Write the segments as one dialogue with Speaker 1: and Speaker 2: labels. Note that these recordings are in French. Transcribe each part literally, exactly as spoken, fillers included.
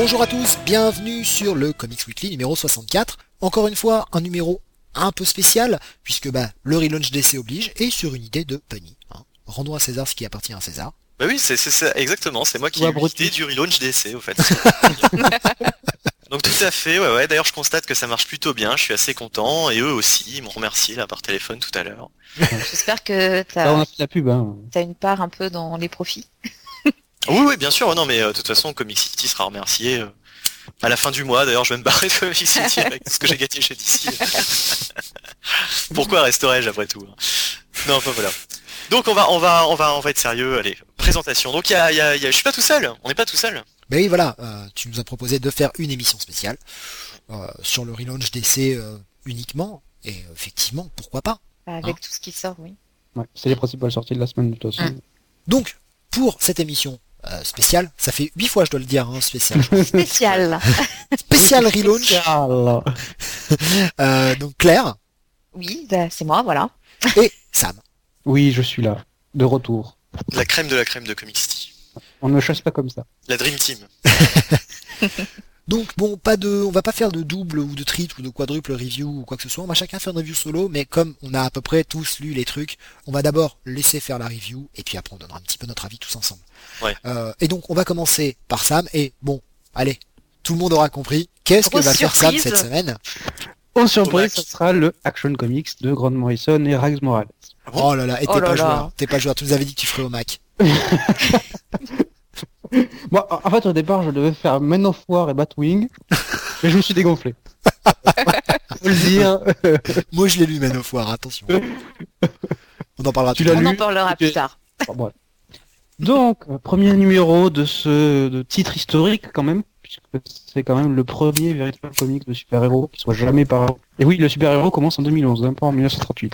Speaker 1: Bonjour à tous, bienvenue sur le Comics Weekly numéro soixante-quatre. Encore une fois, un numéro un peu spécial, puisque bah, le relaunch D C oblige, et sur une idée de Penny. Hein. Rendons à César ce qui appartient à César.
Speaker 2: Bah oui, c'est, c'est ça, exactement, c'est moi qui ai eu l'idée du relaunch D C, au fait. Donc tout à fait, ouais, ouais, d'ailleurs je constate que ça marche plutôt bien, je suis assez content, et eux aussi, ils m'ont remercié là par téléphone tout à l'heure.
Speaker 3: J'espère que t'as,
Speaker 4: Ça, on a fait la pub, hein.
Speaker 3: t'as une part un peu dans les profits.
Speaker 2: Oui, oui, bien sûr, non mais euh, de toute façon, Comic City sera remercié euh, à la fin du mois, d'ailleurs je vais me barrer de Comic City avec tout ce que j'ai gagné chez D C. Pourquoi resterais-je après tout hein. Non, enfin voilà. Donc on va, on va, on va, on va être sérieux, allez, présentation. Donc il y a, il y a, il y a, je suis pas tout seul, on n'est pas tout seul.
Speaker 1: Ben oui, voilà, euh, tu nous as proposé de faire une émission spéciale euh, sur le relaunch D C euh, uniquement, et euh, effectivement, pourquoi pas.
Speaker 3: Avec
Speaker 1: Hein
Speaker 3: tout ce qui sort, oui.
Speaker 4: Ouais, c'est les principales sorties de la semaine de toute façon.
Speaker 3: Mm.
Speaker 1: Donc, pour cette émission euh, spéciale, ça fait huit fois je dois le dire, hein, spécial.
Speaker 3: Spécial.
Speaker 1: Spécial relaunch.
Speaker 4: Allah.
Speaker 1: Euh, donc Claire
Speaker 3: Oui, bah, c'est moi, voilà.
Speaker 1: et Sam.
Speaker 4: Oui, je suis là, de retour.
Speaker 2: La crème de la crème de Comic City.
Speaker 4: On ne chasse pas comme ça.
Speaker 2: La Dream Team.
Speaker 1: Donc bon, pas de, on va pas faire de double ou de triple ou de quadruple review ou quoi que ce soit. On va chacun faire une review solo, mais comme on a à peu près tous lu les trucs, on va d'abord laisser faire la review et puis après on donnera un petit peu notre avis tous ensemble.
Speaker 2: Ouais.
Speaker 1: Euh, et donc on va commencer par Sam et bon, allez, tout le monde aura compris. Qu'est-ce que
Speaker 3: Grosse
Speaker 1: va faire Sam
Speaker 3: surprise.
Speaker 1: cette semaine?
Speaker 4: En surprise,
Speaker 2: Mac.
Speaker 4: ça sera le Action Comics de Grant Morrison et Rags Morales.
Speaker 2: Ah bon
Speaker 1: Oh là là, et t'es
Speaker 3: Oh là
Speaker 1: pas
Speaker 3: là.
Speaker 1: joueur, t'es pas joueur. Tu nous avais dit que tu ferais au Mac.
Speaker 4: Bon, en fait, au départ, je devais faire Man of War et Batwing, mais je me suis dégonflé. Faut le dire.
Speaker 1: Moi je l'ai lu Man of War, attention. On en parlera
Speaker 4: Tu
Speaker 1: tout à
Speaker 4: l'as
Speaker 1: l'heure.
Speaker 3: On en
Speaker 4: lu
Speaker 3: parlera
Speaker 4: Tu-
Speaker 3: plus tard.
Speaker 4: Bon, bref. Donc, euh, premier numéro de ce de titre historique quand même, puisque c'est quand même le premier véritable comics de super-héros qui soit jamais paru. Et oui, le super-héros commence en deux mille onze, hein, pas en mille neuf cent trente-huit.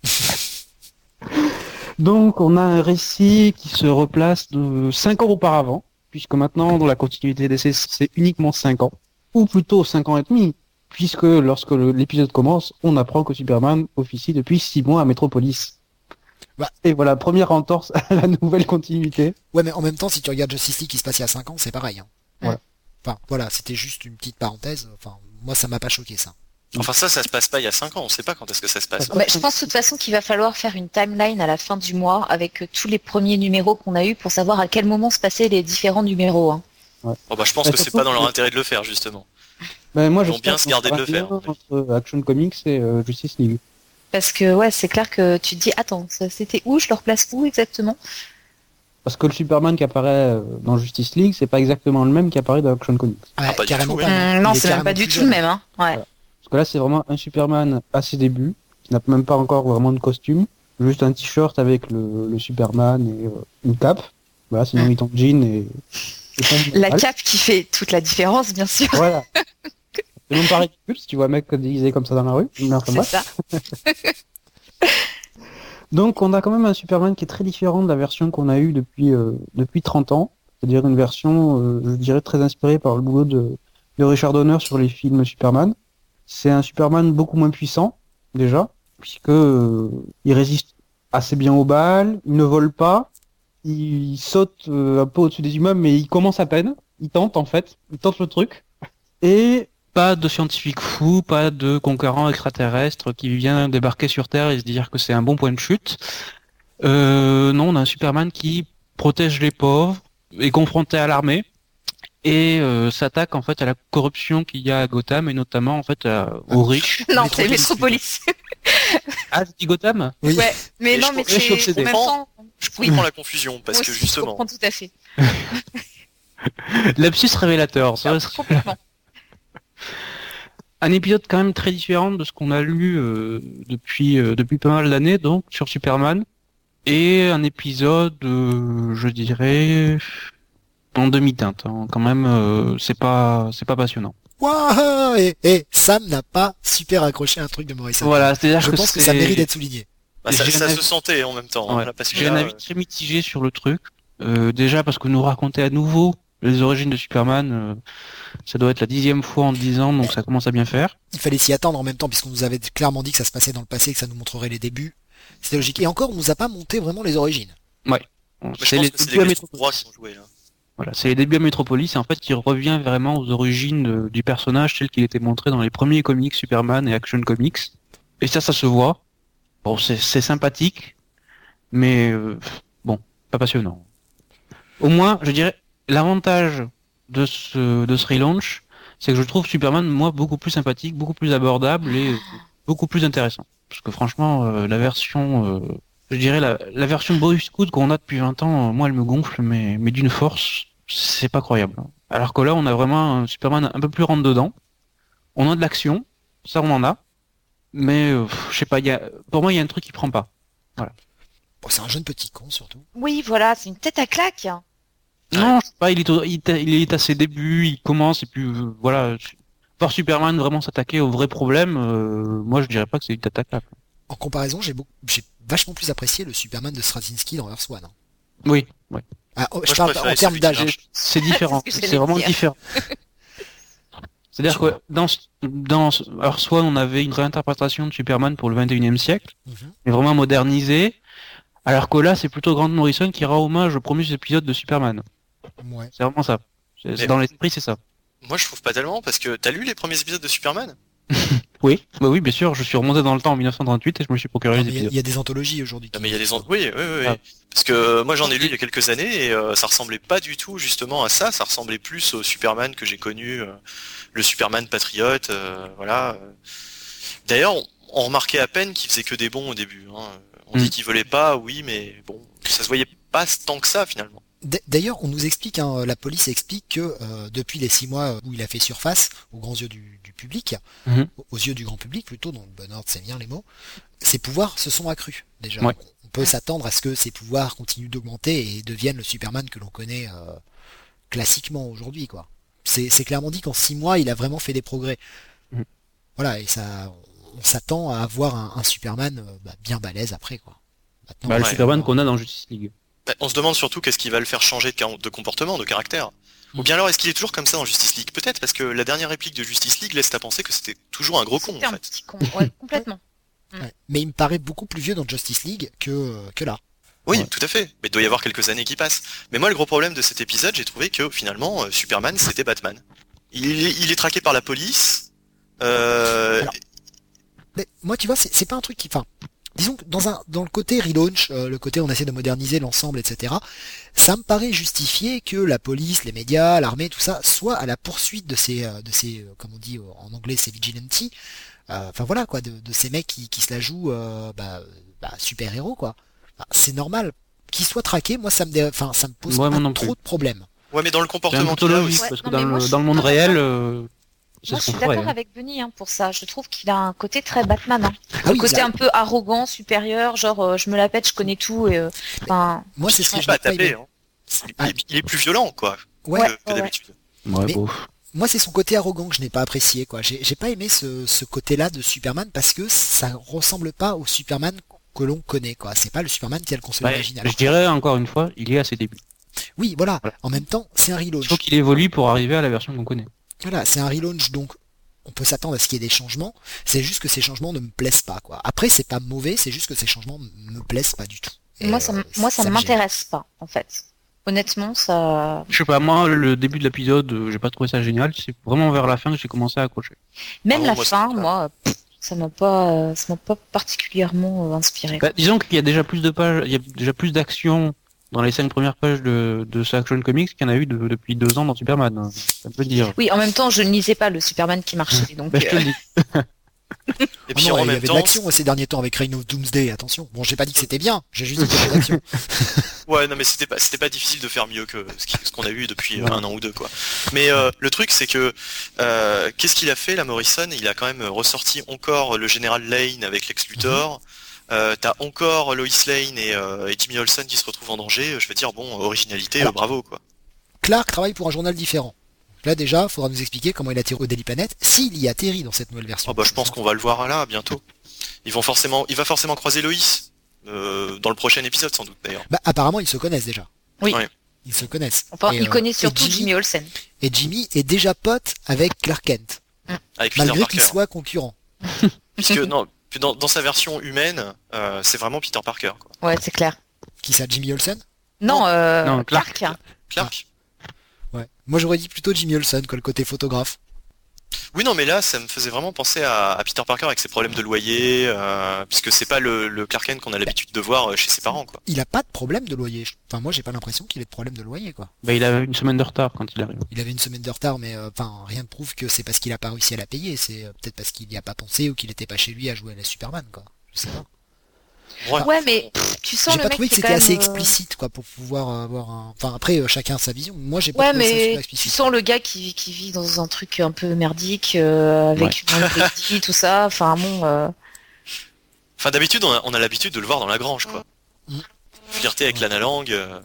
Speaker 4: Donc, on a un récit qui se replace de cinq ans auparavant, puisque maintenant, dans la continuité d'essai, c'est uniquement cinq ans, ou plutôt cinq ans et demi, puisque lorsque le- l'épisode commence, on apprend que Superman officie depuis six mois à Metropolis.
Speaker 1: Bah.
Speaker 4: Et voilà, première entorse à la nouvelle continuité.
Speaker 1: Ouais, mais en même temps, si tu regardes Justice League qui se passe il y a cinq ans, c'est pareil. Hein.
Speaker 4: Ouais.
Speaker 1: Enfin, voilà, c'était juste une petite parenthèse. Enfin, moi, ça m'a pas choqué, ça.
Speaker 2: Enfin ça, ça se passe pas il y a cinq ans, on sait pas quand est-ce que ça se passe.
Speaker 3: Mais je pense de toute façon qu'il va falloir faire une timeline à la fin du mois avec euh, tous les premiers numéros qu'on a eu pour savoir à quel moment se passaient les différents numéros. Hein.
Speaker 2: Bon bah je pense
Speaker 4: Bah,
Speaker 2: que c'est
Speaker 4: surtout
Speaker 2: pas dans leur
Speaker 4: que-
Speaker 2: intérêt de le faire justement.
Speaker 4: Ben, moi,
Speaker 2: Ils vont
Speaker 4: j'espère
Speaker 2: bien se
Speaker 4: qu'on
Speaker 2: garder de
Speaker 4: fera
Speaker 2: le faire,
Speaker 4: un
Speaker 2: en fait.
Speaker 4: entre Action Comics et euh, Justice League.
Speaker 3: Parce que ouais, c'est clair que tu te dis attends, ça, c'était où, je le replace où exactement?
Speaker 4: Parce que le Superman qui apparaît euh, dans Justice League, c'est pas exactement le même qui apparaît dans Action Comics.
Speaker 1: Ouais,
Speaker 2: pas du
Speaker 1: carrément
Speaker 2: tout,
Speaker 1: pas.
Speaker 2: ouais.
Speaker 3: Hum, non,
Speaker 1: Il est
Speaker 3: c'est même
Speaker 1: carrément
Speaker 3: pas du
Speaker 1: plus
Speaker 3: tout
Speaker 1: jeune.
Speaker 3: le même. Hein. Ouais.
Speaker 4: Voilà. Parce que là, c'est vraiment un Superman à ses débuts, qui n'a même pas encore vraiment de costume, juste un t-shirt avec le, le Superman et euh, une cape. Voilà, sinon
Speaker 3: Mm.
Speaker 4: il est en jean et... et pas
Speaker 3: La
Speaker 4: normal.
Speaker 3: cape qui fait toute la différence, bien sûr.
Speaker 4: Voilà. C'est même pas ridicule si tu vois un mec déguisé comme ça dans la rue. Mais enfin,
Speaker 3: C'est
Speaker 4: bref.
Speaker 3: ça.
Speaker 4: Donc on a quand même un Superman qui est très différent de la version qu'on a eue depuis euh, depuis trente ans, c'est-à-dire une version, euh, je dirais, très inspirée par le boulot de, de Richard Donner sur les films Superman. C'est un Superman beaucoup moins puissant, déjà, puisque euh, il résiste assez bien aux balles, il ne vole pas, il saute euh, un peu au-dessus des immeubles, mais il commence à peine, il tente en fait, il tente le truc, et pas de scientifique fou, pas de conquérant extraterrestre qui vient débarquer sur Terre et se dire que c'est un bon point de chute. Euh, non, on a un Superman qui protège les pauvres, est confronté à l'armée et euh, s'attaque en fait à la corruption qu'il y a à Gotham et notamment en fait à- aux riches.
Speaker 3: Non,
Speaker 1: Métropolis,
Speaker 3: c'est Métropolis.
Speaker 4: Ah, je dis Gotham.
Speaker 1: Oui.
Speaker 3: Ouais, mais
Speaker 2: Et
Speaker 3: non,
Speaker 2: je-
Speaker 3: mais
Speaker 4: je suis
Speaker 3: c'est
Speaker 4: obsédé.
Speaker 3: en même temps.
Speaker 2: Je comprends la confusion parce
Speaker 3: moi
Speaker 2: que
Speaker 3: aussi, je
Speaker 2: justement.
Speaker 3: comprends tout à fait.
Speaker 4: Lapsus révélateur. Ça, c'est
Speaker 3: Complètement.
Speaker 4: un épisode quand même très différent de ce qu'on a lu euh, depuis euh, depuis pas mal d'années donc sur Superman et un épisode, euh, je dirais, en demi-teinte. Hein. Quand même, euh, c'est pas c'est pas passionnant.
Speaker 1: Waouh, et, et Sam n'a pas super accroché un truc de Morrison.
Speaker 4: Voilà, c'est-à-dire
Speaker 1: Je
Speaker 4: que
Speaker 1: pense que
Speaker 4: c'est-
Speaker 1: ça mérite d'être souligné.
Speaker 2: Bah, ça
Speaker 4: J'ai
Speaker 2: ça
Speaker 4: un
Speaker 2: se
Speaker 4: avis-
Speaker 2: sentait en même temps. hein,
Speaker 4: Ouais.
Speaker 2: là, parce que
Speaker 4: J'ai
Speaker 2: là,
Speaker 4: un avis très mitigé sur le truc. Euh, déjà parce que nous raconter à nouveau les origines de Superman, euh, ça doit être la dixième fois en dix ans, donc ça commence à bien faire.
Speaker 1: Il fallait s'y attendre en même temps, puisqu'on nous avait clairement dit que ça se passait dans le passé, que ça nous montrerait les débuts. C'était logique. Et encore, on nous a pas monté vraiment les origines.
Speaker 4: Ouais.
Speaker 2: Mais je
Speaker 4: C'est
Speaker 2: pense
Speaker 4: les
Speaker 2: que c'est
Speaker 4: débuts à
Speaker 2: les
Speaker 4: Métropolis.
Speaker 2: droits qui ont joué là.
Speaker 4: Voilà, c'est les débuts à Metropolis, et en fait, il revient vraiment aux origines euh, du personnage tel qu'il était montré dans les premiers comics Superman et Action Comics. Et ça, ça se voit. Bon, c'est, c'est sympathique, mais euh, bon, pas passionnant. Au moins, je dirais, l'avantage de ce de ce relaunch, c'est que je trouve Superman, moi, beaucoup plus sympathique, beaucoup plus abordable et euh, beaucoup plus intéressant. Parce que franchement, euh, la version, euh, je dirais, la, la version Boy Scout qu'on a depuis vingt ans, euh, moi, elle me gonfle, mais, mais d'une force, c'est pas croyable. Alors que là, on a vraiment un Superman un peu plus rentre dedans. On a de l'action, ça, on en a. Mais, euh, je sais pas, y a, pour moi, il y a un truc qui prend pas. Voilà.
Speaker 1: Bon, c'est un jeune petit con, surtout.
Speaker 3: Oui, voilà, c'est une tête à claque.
Speaker 4: Non, je sais pas, il est, au- il, est- il est à ses débuts, il commence, et puis, euh, voilà. Voir Superman vraiment s'attaquer aux vrais problèmes, euh, moi, je dirais pas que c'est une tête à claque.
Speaker 1: En comparaison, j'ai beaucoup, j'ai vachement plus apprécié le Superman de Straczynski dans Earth One. Hein.
Speaker 4: Oui, oui.
Speaker 1: Ah, oh,
Speaker 2: Moi,
Speaker 1: je
Speaker 2: je
Speaker 1: parle
Speaker 2: préférais
Speaker 1: en termes
Speaker 2: celui
Speaker 1: d'âge.
Speaker 2: qui marche.
Speaker 4: C'est différent,
Speaker 3: C'est ce que
Speaker 4: c'est
Speaker 3: j'allais
Speaker 4: vraiment
Speaker 3: dire.
Speaker 4: différent. C'est-à-dire que dans, dans Earth One, on avait une réinterprétation de Superman pour le vingt et unième siècle,
Speaker 1: Mhm.
Speaker 4: mais vraiment modernisé, alors que là, c'est plutôt Grant Morrison qui rend hommage aux premiers épisodes de Superman.
Speaker 1: Ouais.
Speaker 4: C'est vraiment ça. C'est, c'est
Speaker 2: Mais-
Speaker 4: dans l'esprit, c'est ça.
Speaker 2: Moi, je trouve pas tellement, parce que t'as lu les premiers épisodes de Superman?
Speaker 4: Oui, bah oui, bien sûr, je suis remonté dans le temps en mille neuf cent trente-huit et je me suis procuré
Speaker 1: Non,
Speaker 4: les
Speaker 1: mais Il y, a-
Speaker 4: épisodes.
Speaker 1: il y a des anthologies aujourd'hui.
Speaker 2: Non,
Speaker 1: qui-
Speaker 2: mais il y a des en... Oui, oui, oui, oui.
Speaker 4: Ah.
Speaker 2: Parce que euh, moi, j'en ai lu il y a quelques années, et euh, ça ressemblait pas du tout, justement, à ça. Ça ressemblait plus au Superman que j'ai connu, euh, le Superman patriote, euh, voilà. D'ailleurs, on, on remarquait à peine qu'il faisait que des bons au début. Hein. On
Speaker 4: Mm.
Speaker 2: dit qu'il volait pas, oui, mais bon, ça se voyait pas tant que ça, finalement.
Speaker 1: D- D'ailleurs, on nous explique, hein, la police explique que euh, depuis les six mois où il a fait surface, aux grands yeux du, du public,
Speaker 4: Mhm.
Speaker 1: aux yeux du grand public plutôt, dans le bon ordre, c'est bien les mots, ses pouvoirs se sont accrus déjà.
Speaker 4: Ouais.
Speaker 1: On peut s'attendre à ce que ses pouvoirs continuent d'augmenter et deviennent le Superman que l'on connaît euh, classiquement aujourd'hui, quoi. C'est c'est clairement dit qu'en six mois, il a vraiment fait des progrès.
Speaker 4: Mhm.
Speaker 1: Voilà, et ça, on s'attend à avoir un, un Superman euh, bah, bien balèze après, quoi. Maintenant,
Speaker 4: Bah, le
Speaker 2: Ouais.
Speaker 4: Superman qu'on a dans Justice League.
Speaker 2: Bah, on se demande surtout qu'est-ce qui va le faire changer de, car- de comportement, de caractère. Ou bien alors, est-ce qu'il est toujours comme ça dans Justice League? Peut-être, parce que la dernière réplique de Justice League laisse à penser que c'était toujours un gros con,
Speaker 3: C'était
Speaker 2: en
Speaker 3: un
Speaker 2: fait.
Speaker 3: petit con, ouais, complètement.
Speaker 1: Ouais. Mais il me paraît beaucoup plus vieux dans Justice League que, que là.
Speaker 2: Oui,
Speaker 4: Ouais.
Speaker 2: tout à fait. Mais il doit y avoir quelques années qui passent. Mais moi, le gros problème de cet épisode, j'ai trouvé que finalement, euh, Superman, c'était Batman. Il est, il est traqué par la police. Euh...
Speaker 1: Alors, Mais moi, tu vois, c'est c'est pas un truc qui... Enfin, disons que dans, un, dans le côté relaunch, euh, le côté on essaie de moderniser l'ensemble, et cetera, ça me paraît justifié que la police, les médias, l'armée, tout ça, soit à la poursuite de ces, euh, de ces euh, comme on dit en anglais, ces vigilantes. Euh, Enfin voilà, quoi, de, de ces mecs qui, qui se la jouent euh, bah, bah, super-héros, quoi. Enfin, c'est normal. Qu'ils soient traqués, moi, ça me, dé... enfin, ça me pose
Speaker 4: Ouais, moi
Speaker 1: pas
Speaker 4: non
Speaker 1: trop
Speaker 4: plus.
Speaker 1: de problèmes.
Speaker 2: Ouais, mais dans le
Speaker 4: C'est un
Speaker 2: comportement
Speaker 4: peu
Speaker 2: qu'il a
Speaker 4: logique,
Speaker 2: aussi.
Speaker 3: Ouais,
Speaker 4: parce que
Speaker 3: non,
Speaker 4: dans
Speaker 3: mais moi,
Speaker 4: le,
Speaker 3: je
Speaker 4: dans le
Speaker 3: suis
Speaker 4: monde
Speaker 3: pas
Speaker 4: réel,
Speaker 3: d'accord.
Speaker 4: euh, c'est
Speaker 3: Moi,
Speaker 4: ce
Speaker 3: je
Speaker 4: qu'on
Speaker 3: suis
Speaker 4: ferait.
Speaker 3: d'accord
Speaker 4: hein.
Speaker 3: avec Benny hein, pour ça. Je trouve qu'il a un côté très Batman. Hein.
Speaker 1: Ah
Speaker 3: Le
Speaker 1: oui,
Speaker 3: côté
Speaker 1: il a-
Speaker 3: un peu arrogant, supérieur, genre euh, je me la pète, je connais tout. Et, euh, enfin,
Speaker 1: Moi, c'est ce que
Speaker 2: Il est
Speaker 1: je
Speaker 2: pas
Speaker 1: n'ai pas
Speaker 2: tapé,
Speaker 1: aimé.
Speaker 2: hein. Il, est, il est plus violent, quoi,
Speaker 1: Ouais,
Speaker 2: que,
Speaker 3: Ouais,
Speaker 2: que
Speaker 3: ouais.
Speaker 2: d'habitude.
Speaker 4: Ouais,
Speaker 1: Mais-
Speaker 4: bon.
Speaker 1: Moi, c'est son côté arrogant que je n'ai pas apprécié, quoi. J'ai j'ai pas aimé ce, ce côté-là de Superman parce que ça ressemble pas au Superman que l'on connaît, quoi. C'est pas le Superman tel qu'on se
Speaker 4: Bah,
Speaker 1: l'imagine.
Speaker 4: je
Speaker 1: Alors,
Speaker 4: dirais encore une fois, il est à ses débuts.
Speaker 1: oui, voilà.
Speaker 4: Voilà.
Speaker 1: En même temps, c'est un
Speaker 4: Il
Speaker 1: relaunch.
Speaker 4: faut qu'il évolue pour arriver à la version qu'on connaît.
Speaker 1: Voilà, c'est un relaunch, donc on peut s'attendre à ce qu'il y ait des changements. C'est juste que ces changements ne me plaisent pas, quoi. Après, c'est pas mauvais, c'est juste que ces changements ne me plaisent pas du tout. Et,
Speaker 3: moi, ça, m-
Speaker 1: euh,
Speaker 3: moi, ça,
Speaker 1: me gêne.
Speaker 3: m'intéresse pas, en fait. Honnêtement, ça.
Speaker 4: Je sais pas, moi, le début de l'épisode, euh, j'ai pas trouvé ça génial. C'est vraiment vers la fin que j'ai commencé à accrocher.
Speaker 3: Même
Speaker 2: Ah,
Speaker 3: la
Speaker 2: moi, c'est
Speaker 3: fin,
Speaker 2: pas-
Speaker 3: moi, pff, ça m'a pas, euh, ça m'a pas particulièrement euh, inspiré.
Speaker 4: Bah, disons qu'il y a déjà plus de pages, il y a déjà plus d'action dans les cinq premières pages de, de ce Action Comics qu'il y en a eu de- depuis deux ans dans Superman. Ça peut dire.
Speaker 3: Oui, en même temps, je ne lisais pas le Superman qui marchait, donc.
Speaker 4: Bah, je te
Speaker 3: euh,
Speaker 4: le dis.
Speaker 2: Et
Speaker 1: Oh
Speaker 2: puis
Speaker 1: non,
Speaker 2: en
Speaker 1: il y
Speaker 2: même
Speaker 1: avait de
Speaker 2: temps,
Speaker 1: l'action ces derniers temps avec Reign of Doomsday, attention. Bon, j'ai pas dit que c'était bien, j'ai juste dit qu'il y avait de l'action.
Speaker 2: ouais, non, mais c'était pas, c'était pas difficile de faire mieux que ce qui- ce qu'on a eu depuis euh,
Speaker 4: Ouais.
Speaker 2: un an ou deux, quoi. Mais euh, le truc, c'est que euh, qu'est-ce qu'il a fait, la Morrison? Il a quand même ressorti encore le général Lane avec Lex Luthor. Euh, T'as encore Lois Lane et, euh, et Jimmy Olsen qui se retrouvent en danger. Je veux dire, bon, originalité,
Speaker 1: Alors,
Speaker 2: euh, bravo, quoi.
Speaker 1: Clark travaille pour un journal différent. Là, déjà, il faudra nous expliquer comment il atterrit au Daily Planet, s'il y atterrit dans cette nouvelle version.
Speaker 2: Oh, bah, je pense qu'on va le voir là bientôt. Ils vont forcément, il va forcément croiser Lois euh, dans le prochain épisode, sans doute d'ailleurs.
Speaker 1: Bah, apparemment, ils se connaissent déjà.
Speaker 3: Oui.
Speaker 2: Ouais.
Speaker 1: Ils se connaissent.
Speaker 3: Enfin,
Speaker 1: Et,
Speaker 3: il
Speaker 1: euh,
Speaker 3: connaît
Speaker 1: et
Speaker 3: surtout
Speaker 1: Jimmy,
Speaker 3: Jimmy Olsen.
Speaker 1: Et Jimmy est déjà pote avec Clark Kent,
Speaker 2: Avec Peter
Speaker 1: malgré
Speaker 2: Parker.
Speaker 1: qu'il soit concurrent.
Speaker 2: Puisque non, dans, dans sa version humaine, euh, c'est vraiment Peter Parker, quoi.
Speaker 3: Ouais, c'est clair.
Speaker 1: Qui ça, Jimmy Olsen?
Speaker 3: Non, euh,
Speaker 4: Non, Clark.
Speaker 3: Clark.
Speaker 2: Clark.
Speaker 1: Ouais. Moi j'aurais dit plutôt Jimmy Olsen, quoi, le côté photographe.
Speaker 2: Oui, non, mais là, ça me faisait vraiment penser à, à Peter Parker avec ses problèmes de loyer, euh, puisque c'est pas le, le Clark Kent qu'on a l'habitude de voir chez ses parents, quoi.
Speaker 1: Il a pas de problème de loyer. Enfin, moi j'ai pas l'impression qu'il ait de problème de loyer, quoi.
Speaker 4: Bah, il a une semaine de retard quand il arrive.
Speaker 1: Il avait une semaine de retard, mais euh, enfin rien ne prouve que c'est parce qu'il a pas réussi à la payer. C'est euh, peut-être parce qu'il y a pas pensé ou qu'il était pas chez lui à jouer à la Superman, quoi. Je sais pas.
Speaker 2: Ouais,
Speaker 3: Ouais, mais pff, tu sens
Speaker 1: J'ai
Speaker 3: le
Speaker 1: pas
Speaker 3: mec
Speaker 1: trouvé que
Speaker 3: qui est
Speaker 1: c'était
Speaker 3: quand
Speaker 1: assez
Speaker 3: même, euh,
Speaker 1: explicite, quoi, pour pouvoir avoir un. Enfin après euh, chacun a sa vision. Moi j'ai pas
Speaker 3: Ouais,
Speaker 1: trouvé ça super
Speaker 3: mais tu
Speaker 1: explicite.
Speaker 3: sens le gars qui, qui vit dans un truc un peu merdique, euh, avec
Speaker 4: Ouais.
Speaker 3: une maladie, tout ça. Enfin bon, euh,
Speaker 2: Enfin, d'habitude, on a, on a l'habitude de le voir dans la grange, quoi.
Speaker 1: Mm.
Speaker 2: Flirter avec Lana Lang. euh,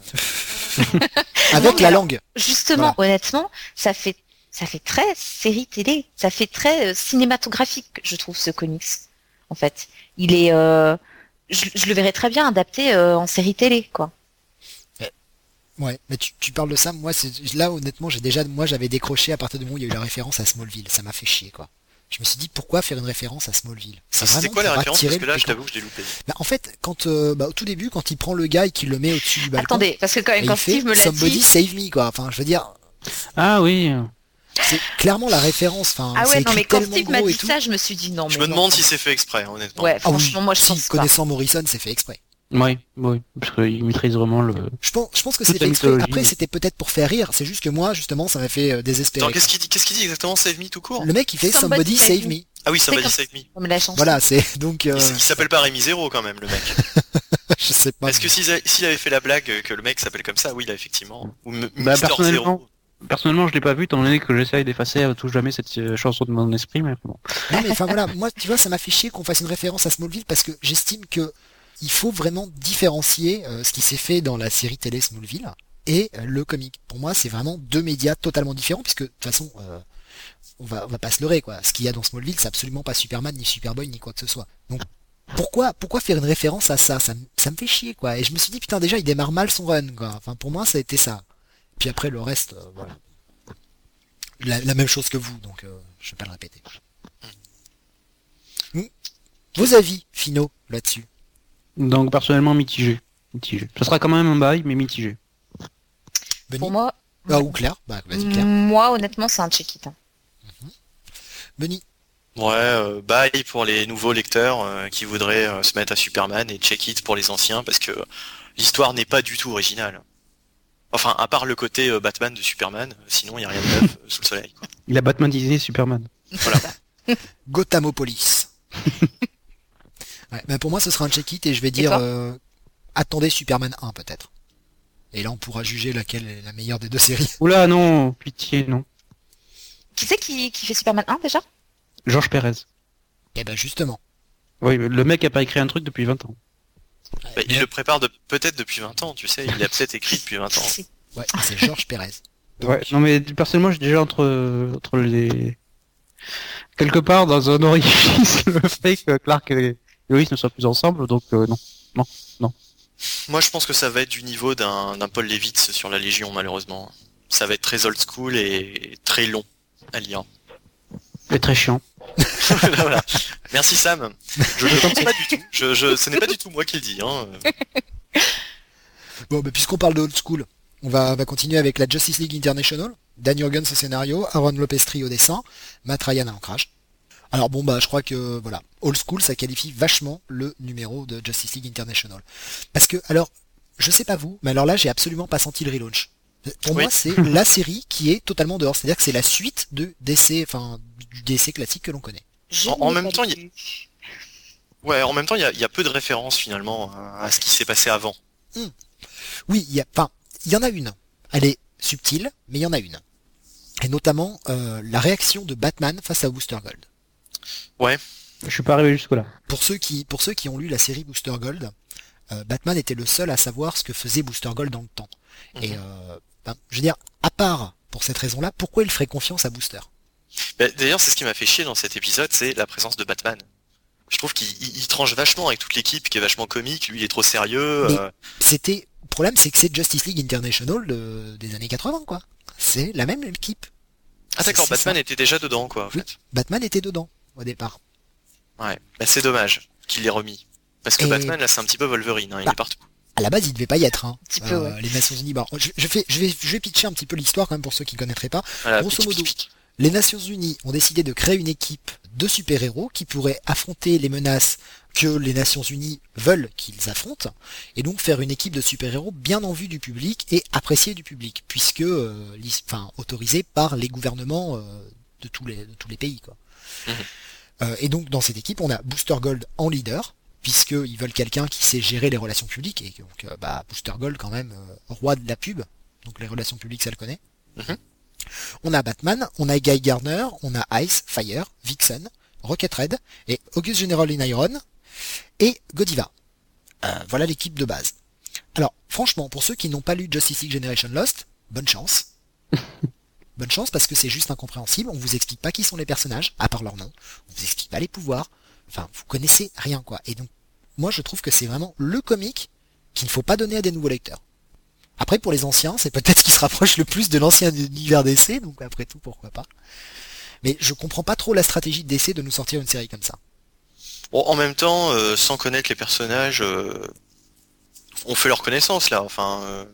Speaker 1: Avec
Speaker 3: mais
Speaker 1: la
Speaker 3: alors,
Speaker 1: langue.
Speaker 3: justement, honnêtement, ça fait ça fait très série télé, ça fait très euh, cinématographique, je trouve, ce comics. En fait, il est, euh, je, je le verrais très bien adapté euh, en série télé, quoi.
Speaker 1: Ouais, mais tu, tu parles de ça, moi c'est là honnêtement j'ai déjà moi j'avais décroché à partir du moment où il y a eu la référence à Smallville, ça m'a fait chier quoi. Je me suis dit pourquoi faire une référence à Smallville? C'est
Speaker 2: C'était
Speaker 1: vraiment
Speaker 2: quoi la
Speaker 1: pour
Speaker 2: référence?
Speaker 1: attirer
Speaker 2: Parce que là,
Speaker 1: le
Speaker 2: je
Speaker 1: public.
Speaker 2: t'avoue que je l'ai loupé.
Speaker 1: Bah, en fait, quand euh, bah, au tout début, quand il prend le gars et qu'il le met au-dessus du balcon,
Speaker 3: Attendez, parce que quand
Speaker 1: et
Speaker 3: même
Speaker 1: il
Speaker 3: quand
Speaker 1: fait
Speaker 3: Steve me l'a
Speaker 1: Somebody
Speaker 3: dit,
Speaker 1: save me quoi. Enfin, je veux dire,
Speaker 4: Ah oui.
Speaker 1: c'est clairement la référence. Enfin,
Speaker 3: ah
Speaker 1: c'est
Speaker 3: ouais, non
Speaker 1: écrit
Speaker 3: mais quand
Speaker 1: tellement
Speaker 3: Steve m'a
Speaker 1: gros et
Speaker 3: dit
Speaker 1: tout.
Speaker 3: ça, je me suis dit non.
Speaker 2: Je
Speaker 3: mais
Speaker 2: me
Speaker 3: non,
Speaker 2: demande
Speaker 3: quand
Speaker 2: si
Speaker 3: même.
Speaker 2: c'est fait exprès, honnêtement.
Speaker 3: Ouais,
Speaker 1: Ah oui,
Speaker 3: franchement, moi je
Speaker 1: si,
Speaker 3: pense pas.
Speaker 1: connaissant Morrison, c'est fait exprès.
Speaker 4: Oui, oui, parce qu'il maîtrise vraiment le.
Speaker 1: Je pense, je pense que
Speaker 4: Toute
Speaker 1: c'est
Speaker 4: la
Speaker 1: fait exprès.
Speaker 4: mythologie.
Speaker 1: Après, c'était peut-être pour faire rire. C'est juste que moi, justement, ça m'a fait euh, désespérer.
Speaker 2: Attends, qu'est-ce
Speaker 1: quoi.
Speaker 2: qu'il dit, qu'est-ce qu'il dit exactement? Save me tout court?
Speaker 1: Le mec, il fait
Speaker 3: Somebody
Speaker 1: Somebody
Speaker 3: save
Speaker 1: save
Speaker 3: me.
Speaker 1: me.
Speaker 2: Ah oui, Somebody
Speaker 3: comme-
Speaker 2: save me.
Speaker 3: Comme la chanson.
Speaker 1: Voilà, c'est donc. euh,
Speaker 2: Il, s- il s'appelle pas Rémi Zéro quand même, le mec.
Speaker 1: je sais pas.
Speaker 2: Est-ce que s'il a- s'il avait fait la blague euh, que le mec s'appelle comme ça, oui, là, effectivement. Ou M-
Speaker 4: Bah,
Speaker 2: Mister
Speaker 4: personnellement,
Speaker 2: Zéro.
Speaker 4: personnellement, je l'ai pas vu, étant donné que j'essaye d'effacer à tout jamais cette euh, chanson de mon esprit, mais bon.
Speaker 1: Non mais enfin voilà, moi tu vois ça m'a fait chier qu'on fasse une référence à Smallville parce que j'estime que il faut vraiment différencier euh, ce qui s'est fait dans la série télé Smallville et euh, le comic. Pour moi c'est vraiment deux médias totalement différents puisque de toute façon euh, on va on va pas se leurrer quoi. Ce qu'il y a dans Smallville c'est absolument pas Superman ni Superboy ni quoi que ce soit. Donc pourquoi pourquoi faire une référence à ça? Ça, me- ça me fait chier quoi. Et je me suis dit putain déjà il démarre mal son run quoi. Enfin pour moi ça a été ça. Puis après le reste euh, voilà. La, la même chose que vous donc euh, je vais pas le répéter. Vos avis finaux là-dessus?
Speaker 4: Donc, personnellement, mitigé. Mitigé. Ce sera quand même un bail, mais mitigé.
Speaker 1: Benny?
Speaker 3: Pour moi,
Speaker 1: Ah, ou Claire? Bah, vas-y, Claire.
Speaker 3: moi honnêtement c'est un check-it. hein.
Speaker 1: Benny?
Speaker 2: Ouais, euh, bye pour les nouveaux lecteurs euh, qui voudraient euh, se mettre à Superman et check it pour les anciens parce que l'histoire n'est pas du tout originale. Enfin, à part le côté euh, Batman de Superman, euh, sinon il n'y a rien de neuf euh, sous le soleil, quoi.
Speaker 4: Il a Batmanisé Superman.
Speaker 2: Voilà.
Speaker 1: Gothamopolis. Ouais, bah, pour moi, ce sera un check-it et je vais dire
Speaker 3: toi
Speaker 1: euh, attendez Superman un peut-être. Et là, on pourra juger laquelle est la meilleure des deux séries.
Speaker 4: Oula, non, pitié, non.
Speaker 3: Qui c'est qui, qui fait Superman un déjà?
Speaker 4: Georges Pérez.
Speaker 1: Et ben justement.
Speaker 4: Oui, le mec a pas écrit un truc depuis vingt ans.
Speaker 2: Bah, il le prépare de... peut-être depuis vingt ans, tu sais, il a peut-être écrit depuis vingt ans.
Speaker 3: C'est-
Speaker 1: Ouais, c'est Georges Pérez. Donc,
Speaker 4: Ouais, non mais personnellement, j'ai déjà entre, entre les... Quelque part dans un orifice le fait que Clark et Lois ne soient plus ensemble, donc euh, non.
Speaker 2: Moi, je pense que ça va être du niveau d'un d'un Paul Levitz sur la Légion, malheureusement. Ça va être très old school et très long à lire.
Speaker 4: C'est très chiant.
Speaker 2: Voilà. Merci Sam. Je ne pense pas du tout. Je, je, ce n'est pas du tout moi qui le dis. Hein.
Speaker 1: Bon, bah, puisqu'on parle de old school, on va, on va continuer avec la Justice League International. Dan Jurgens au scénario, Aaron Lopestri au dessin, Matt Ryan à l'ancrage. Alors bon bah je crois que voilà, old school ça qualifie vachement le numéro de Justice League International. Parce que alors, je sais pas vous, mais alors là j'ai absolument pas senti le relaunch. Pour
Speaker 2: Oui.
Speaker 1: moi c'est la série qui est totalement dehors, c'est-à-dire que c'est la suite de D C, enfin du D C classique que l'on connaît.
Speaker 3: Je
Speaker 2: En- en
Speaker 3: n'ai
Speaker 2: même
Speaker 3: pas
Speaker 2: temps, il y a-
Speaker 3: lu.
Speaker 2: Ouais, en même temps, il y a, il y a peu de références finalement à ce qui s'est passé avant.
Speaker 1: Oui, il y a, enfin, il y en a une. Elle est subtile, mais il y en a une. Et notamment euh, la réaction de Batman face à Booster Gold.
Speaker 4: Je suis pas arrivé jusque là.
Speaker 1: Pour ceux qui, pour ceux qui ont lu la série Booster Gold, euh, Batman était le seul à savoir ce que faisait Booster Gold dans le temps. Et
Speaker 2: Mhm.
Speaker 1: euh, ben, je veux dire, à part pour cette raison-là, pourquoi il ferait confiance à Booster?
Speaker 2: Bah, d'ailleurs, c'est ce qui m'a fait chier dans cet épisode, c'est la présence de Batman. Je trouve qu'il il- il tranche vachement avec toute l'équipe qui est vachement comique. Lui, il est trop sérieux.
Speaker 1: Mais-
Speaker 2: euh,
Speaker 1: C'était, le problème c'est que c'est Justice League International de- des années quatre-vingts, quoi. C'est la même équipe.
Speaker 2: Ah d'accord,
Speaker 1: c'est
Speaker 2: Batman
Speaker 1: ça.
Speaker 2: était déjà dedans, quoi, en
Speaker 1: Oui.
Speaker 2: fait.
Speaker 1: Batman était dedans, au départ.
Speaker 2: Ouais. Bah, c'est dommage qu'il l'ait remis. Parce que
Speaker 1: Et-
Speaker 2: Batman, là, c'est un petit peu Wolverine, hein, il
Speaker 1: Bah,
Speaker 2: est partout.
Speaker 1: À la base, il devait pas y être. Hein.
Speaker 3: Un petit peu,
Speaker 1: euh,
Speaker 3: ouais.
Speaker 1: Les Nations Unies. Bon, je, je, fais, je, vais, je vais pitcher un petit peu l'histoire quand même pour ceux qui connaîtraient pas.
Speaker 2: Voilà,
Speaker 1: Grosso
Speaker 2: pitch,
Speaker 1: modo,
Speaker 2: pitch, pitch.
Speaker 1: les Nations Unies ont décidé de créer une équipe de super-héros qui pourraient affronter les menaces que les Nations Unies veulent qu'ils affrontent, et donc faire une équipe de super-héros bien en vue du public et appréciée du public, puisque euh, enfin, autorisée par les gouvernements euh, de, tous les, de tous les pays. Quoi.
Speaker 2: Mmh.
Speaker 1: Euh, et donc dans cette équipe, on a Booster Gold en leader, puisqu'ils veulent quelqu'un qui sait gérer les relations publiques, et donc euh, bah, Booster Gold quand même, euh, roi de la pub, donc les relations publiques ça le connaît.
Speaker 2: Mmh.
Speaker 1: On a Batman, on a Guy Gardner, on a Ice, Fire, Vixen, Rocket Red, et August General in Iron, et Godiva. Euh, voilà l'équipe de base. Alors, franchement, pour ceux qui n'ont pas lu Justice League Generation Lost, bonne chance. Bonne chance parce que c'est juste incompréhensible, on vous explique pas qui sont les personnages, à part leur nom, on vous explique pas les pouvoirs, enfin, vous connaissez rien, quoi. Et donc, moi, je trouve que c'est vraiment le comique qu'il ne faut pas donner à des nouveaux lecteurs. Après, pour les anciens, c'est peut-être ce qui se rapproche le plus de l'ancien univers D C, donc après tout, pourquoi pas. Mais je comprends pas trop la stratégie de D C de nous sortir une série comme ça.
Speaker 2: Bon, en même temps, euh, sans connaître les personnages, euh, on fait leur connaissance là. Enfin, euh,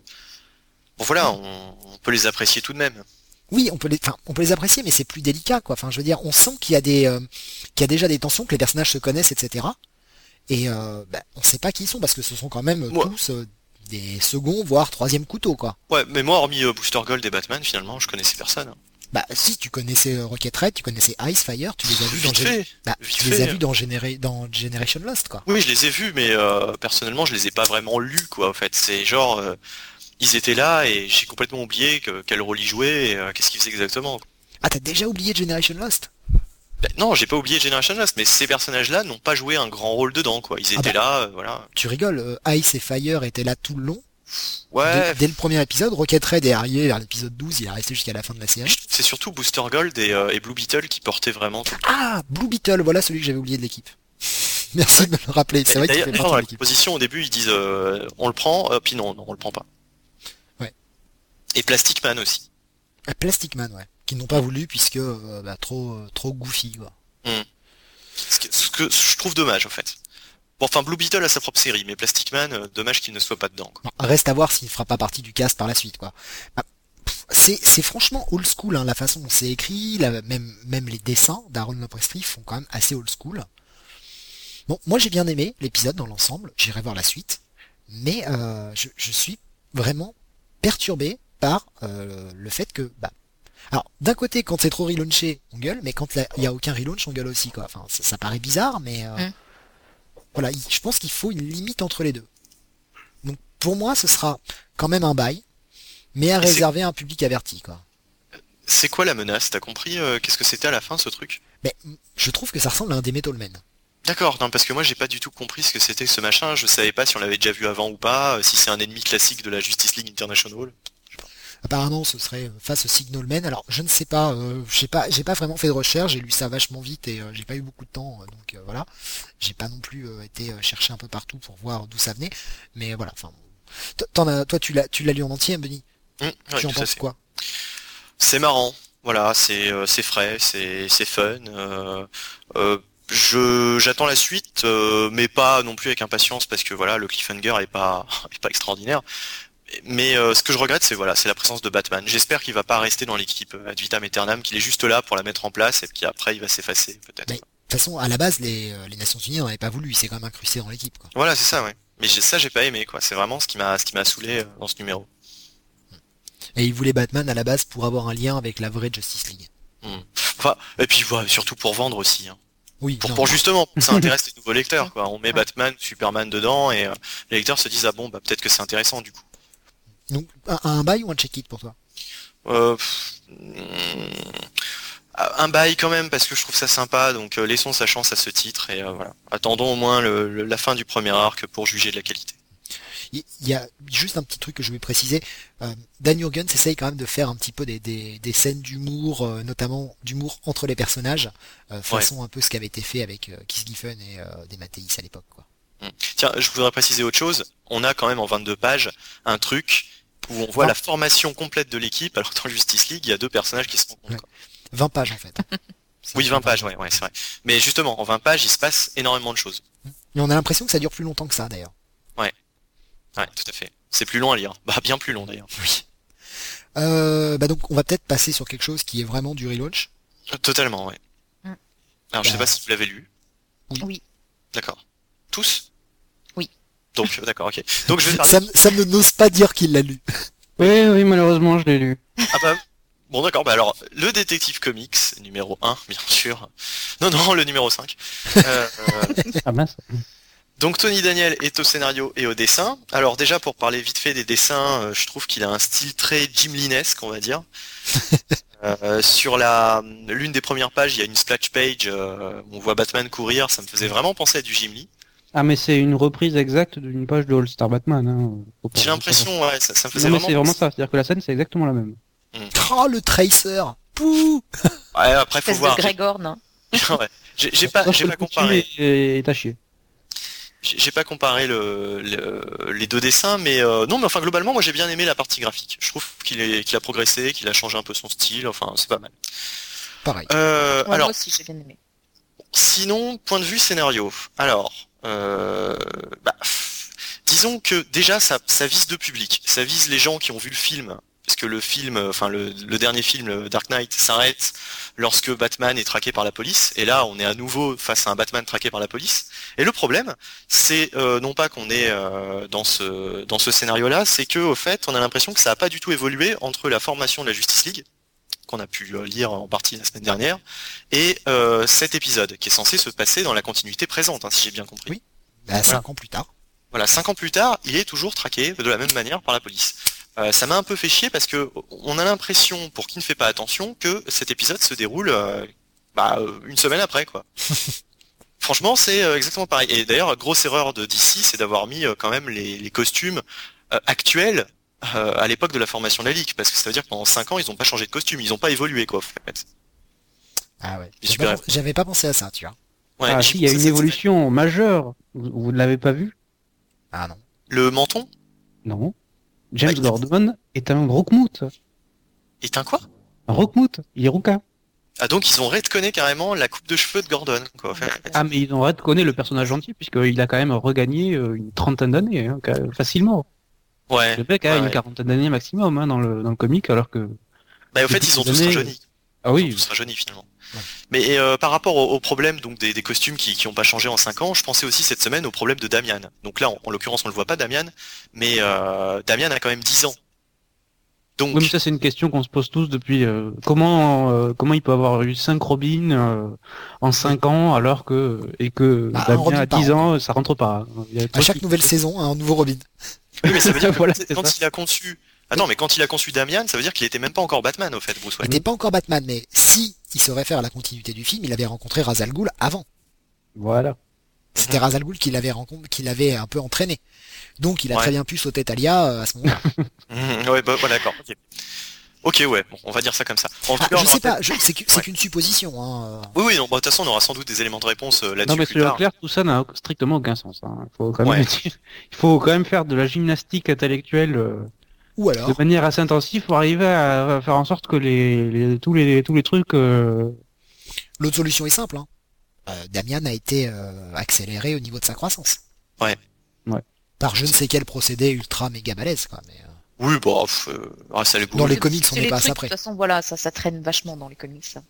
Speaker 2: bon voilà, on, on peut les apprécier tout de même.
Speaker 1: Oui, on peut les, enfin, on peut les apprécier, mais c'est plus délicat, quoi. Enfin, je veux dire, on sent qu'il y a des, euh, qu'il y a déjà des tensions, que les personnages se connaissent, et cetera. Et euh, bah, on sait pas qui ils sont parce que ce sont quand même
Speaker 2: Moi.
Speaker 1: tous euh, des seconds, voire troisième couteau, quoi.
Speaker 2: Ouais, mais moi, hormis euh, Booster Gold et Batman, finalement, je connaissais personne. Hein.
Speaker 1: Bah si, tu connaissais euh, Rocket Red, tu connaissais Ice, Fire, tu les as vus dans,
Speaker 2: Vite
Speaker 1: Gen-
Speaker 2: fait.
Speaker 1: bah,
Speaker 2: Vite
Speaker 1: tu les
Speaker 2: fait.
Speaker 1: as vus dans, Généra- dans Generation Lost, quoi.
Speaker 2: Oui, je les ai vus, mais euh, personnellement, je les ai pas vraiment lus, quoi. En fait, c'est genre, euh, ils étaient là et j'ai complètement oublié que, quel rôle ils jouaient et euh, qu'est-ce qu'ils faisaient exactement. Quoi.
Speaker 1: Ah, t'as déjà oublié Generation Lost?
Speaker 2: Ben, non, j'ai pas oublié Generation Lost, mais ces personnages-là n'ont pas joué un grand rôle dedans, quoi. Ils étaient
Speaker 1: Ah bah.
Speaker 2: là, euh, voilà.
Speaker 1: Tu rigoles, euh, Ice et Fire étaient là tout le long.
Speaker 2: Ouais.
Speaker 1: Dès, dès le premier épisode, Rocket Red est arrivé vers l'épisode douze, il est resté jusqu'à la fin de la série.
Speaker 2: C'est surtout Booster Gold et, euh, et Blue Beetle qui portaient vraiment tout.
Speaker 1: Ah, Blue Beetle, voilà celui que j'avais oublié de l'équipe. Merci de me le rappeler, c'est vrai qu'il
Speaker 2: D'ailleurs,
Speaker 1: fait
Speaker 2: dans
Speaker 1: partie de
Speaker 2: la
Speaker 1: l'équipe.
Speaker 2: position au début, ils disent euh, on le prend, euh, puis non, non, on le prend pas.
Speaker 1: Ouais.
Speaker 2: Et Plastic Man aussi.
Speaker 1: Ah, Plastic Man, ouais. Qui n'ont pas voulu puisque euh, bah, trop euh, trop goofy, quoi.
Speaker 2: Hmm. Ce, que, ce que je trouve dommage en fait. Bon, enfin, Blue Beetle a sa propre série, mais Plastic Man, euh, dommage qu'il ne soit pas dedans. Quoi.
Speaker 1: Bon, reste à voir s'il fera pas partie du cast par la suite, quoi. Bah, pff, c'est c'est franchement old school, hein, la façon dont c'est écrit, la, même même les dessins d'Aaron Lopresti font quand même assez old school. Bon, moi j'ai bien aimé l'épisode dans l'ensemble, j'irai voir la suite, mais euh, je, je suis vraiment perturbé par euh, le fait que, bah, alors d'un côté quand c'est trop relaunché, on gueule, mais quand il y a aucun relaunch, on gueule aussi, quoi. Enfin, ça, ça paraît bizarre, mais euh,
Speaker 3: Mm.
Speaker 1: voilà, il- je pense qu'il faut une limite entre les deux. Donc pour moi, ce sera quand même un bail, mais à
Speaker 2: Et c'est-
Speaker 1: réserver à un public averti, quoi.
Speaker 2: C'est quoi la menace? T'as compris euh, qu'est-ce que c'était à la fin ce truc?
Speaker 1: Mais je trouve que ça ressemble à un des Metal Men.
Speaker 2: D'accord, non, parce que moi j'ai pas du tout compris ce que c'était ce machin, je savais pas si on l'avait déjà vu avant ou pas, euh, si c'est un ennemi classique de la Justice League International.
Speaker 1: Apparemment, ce serait face au Signal Man. Alors, je ne sais pas, euh, j'ai pas, j'ai pas vraiment fait de recherche. J'ai lu ça vachement vite et euh, j'ai pas eu beaucoup de temps, euh, donc euh, voilà. J'ai pas non plus euh, été euh, chercher un peu partout pour voir d'où ça venait. Mais voilà. Enfin, bon. T'en as, toi, tu l'as, tu l'as lu en entier, Benny.
Speaker 2: Hum, ouais,
Speaker 1: Tu en
Speaker 2: tout à
Speaker 1: penses
Speaker 2: fait.
Speaker 1: quoi?
Speaker 2: C'est marrant, voilà, c'est euh, c'est frais, c'est c'est fun. Euh, euh, je j'attends la suite, euh, mais pas non plus avec impatience parce que voilà, le cliffhanger est pas est pas extraordinaire. Mais euh, ce que je regrette, c'est voilà, c'est la présence de Batman. J'espère qu'il va pas rester dans l'équipe euh, ad vitam aeternam, qu'il est juste là pour la mettre en place et puis après il va s'effacer peut-être.
Speaker 1: Mais de toute façon, à la base, les, euh, les Nations Unies n'en avaient pas voulu. Il s'est quand même incrusté dans l'équipe, quoi.
Speaker 2: Voilà, c'est ça, ouais. Mais j'ai- ça, j'ai pas aimé, quoi. C'est vraiment ce qui m'a ce qui m'a saoulé euh, dans ce numéro.
Speaker 1: Et il voulait Batman à la base pour avoir un lien avec la vraie Justice League.
Speaker 2: Hmm. Enfin, et puis voilà, surtout pour vendre aussi. Hein.
Speaker 1: Oui.
Speaker 2: Pour,
Speaker 1: non.
Speaker 2: pour justement, ça intéresse les nouveaux lecteurs, quoi. On met Batman, Superman dedans et euh, les lecteurs se disent ah bon, bah peut-être que c'est intéressant du coup.
Speaker 1: Donc, un, un bail ou un check-it pour toi?
Speaker 2: Euh, pff, hmm, un bail quand même parce que je trouve ça sympa, donc euh, laissons sa chance à ce titre et euh, voilà. Attendons au moins le, le- la fin du premier arc pour juger de la qualité.
Speaker 1: Il il y a juste un petit truc que je vais préciser. Euh, Dan Jurgens essaye quand même de faire un petit peu des, des, des scènes d'humour, euh, notamment d'humour entre les personnages, euh, façon un peu ce qui avait été fait avec euh, Keith Giffen et euh, des Mathéis à l'époque, quoi.
Speaker 2: Hmm. Tiens, je voudrais préciser autre chose. On a quand même en vingt-deux pages un truc où on voit
Speaker 1: Non.
Speaker 2: la formation complète de l'équipe, alors que dans Justice League, il y a deux personnages qui se rencontrent.
Speaker 1: Ouais.
Speaker 2: quoi.
Speaker 1: vingt pages en fait. Ça
Speaker 2: Oui,
Speaker 1: fait
Speaker 2: vingt pages, ouais, ouais, c'est vrai. Mais justement, en vingt pages, il se passe énormément de choses.
Speaker 1: Et on a l'impression que ça dure plus longtemps que ça d'ailleurs.
Speaker 2: Ouais, tout à fait. C'est plus long à lire. Bah, bien plus long d'ailleurs.
Speaker 1: Oui. Euh, bah donc on va peut-être passer sur quelque chose qui est vraiment du relaunch.
Speaker 2: Totalement, ouais.
Speaker 3: Mm.
Speaker 2: Alors, je sais
Speaker 1: Bah.
Speaker 2: pas si vous l'avez lu.
Speaker 1: Oui.
Speaker 3: Oui.
Speaker 2: D'accord. Tous?
Speaker 3: Oui.
Speaker 2: Donc, d'accord, ok. Donc, je vais parler...
Speaker 1: Sam, Sam ne n'ose pas dire qu'il l'a lu.
Speaker 4: Oui, oui, malheureusement, je l'ai lu.
Speaker 2: Ah bah... Bon, d'accord, bah alors, le Détective Comics, numéro un, bien sûr. Non, non, le numéro cinq. Euh,
Speaker 4: Ah mince.
Speaker 2: Donc Tony Daniel est au scénario et au dessin. Alors déjà pour parler vite fait des dessins, euh, je trouve qu'il a un style très Jim Lee-esque, on va dire. euh, sur la l'une des premières pages, il y a une splash page euh, où on voit Batman courir, ça me faisait vraiment penser à du Jim Lee.
Speaker 4: Ah, mais c'est une reprise exacte d'une page de All Star Batman. Hein. Faut pas-
Speaker 2: J'ai l'impression, ouais, ça, ça me faisait
Speaker 4: Non, mais
Speaker 2: vraiment.
Speaker 4: c'est vraiment ça. C'est-à-dire que la scène, c'est exactement la même.
Speaker 1: Oh, le Tracer. Pouh.
Speaker 2: Ouais, après faut
Speaker 3: Espèce
Speaker 2: voir.
Speaker 3: de Greg Horn. hein.
Speaker 2: Ouais. J'ai j'ai pas,
Speaker 4: Sauf
Speaker 2: j'ai
Speaker 4: que
Speaker 2: pas
Speaker 4: le costume
Speaker 2: comparé.
Speaker 4: est, est à chier.
Speaker 2: J'ai j'ai pas comparé le, le- les deux dessins, mais euh, non, mais enfin globalement, moi j'ai bien aimé la partie graphique. Je trouve qu'il est, qu'il a progressé, qu'il a changé un peu son style. Enfin, c'est pas mal.
Speaker 1: Pareil.
Speaker 2: Euh,
Speaker 3: Ouais,
Speaker 2: alors.
Speaker 3: Moi aussi, j'ai bien aimé.
Speaker 2: Sinon, point de vue scénario. Alors, euh, bah, pff, disons que déjà ça, ça vise deux publics. Ça vise les gens qui ont vu le film, parce que le film, enfin le, le dernier film, le Dark Knight, s'arrête lorsque Batman est traqué par la police. Et là, on est à nouveau face à un Batman traqué par la police. Et le problème, c'est euh, non pas qu'on est euh, dans ce dans ce scénario-là, c'est que au fait, on a l'impression que ça n'a pas du tout évolué entre la formation de la Justice League, qu'on a pu euh, lire en partie la semaine dernière, et euh, cet épisode, qui est censé se passer dans la continuité présente, hein, si j'ai bien compris.
Speaker 1: Oui. Bah, cinq ans plus tard.
Speaker 2: Voilà, cinq ans plus tard, il est toujours traqué de la même manière par la police. Euh, ça m'a un peu fait chier parce que on a l'impression, pour qui ne fait pas attention, que cet épisode se déroule euh, bah, euh, une semaine après, quoi. Franchement, c'est euh, exactement pareil. Et d'ailleurs, grosse erreur de D C, c'est d'avoir mis euh, quand même les, les costumes euh, actuels euh, à l'époque de la formation de la Ligue, parce que ça veut dire que pendant cinq ans, ils n'ont pas changé de costume, ils n'ont pas évolué, quoi, en fait.
Speaker 1: Ah ouais.
Speaker 2: Les
Speaker 1: J'avais
Speaker 2: super-
Speaker 1: pas, j'avais pas pensé à ça, tu vois.
Speaker 2: Ouais,
Speaker 4: Ah
Speaker 2: j'y
Speaker 4: si, il y a
Speaker 2: pensais
Speaker 4: une
Speaker 2: cette
Speaker 4: évolution majeure. Vous, vous ne l'avez pas vu?
Speaker 1: Ah non.
Speaker 2: semaine. Le menton
Speaker 4: Non. James
Speaker 2: Ah,
Speaker 4: Gordon est un rockmout.
Speaker 2: est un quoi?
Speaker 4: Un rockmout. Il est rouquin.
Speaker 2: Ah donc ils ont redconné carrément la coupe de cheveux de Gordon, quoi. en fait.
Speaker 4: Ah, mais ils ont retconnu le personnage gentil puisqu'il a quand même regagné euh, une trentaine d'années, hein, quand même, facilement.
Speaker 2: Ouais.
Speaker 4: Le mec a
Speaker 2: ouais,
Speaker 4: une
Speaker 2: ouais.
Speaker 4: quarantaine d'années maximum hein, dans le dans le comic, alors que.
Speaker 2: Bah au fait
Speaker 4: depuis
Speaker 2: ils ont
Speaker 4: des
Speaker 2: tous
Speaker 4: années-
Speaker 2: rajeuni.
Speaker 4: Ah
Speaker 2: Ils ont
Speaker 4: oui.
Speaker 2: tous rajeuni finalement.
Speaker 1: Ouais.
Speaker 2: Mais euh, par rapport au, au problème donc des, des costumes qui qui ont pas changé en cinq ans, je pensais aussi cette semaine au problème de Damian. Donc là en, en l'occurrence on le voit pas Damian, mais euh, Damian a quand même dix ans. Donc
Speaker 4: Oui, mais ça c'est une question qu'on se pose tous depuis. euh, comment euh, comment il peut avoir eu cinq Robins euh, en cinq ans alors que et que
Speaker 1: Bah, un
Speaker 4: Damien
Speaker 1: Robin
Speaker 4: à
Speaker 1: par
Speaker 4: dix
Speaker 1: an.
Speaker 4: ans ça rentre pas. Il y a
Speaker 1: À
Speaker 4: trop
Speaker 1: chaque
Speaker 4: de-
Speaker 1: nouvelle saison, un nouveau Robin.
Speaker 2: oui, mais ça veut dire que
Speaker 4: Voilà,
Speaker 2: quand,
Speaker 4: c'est
Speaker 2: quand
Speaker 4: ça.
Speaker 2: il a conçu Attends, mais quand il a conçu Damian, ça veut dire qu'il était même pas encore Batman au fait, Bruce
Speaker 1: Il
Speaker 2: Wayne.
Speaker 1: n'était pas encore Batman, mais si il se réfère à la continuité du film, il avait rencontré Ra's al Ghul avant.
Speaker 4: Voilà.
Speaker 1: C'était Ra's al Ghul qui l'avait rencontré, qui l'avait un peu entraîné. Donc il a
Speaker 2: Ouais.
Speaker 1: très bien pu sauter Talia euh, à ce moment-là.
Speaker 2: Mmh, ouais, bah, voilà, d'accord. Ok. Ok, ouais, bon, on va dire ça comme ça. En tout
Speaker 1: Ah,
Speaker 2: cas, on
Speaker 1: je sais
Speaker 2: rappelle-
Speaker 1: pas, je- c'est que- c'est
Speaker 2: Ouais.
Speaker 1: qu'une supposition. Hein.
Speaker 2: Oui, oui, non, bah, de toute façon, on aura sans doute des éléments de réponse euh,
Speaker 4: Non
Speaker 2: là-dessus
Speaker 4: mais
Speaker 2: plus
Speaker 4: soyons
Speaker 2: tard.
Speaker 4: clairs, tout ça n'a strictement aucun sens. Hein. Il faut quand même
Speaker 2: Ouais.
Speaker 4: le dire. Il faut quand même faire de la gymnastique intellectuelle euh,
Speaker 1: Ou alors,
Speaker 4: de manière assez intensive pour arriver à, à faire en sorte que les, les tous les tous les trucs. euh,
Speaker 1: l'autre solution est simple. Hein. Euh, Damian a été euh, accéléré au niveau de sa croissance.
Speaker 2: Ouais.
Speaker 4: Ouais.
Speaker 1: Par je ne sais quel procédé ultra méga balèze, quoi. Mais, euh,
Speaker 2: Oui, bah, pff, euh, ah, ça le goût.
Speaker 1: dans les comics, on
Speaker 3: C'est
Speaker 1: n'est
Speaker 3: les
Speaker 1: pas
Speaker 3: trucs,
Speaker 1: assez
Speaker 3: de
Speaker 1: après.
Speaker 3: toute façon, voilà, ça, ça traîne vachement dans les comics. ça.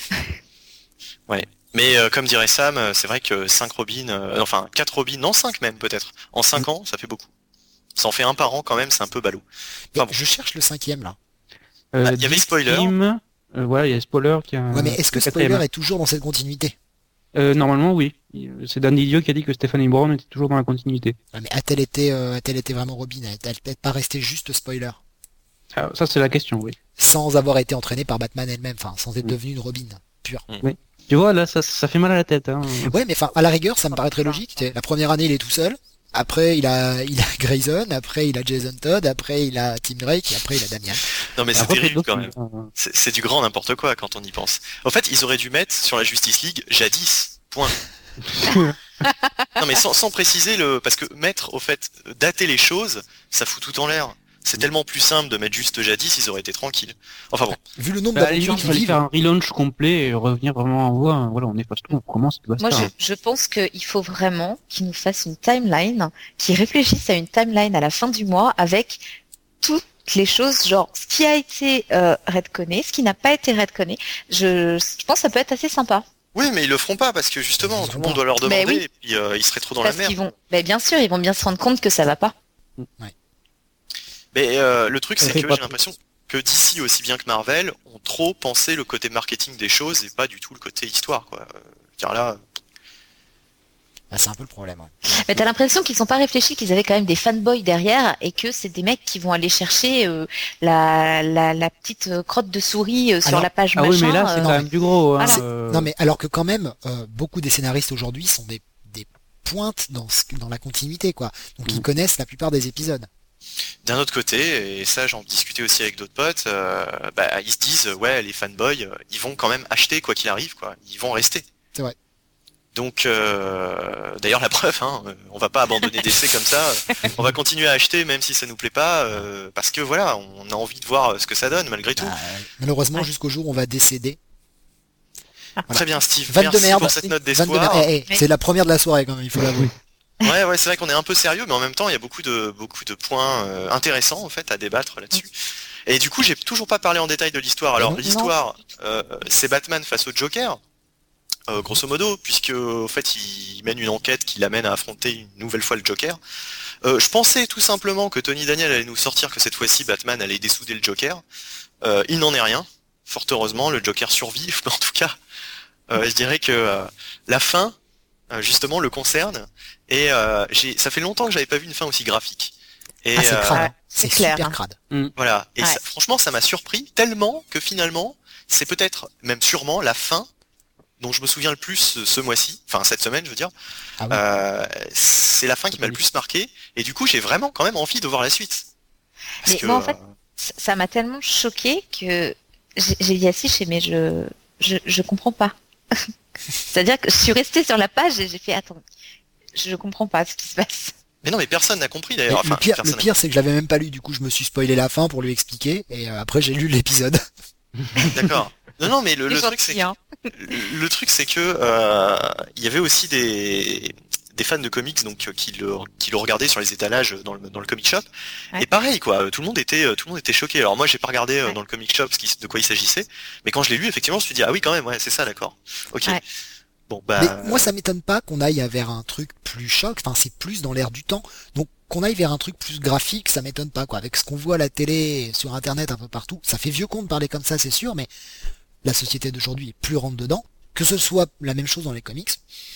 Speaker 2: Mais euh, comme dirait Sam, euh, c'est vrai que cinq Robins, euh, enfin quatre Robins, non cinq même peut-être, en cinq
Speaker 1: Mm.
Speaker 2: ans, ça fait beaucoup. Ça en fait un par an quand même, c'est un peu ballot.
Speaker 1: Et
Speaker 2: Enfin bon.
Speaker 1: je cherche le cinquième là.
Speaker 4: euh,
Speaker 2: Ah, il y avait
Speaker 4: Dick
Speaker 2: Spoiler.
Speaker 4: Kim, euh, voilà, il y a Spoiler qui a.
Speaker 1: Ouais, mais est-ce que
Speaker 4: le quatrième.
Speaker 1: Spoiler est toujours dans cette continuité?
Speaker 4: Euh, Normalement, oui. C'est Dan Didio qui a dit que Stephanie Brown était toujours dans la continuité.
Speaker 1: Ouais, mais a-t-elle été, euh, a-t-elle été vraiment Robin? A-t-elle peut-être pas resté juste Spoiler?
Speaker 4: Ah, ça, c'est la question, oui.
Speaker 1: Sans avoir été entraînée par Batman elle-même, enfin, sans être
Speaker 4: Mm.
Speaker 1: devenue une Robin pure.
Speaker 4: Tu vois, là, ça, ça fait mal à la tête. Hein.
Speaker 1: Ouais, mais enfin, à la rigueur, ça me paraît très logique. tu sais. La première année, il est tout seul. Après, il a, il a Grayson. Après, il a Jason Todd. Après, il a Tim Drake. Et après, il a Damian.
Speaker 2: Non mais c'est
Speaker 4: Après,
Speaker 2: terrible
Speaker 4: d'autres,
Speaker 2: quand même.
Speaker 4: euh,
Speaker 2: C'est c'est du grand n'importe quoi quand on y pense. En fait, ils auraient dû mettre sur la Justice League jadis. Point. Non mais sans, sans préciser le, parce que mettre au fait dater les choses, ça fout tout en l'air. C'est tellement plus simple de mettre juste jadis, ils auraient été tranquilles. Enfin bon.
Speaker 1: Vu le nombre
Speaker 4: Bah,
Speaker 1: d'aventures
Speaker 4: il
Speaker 1: qui
Speaker 4: fallait
Speaker 1: vivent,
Speaker 4: faire un relaunch complet et revenir vraiment en voie. Hein. Voilà, on efface tout, on recommence, tout
Speaker 3: Moi, je, je pense qu'il faut vraiment qu'ils nous fassent une timeline, qu'ils réfléchissent à une timeline à la fin du mois avec toutes les choses, genre ce qui a été euh, retconné, ce qui n'a pas été retconné. Je, je pense que ça peut être assez sympa.
Speaker 2: Oui, mais ils le feront pas parce que justement,
Speaker 1: Ils
Speaker 2: tout le
Speaker 1: vont
Speaker 2: monde doit leur demander
Speaker 3: Mais oui.
Speaker 2: et puis euh, ils seraient trop dans
Speaker 3: Parce
Speaker 2: la merde.
Speaker 3: qu'ils vont, ben, bien sûr, ils vont bien se rendre compte que ça va pas.
Speaker 2: Mais euh, le truc,
Speaker 4: Ça
Speaker 2: c'est
Speaker 4: fait
Speaker 2: que
Speaker 4: pas
Speaker 2: j'ai l'impression que D C aussi bien que Marvel ont trop pensé le côté marketing des choses et pas du tout le côté histoire, quoi. Euh, Car là,
Speaker 1: bah, c'est un peu le problème. Ouais.
Speaker 3: Mais t'as l'impression qu'ils sont pas réfléchis, qu'ils avaient quand même des fanboys derrière et que c'est des mecs qui vont aller chercher euh, la, la, la petite euh, crotte de souris euh, sur
Speaker 1: Alors-
Speaker 3: la page
Speaker 4: Ah
Speaker 3: machin.
Speaker 4: oui, mais là, c'est
Speaker 3: euh,
Speaker 4: quand même du gros. Hein,
Speaker 3: Voilà.
Speaker 4: euh,
Speaker 1: Non mais alors que quand même, euh, beaucoup des scénaristes aujourd'hui sont des, des pointes dans, ce, dans la continuité, quoi. Donc ils
Speaker 4: Mm.
Speaker 1: connaissent la plupart des épisodes.
Speaker 2: d'un autre côté, et ça j'en discutais aussi avec d'autres potes, euh, bah, ils se disent, ouais, les fanboys, euh, ils vont quand même acheter quoi qu'il arrive, quoi. Ils vont rester.
Speaker 1: C'est vrai.
Speaker 2: Donc, euh, d'ailleurs la preuve, hein, euh, on va pas abandonner D C comme ça. euh, On va continuer à acheter même si ça nous plaît pas, euh, parce que voilà, on a envie de voir euh, ce que ça donne malgré tout.
Speaker 1: Bah, malheureusement,
Speaker 3: Ouais.
Speaker 1: jusqu'au jour où on va décéder.
Speaker 2: Très bien, Steve.
Speaker 1: Vanne de
Speaker 2: Merci
Speaker 1: merde.
Speaker 2: pour cette note
Speaker 1: Vanne de
Speaker 2: d'espoir.
Speaker 1: merde. Eh, eh,
Speaker 3: Oui.
Speaker 1: c'est la première de la soirée quand même, il faut l'avouer.
Speaker 2: Ouais, ouais, c'est vrai qu'on est un peu sérieux, mais en même temps, il y a beaucoup de beaucoup de points euh, intéressants en fait à débattre là-dessus. Et du coup, j'ai toujours pas parlé en détail de l'histoire. Alors,
Speaker 1: Non.
Speaker 2: l'histoire, euh, c'est Batman face au Joker, euh, grosso modo, puisque au fait, il mène une enquête qui l'amène à affronter une nouvelle fois le Joker. Euh, je pensais tout simplement que Tony Daniel allait nous sortir que cette fois-ci, Batman allait dessouder le Joker. Euh, il n'en est rien. Fort heureusement, le Joker survit. Mais en tout cas, euh, je dirais que euh, la fin, euh, justement, le concerne. Et euh, j'ai, ça fait longtemps que j'avais pas vu une fin aussi graphique. Et
Speaker 1: Ah, c'est
Speaker 2: euh,
Speaker 1: crade.
Speaker 3: ouais,
Speaker 1: hein.
Speaker 3: c'est
Speaker 1: C'est
Speaker 3: clair,
Speaker 1: super
Speaker 3: hein.
Speaker 1: crade.
Speaker 2: voilà. Et
Speaker 3: Ouais.
Speaker 2: ça- franchement, ça m'a surpris tellement que finalement, c'est peut-être même sûrement la fin dont je me souviens le plus ce, ce mois-ci, enfin cette semaine, je veux dire.
Speaker 1: Ah oui.
Speaker 2: Euh, c'est la fin qui m'a le plus marqué. Et du coup, j'ai vraiment quand même envie de voir la suite. Parce
Speaker 3: Mais
Speaker 2: que,
Speaker 3: moi, en fait,
Speaker 2: euh,
Speaker 3: ça ça m'a tellement choqué que j'ai j'ai dit à Sich, mais je, je, je comprends pas. C'est-à-dire que je suis restée sur la page et j'ai fait, attends, je comprends pas ce qui se passe.
Speaker 2: mais non, mais personne n'a compris
Speaker 1: Mais
Speaker 2: d'ailleurs.
Speaker 1: le
Speaker 2: Enfin,
Speaker 1: pire, le
Speaker 2: personne n'a-
Speaker 1: pire, c'est que je l'avais même pas lu, du coup je me suis spoilé la fin pour lui expliquer, et euh, après j'ai lu l'épisode.
Speaker 2: D'accord. Non, non, mais le,
Speaker 3: C'est
Speaker 2: le truc c'est
Speaker 3: gentil, hein.
Speaker 2: Le, le truc c'est que euh, il y avait aussi des des fans de comics donc euh, qui le qui le regardaient sur les étalages dans le dans le comic shop
Speaker 3: Ouais.
Speaker 2: et pareil quoi, tout le monde était tout le monde était choqué. Alors moi j'ai pas regardé euh,
Speaker 3: Ouais.
Speaker 2: dans le comic shop ce qui, de quoi il s'agissait, mais quand je l'ai lu effectivement je me suis dit ah oui quand même ouais c'est ça d'accord. Ok.
Speaker 3: Ouais.
Speaker 2: Bon bah
Speaker 1: Mais moi ça m'étonne pas qu'on aille vers un truc plus choc, enfin c'est plus dans l'air du temps, donc qu'on aille vers un truc plus graphique, ça m'étonne pas, quoi. Avec ce qu'on voit à la télé, sur internet, un peu partout, ça fait vieux con de parler comme ça, c'est sûr, mais la société d'aujourd'hui est plus rentre dedans, que ce soit la même chose dans les comics,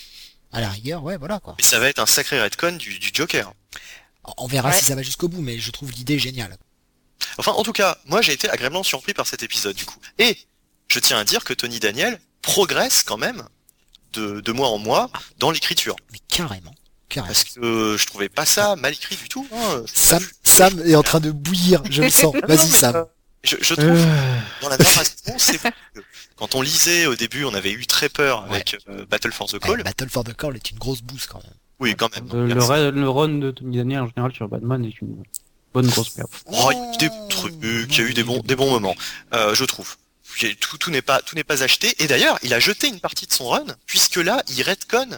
Speaker 1: à la rigueur, ouais, voilà, quoi.
Speaker 2: mais ça va être un sacré retcon du, du Joker.
Speaker 1: On verra
Speaker 3: Ouais.
Speaker 1: si ça va jusqu'au bout, mais je trouve l'idée géniale.
Speaker 2: Enfin en tout cas moi j'ai été agréablement surpris par cet épisode du coup. Et je tiens à dire que Tony Daniel progresse quand même de, de mois en mois dans l'écriture.
Speaker 1: Mais carrément, carrément.
Speaker 2: Parce que euh, je trouvais pas ça mal écrit du tout. hein. Ça
Speaker 1: Sam, Sam est en train de bouillir, je le sens.
Speaker 2: Non, non,
Speaker 1: Vas-y
Speaker 2: mais,
Speaker 1: Sam.
Speaker 2: euh, Je, je trouve
Speaker 4: Euh,
Speaker 2: dans la narration, c'est fou. Quand on lisait au début, on avait eu très peur avec euh, Battle for the
Speaker 1: Ouais,
Speaker 2: Call.
Speaker 1: Battle for the Call est une grosse bouse quand même.
Speaker 2: Oui, quand même.
Speaker 4: le, le,
Speaker 2: Merci.
Speaker 4: ra- le run de Tony Daniel en général sur Batman est une bonne grosse merde.
Speaker 2: Oh, il y a eu des trucs, il y a eu des bons, des bons moments, euh, je trouve. J'ai- Tout, tout n'est pas, tout n'est pas acheté. Et d'ailleurs, il a jeté une partie de son run, puisque là, il retconne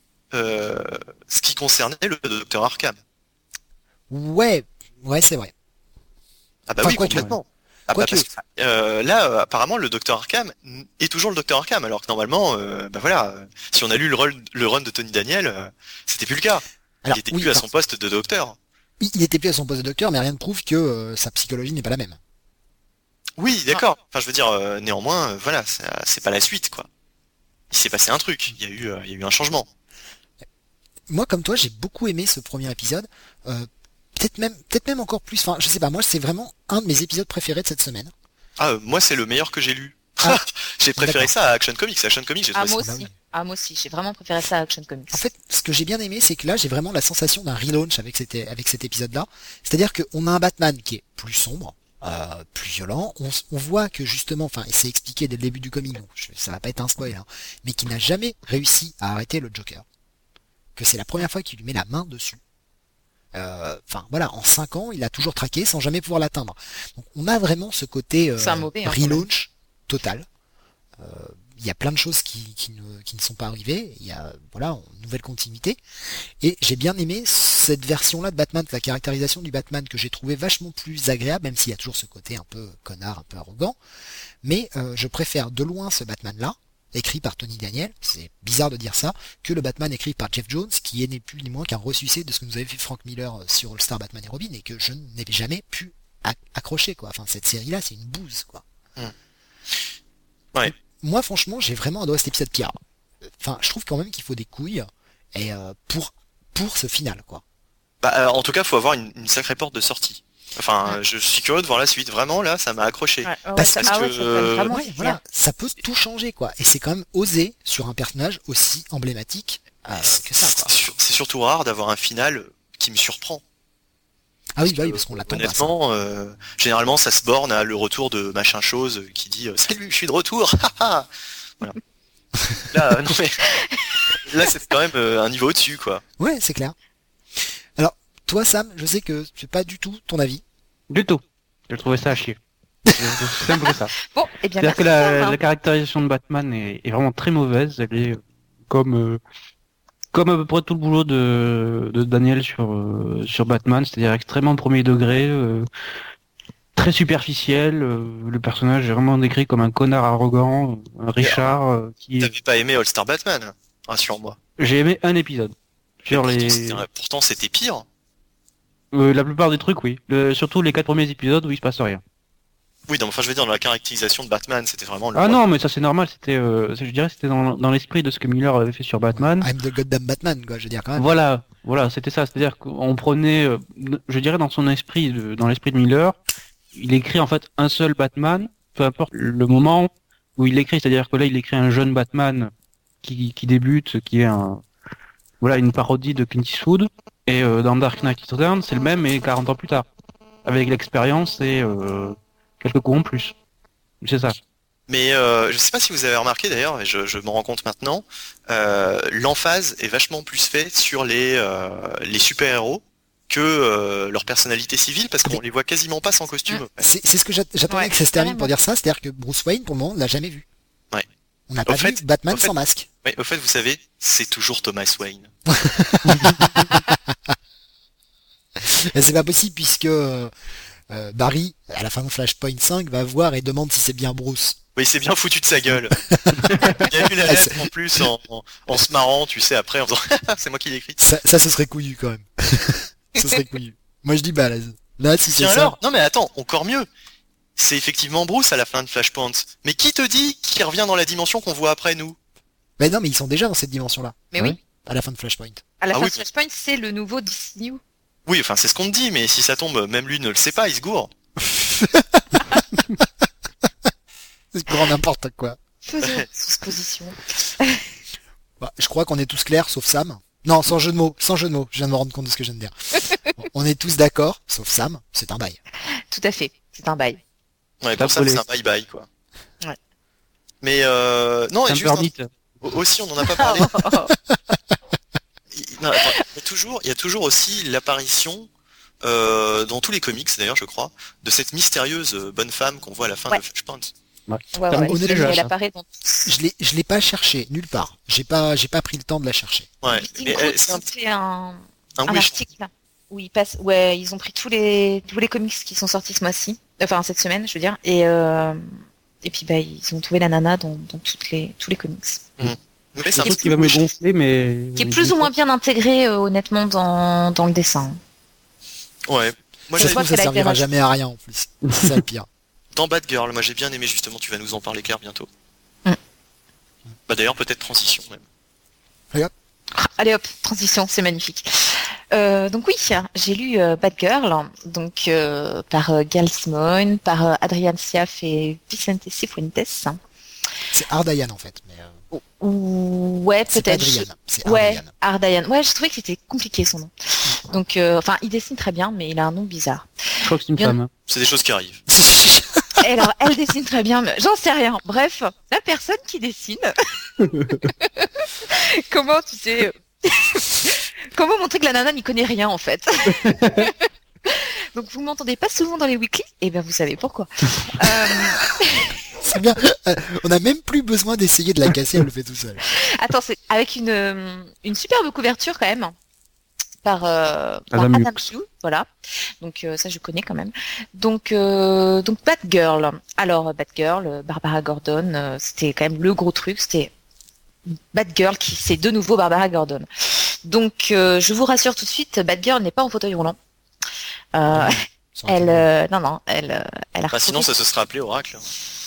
Speaker 2: euh, ce qui concernait le docteur Arkham.
Speaker 1: Ouais, ouais, c'est vrai.
Speaker 2: Ah bah
Speaker 1: Enfin,
Speaker 2: oui,
Speaker 1: quoi que-
Speaker 2: complètement. Ah
Speaker 1: quoi
Speaker 2: bah
Speaker 1: que-
Speaker 2: parce que, euh, là, euh, apparemment, le docteur Arkham est toujours le docteur Arkham, alors que normalement, euh, bah voilà, euh, si on a lu le run, le run de Tony Daniel, euh, c'était plus le cas.
Speaker 1: Alors,
Speaker 2: il était
Speaker 1: oui,
Speaker 2: plus à
Speaker 1: enfin,
Speaker 2: son poste de docteur.
Speaker 1: il il était plus à son poste de docteur, mais rien ne prouve que euh, sa psychologie n'est pas la même.
Speaker 2: Oui, d'accord. Enfin, je veux dire, euh, néanmoins, euh, voilà, c'est c'est pas la suite, quoi. Il s'est passé un truc. Il y a eu, euh, il y a eu un changement.
Speaker 1: Moi, comme toi, j'ai beaucoup aimé ce premier épisode. Euh, peut-être même, peut-être même encore plus. Enfin, je sais pas. Moi, c'est vraiment un de mes épisodes préférés de cette semaine.
Speaker 2: Ah, euh, moi, c'est le meilleur que j'ai lu.
Speaker 1: Ah,
Speaker 2: j'ai préféré
Speaker 1: d'accord.
Speaker 2: ça à Action Comics. Action Comics, j'ai
Speaker 3: Ah,
Speaker 2: trouvé
Speaker 3: moi
Speaker 2: ça.
Speaker 1: bah
Speaker 3: aussi.
Speaker 1: oui.
Speaker 3: Ah, moi aussi. J'ai vraiment préféré ça à Action Comics.
Speaker 1: En fait, ce que j'ai bien aimé, c'est que là, j'ai vraiment la sensation d'un relaunch avec cet, avec cet épisode-là. C'est-à-dire qu'on a un Batman qui est plus sombre, euh, plus violent. On, s- on voit que justement, enfin, et c'est expliqué dès le début du comic, donc je- ça va pas être un spoil, hein, mais qui n'a jamais réussi à arrêter le Joker. Que c'est la première fois qu'il lui met la main dessus. Euh, Enfin voilà, en cinq ans, il a toujours traqué sans jamais pouvoir l'atteindre. Donc on a vraiment ce côté euh,
Speaker 3: C'est un mauvais, hein,
Speaker 1: relaunch total. Euh, Il y a plein de choses qui, qui, ne, qui ne sont pas arrivées. Il y a voilà une nouvelle continuité. Et j'ai bien aimé cette version-là de Batman, la caractérisation du Batman que j'ai trouvé vachement plus agréable, même s'il y a toujours ce côté un peu connard, un peu arrogant. Mais euh, je préfère de loin ce Batman-là, écrit par Tony Daniel, c'est bizarre de dire ça, que le Batman écrit par Jeff Jones, qui est ni plus ni moins qu'un ressucé de ce que nous avait fait Frank Miller sur All Star Batman et Robin, et que je n'ai jamais pu accrocher, quoi. Enfin, cette série-là, c'est une bouse, quoi.
Speaker 2: Mmh. Ouais.
Speaker 1: Moi, franchement, j'ai vraiment adoré cet épisode qui a... Enfin, je trouve quand même qu'il faut des couilles et euh, pour pour ce final, quoi.
Speaker 2: Bah, euh, en tout cas, faut avoir une, une sacrée porte de sortie. Enfin, je suis curieux de voir la suite. Vraiment, là, ça m'a accroché.
Speaker 3: Ouais, ouais,
Speaker 1: Parce
Speaker 3: ça,
Speaker 1: que
Speaker 3: ah ouais, ça peut vraiment
Speaker 1: ouais, voilà, ça peut tout changer, quoi. Et c'est quand même osé sur un personnage aussi emblématique euh, que ça, quoi.
Speaker 2: C'est, sur, c'est surtout rare d'avoir un final qui me surprend.
Speaker 1: Ah oui,
Speaker 2: parce,
Speaker 1: bah oui,
Speaker 2: que,
Speaker 1: parce qu'on l'attend
Speaker 2: honnêtement,
Speaker 1: pas.
Speaker 2: Honnêtement, euh, généralement, ça se borne à le retour de machin chose qui dit euh, salut, je suis de retour. Voilà. Là, euh, non mais là, c'est quand même euh, un niveau au-dessus, quoi.
Speaker 1: Ouais, c'est clair. Alors, toi, Sam, je sais que c'est pas du tout ton avis.
Speaker 4: Du tout. J'ai trouvé ça à chier. C'est simple que ça.
Speaker 3: Bon, et bien
Speaker 4: C'est-à-dire
Speaker 3: merci.
Speaker 4: que la,
Speaker 3: Sam.
Speaker 4: la caractérisation de Batman est, est vraiment très mauvaise. Elle est comme euh, comme à peu près tout le boulot de, de Daniel sur euh, sur Batman, c'est-à-dire extrêmement premier degré, euh, très superficiel. Euh, le personnage est vraiment décrit comme un connard arrogant, un Richard euh, qui.
Speaker 2: T'avais pas aimé All Star Batman, rassure-moi.
Speaker 4: J'ai aimé un épisode. Sur
Speaker 2: pourtant,
Speaker 4: les.
Speaker 2: c'était, pourtant, c'était pire.
Speaker 4: Euh, la plupart des trucs, oui. Le, surtout les quatre premiers épisodes où il se passe rien.
Speaker 2: Oui, donc, enfin, je veux dire, dans la caractérisation de Batman, c'était vraiment le...
Speaker 4: Ah non, mais ça c'est normal, c'était, euh, je dirais, c'était dans, dans l'esprit de ce que Miller avait fait sur Batman.
Speaker 1: I'm the goddamn Batman, quoi, je veux dire, quand même.
Speaker 4: Voilà, voilà, c'était ça, c'est-à-dire qu'on prenait, euh, je dirais, dans son esprit, de, dans l'esprit de Miller, il écrit en fait un seul Batman, peu importe le moment où il l'écrit, c'est-à-dire que là, il écrit un jeune Batman qui, qui débute, qui est un, voilà, une parodie de Clint Eastwood, et euh, dans Dark Knight Returns, c'est le même, mais quarante ans plus tard, avec l'expérience et euh, quelques coups en plus. C'est ça.
Speaker 2: Mais euh, je sais pas si vous avez remarqué d'ailleurs, et je, je m'en rends compte maintenant, euh, l'emphase est vachement plus faite sur les, euh, les super-héros que euh, leur personnalité civile, parce qu'on les voit quasiment pas sans costume.
Speaker 3: Mmh.
Speaker 1: C'est, c'est ce que j'a- j'attendais
Speaker 3: Ouais,
Speaker 1: que ça se termine
Speaker 3: carrément.
Speaker 1: pour dire ça, c'est-à-dire que Bruce Wayne, pour le moment, on l'a jamais vu.
Speaker 2: Ouais.
Speaker 1: On n'a
Speaker 2: Au
Speaker 1: pas
Speaker 2: fait-
Speaker 1: vu Batman
Speaker 2: au fait-
Speaker 1: sans masque.
Speaker 2: Ouais, au fait, vous savez, c'est toujours Thomas Wayne.
Speaker 1: Et c'est pas possible puisque euh, euh, Barry, à la fin de Flashpoint cinq, va voir et demande si c'est bien Bruce.
Speaker 2: Oui, c'est bien foutu de sa gueule. Il y a eu la lettre en plus en, en, en se marrant, tu sais, après, en faisant c'est moi qui l'ai écrite.
Speaker 1: Ça, ça, ce serait couillu quand même. Ce serait couillu. Moi, je dis balèze. Là, si c'est
Speaker 2: Tiens
Speaker 1: ça.
Speaker 2: alors, non mais attends, encore mieux. C'est effectivement Bruce à la fin de Flashpoint. Mais qui te dit qu'il revient dans la dimension qu'on voit après nous?
Speaker 1: Mais non, mais ils sont déjà dans cette dimension-là.
Speaker 3: Mais oui,
Speaker 1: À la fin de Flashpoint.
Speaker 3: à la
Speaker 2: Ah
Speaker 3: fin
Speaker 2: oui,
Speaker 3: de Flashpoint, c'est le nouveau D C New.
Speaker 2: Oui, enfin c'est ce qu'on te dit, mais si ça tombe, même lui ne le sait pas, il se gourre.
Speaker 1: C'est grand n'importe quoi.
Speaker 3: Faisons sous-position.
Speaker 1: Bah, je crois qu'on est tous clairs, sauf Sam. Non, sans jeu de mots, sans jeu de mots. Je viens de me rendre compte de ce que je viens de dire. Bon, on est tous d'accord, sauf Sam. C'est un bail.
Speaker 3: Tout à fait, c'est un bail.
Speaker 2: Ouais,
Speaker 4: T'as
Speaker 2: pour ça
Speaker 4: volé.
Speaker 2: c'est un bye bye quoi.
Speaker 3: Ouais.
Speaker 2: Mais euh, non,
Speaker 4: C'est
Speaker 2: et
Speaker 4: un
Speaker 2: juste
Speaker 4: peu
Speaker 2: un-
Speaker 4: ordite.
Speaker 2: aussi on en a pas parlé. Il non, attends, il y a toujours, il y a toujours aussi l'apparition euh, dans tous les comics d'ailleurs je crois, de cette mystérieuse euh, bonne femme qu'on voit à la fin
Speaker 3: Ouais.
Speaker 2: de Flashpoint.
Speaker 3: Ouais,
Speaker 4: T'as
Speaker 3: ouais,
Speaker 4: un bonnet
Speaker 3: elle,
Speaker 4: déjà,
Speaker 3: elle
Speaker 4: ça.
Speaker 3: apparaît dans
Speaker 1: Je l'ai, je l'ai pas cherché nulle part. J'ai pas, j'ai pas pris le temps de la chercher.
Speaker 2: Ouais.
Speaker 3: Meeting
Speaker 2: Mais
Speaker 3: Group,
Speaker 2: elle- c'est un,
Speaker 3: ils ont fait un,
Speaker 2: un
Speaker 3: un
Speaker 2: wish.
Speaker 3: article où ils passent, ouais, ils ont pris tous les tous les comics qui sont sortis ce mois-ci, enfin cette semaine, je veux dire, et euh, et puis bah ils ont trouvé la nana dans, dans toutes les tous les comics,
Speaker 2: Mais c'est
Speaker 4: C'est
Speaker 2: un
Speaker 4: un truc qui va me
Speaker 2: wish.
Speaker 4: gonfler, mais.
Speaker 3: qui est plus ou moins bien intégré euh, honnêtement dans dans le dessin.
Speaker 2: Ouais. Moi
Speaker 1: Ça
Speaker 2: j'avais
Speaker 1: se
Speaker 3: vois
Speaker 1: trouve, ça
Speaker 3: qu'elle a été
Speaker 1: servira
Speaker 3: rachetée.
Speaker 1: jamais à rien en plus. C'est ça le pire.
Speaker 2: dans Batgirl, moi j'ai bien aimé justement, tu vas nous en parler Claire bientôt.
Speaker 3: Mm.
Speaker 2: Bah d'ailleurs peut-être transition même.
Speaker 3: Allez hop, transition, c'est magnifique. Euh, donc oui, j'ai lu euh, Batgirl, donc euh, par euh, Gail Simone, par euh, Adrian Siaf et Vicente Cifuentes.
Speaker 1: C'est Ardayan en fait. Mais, euh,
Speaker 3: Ou ouais,
Speaker 1: c'est pas
Speaker 3: peut-être.
Speaker 1: Adrian. C'est
Speaker 3: Ouais,
Speaker 1: Ardayan.
Speaker 3: Ardayan. Ouais, je trouvais que c'était compliqué son nom. Donc, euh, enfin, il dessine très bien, mais il a un nom bizarre.
Speaker 4: Je crois que c'est une
Speaker 3: Bien-
Speaker 4: femme. hein.
Speaker 2: C'est des choses qui arrivent.
Speaker 3: Et alors, elle dessine très bien, mais j'en sais rien. Bref, la personne qui dessine. Comment tu sais euh, Comment montrer que la nana n'y connaît rien en fait. Donc vous m'entendez pas souvent dans les weekly, et bien vous savez pourquoi. euh...
Speaker 1: C'est bien. Euh, on n'a même plus besoin d'essayer de la casser, elle le fait tout seul.
Speaker 3: Attends, c'est avec une euh, une superbe couverture quand même par, euh, par
Speaker 4: Adam
Speaker 3: Adam
Speaker 4: Hughes.
Speaker 3: Hughes, voilà. Donc euh, ça je connais quand même. Donc euh, donc Batgirl. Alors Batgirl, euh, Barbara Gordon, euh, c'était quand même le gros truc, c'était Batgirl qui c'est de nouveau Barbara Gordon. Donc euh, je vous rassure tout de suite, Batgirl n'est pas en fauteuil roulant. Euh, elle, euh, non, non, elle, euh, elle a
Speaker 2: Bah, sinon, ça se serait appelé Oracle.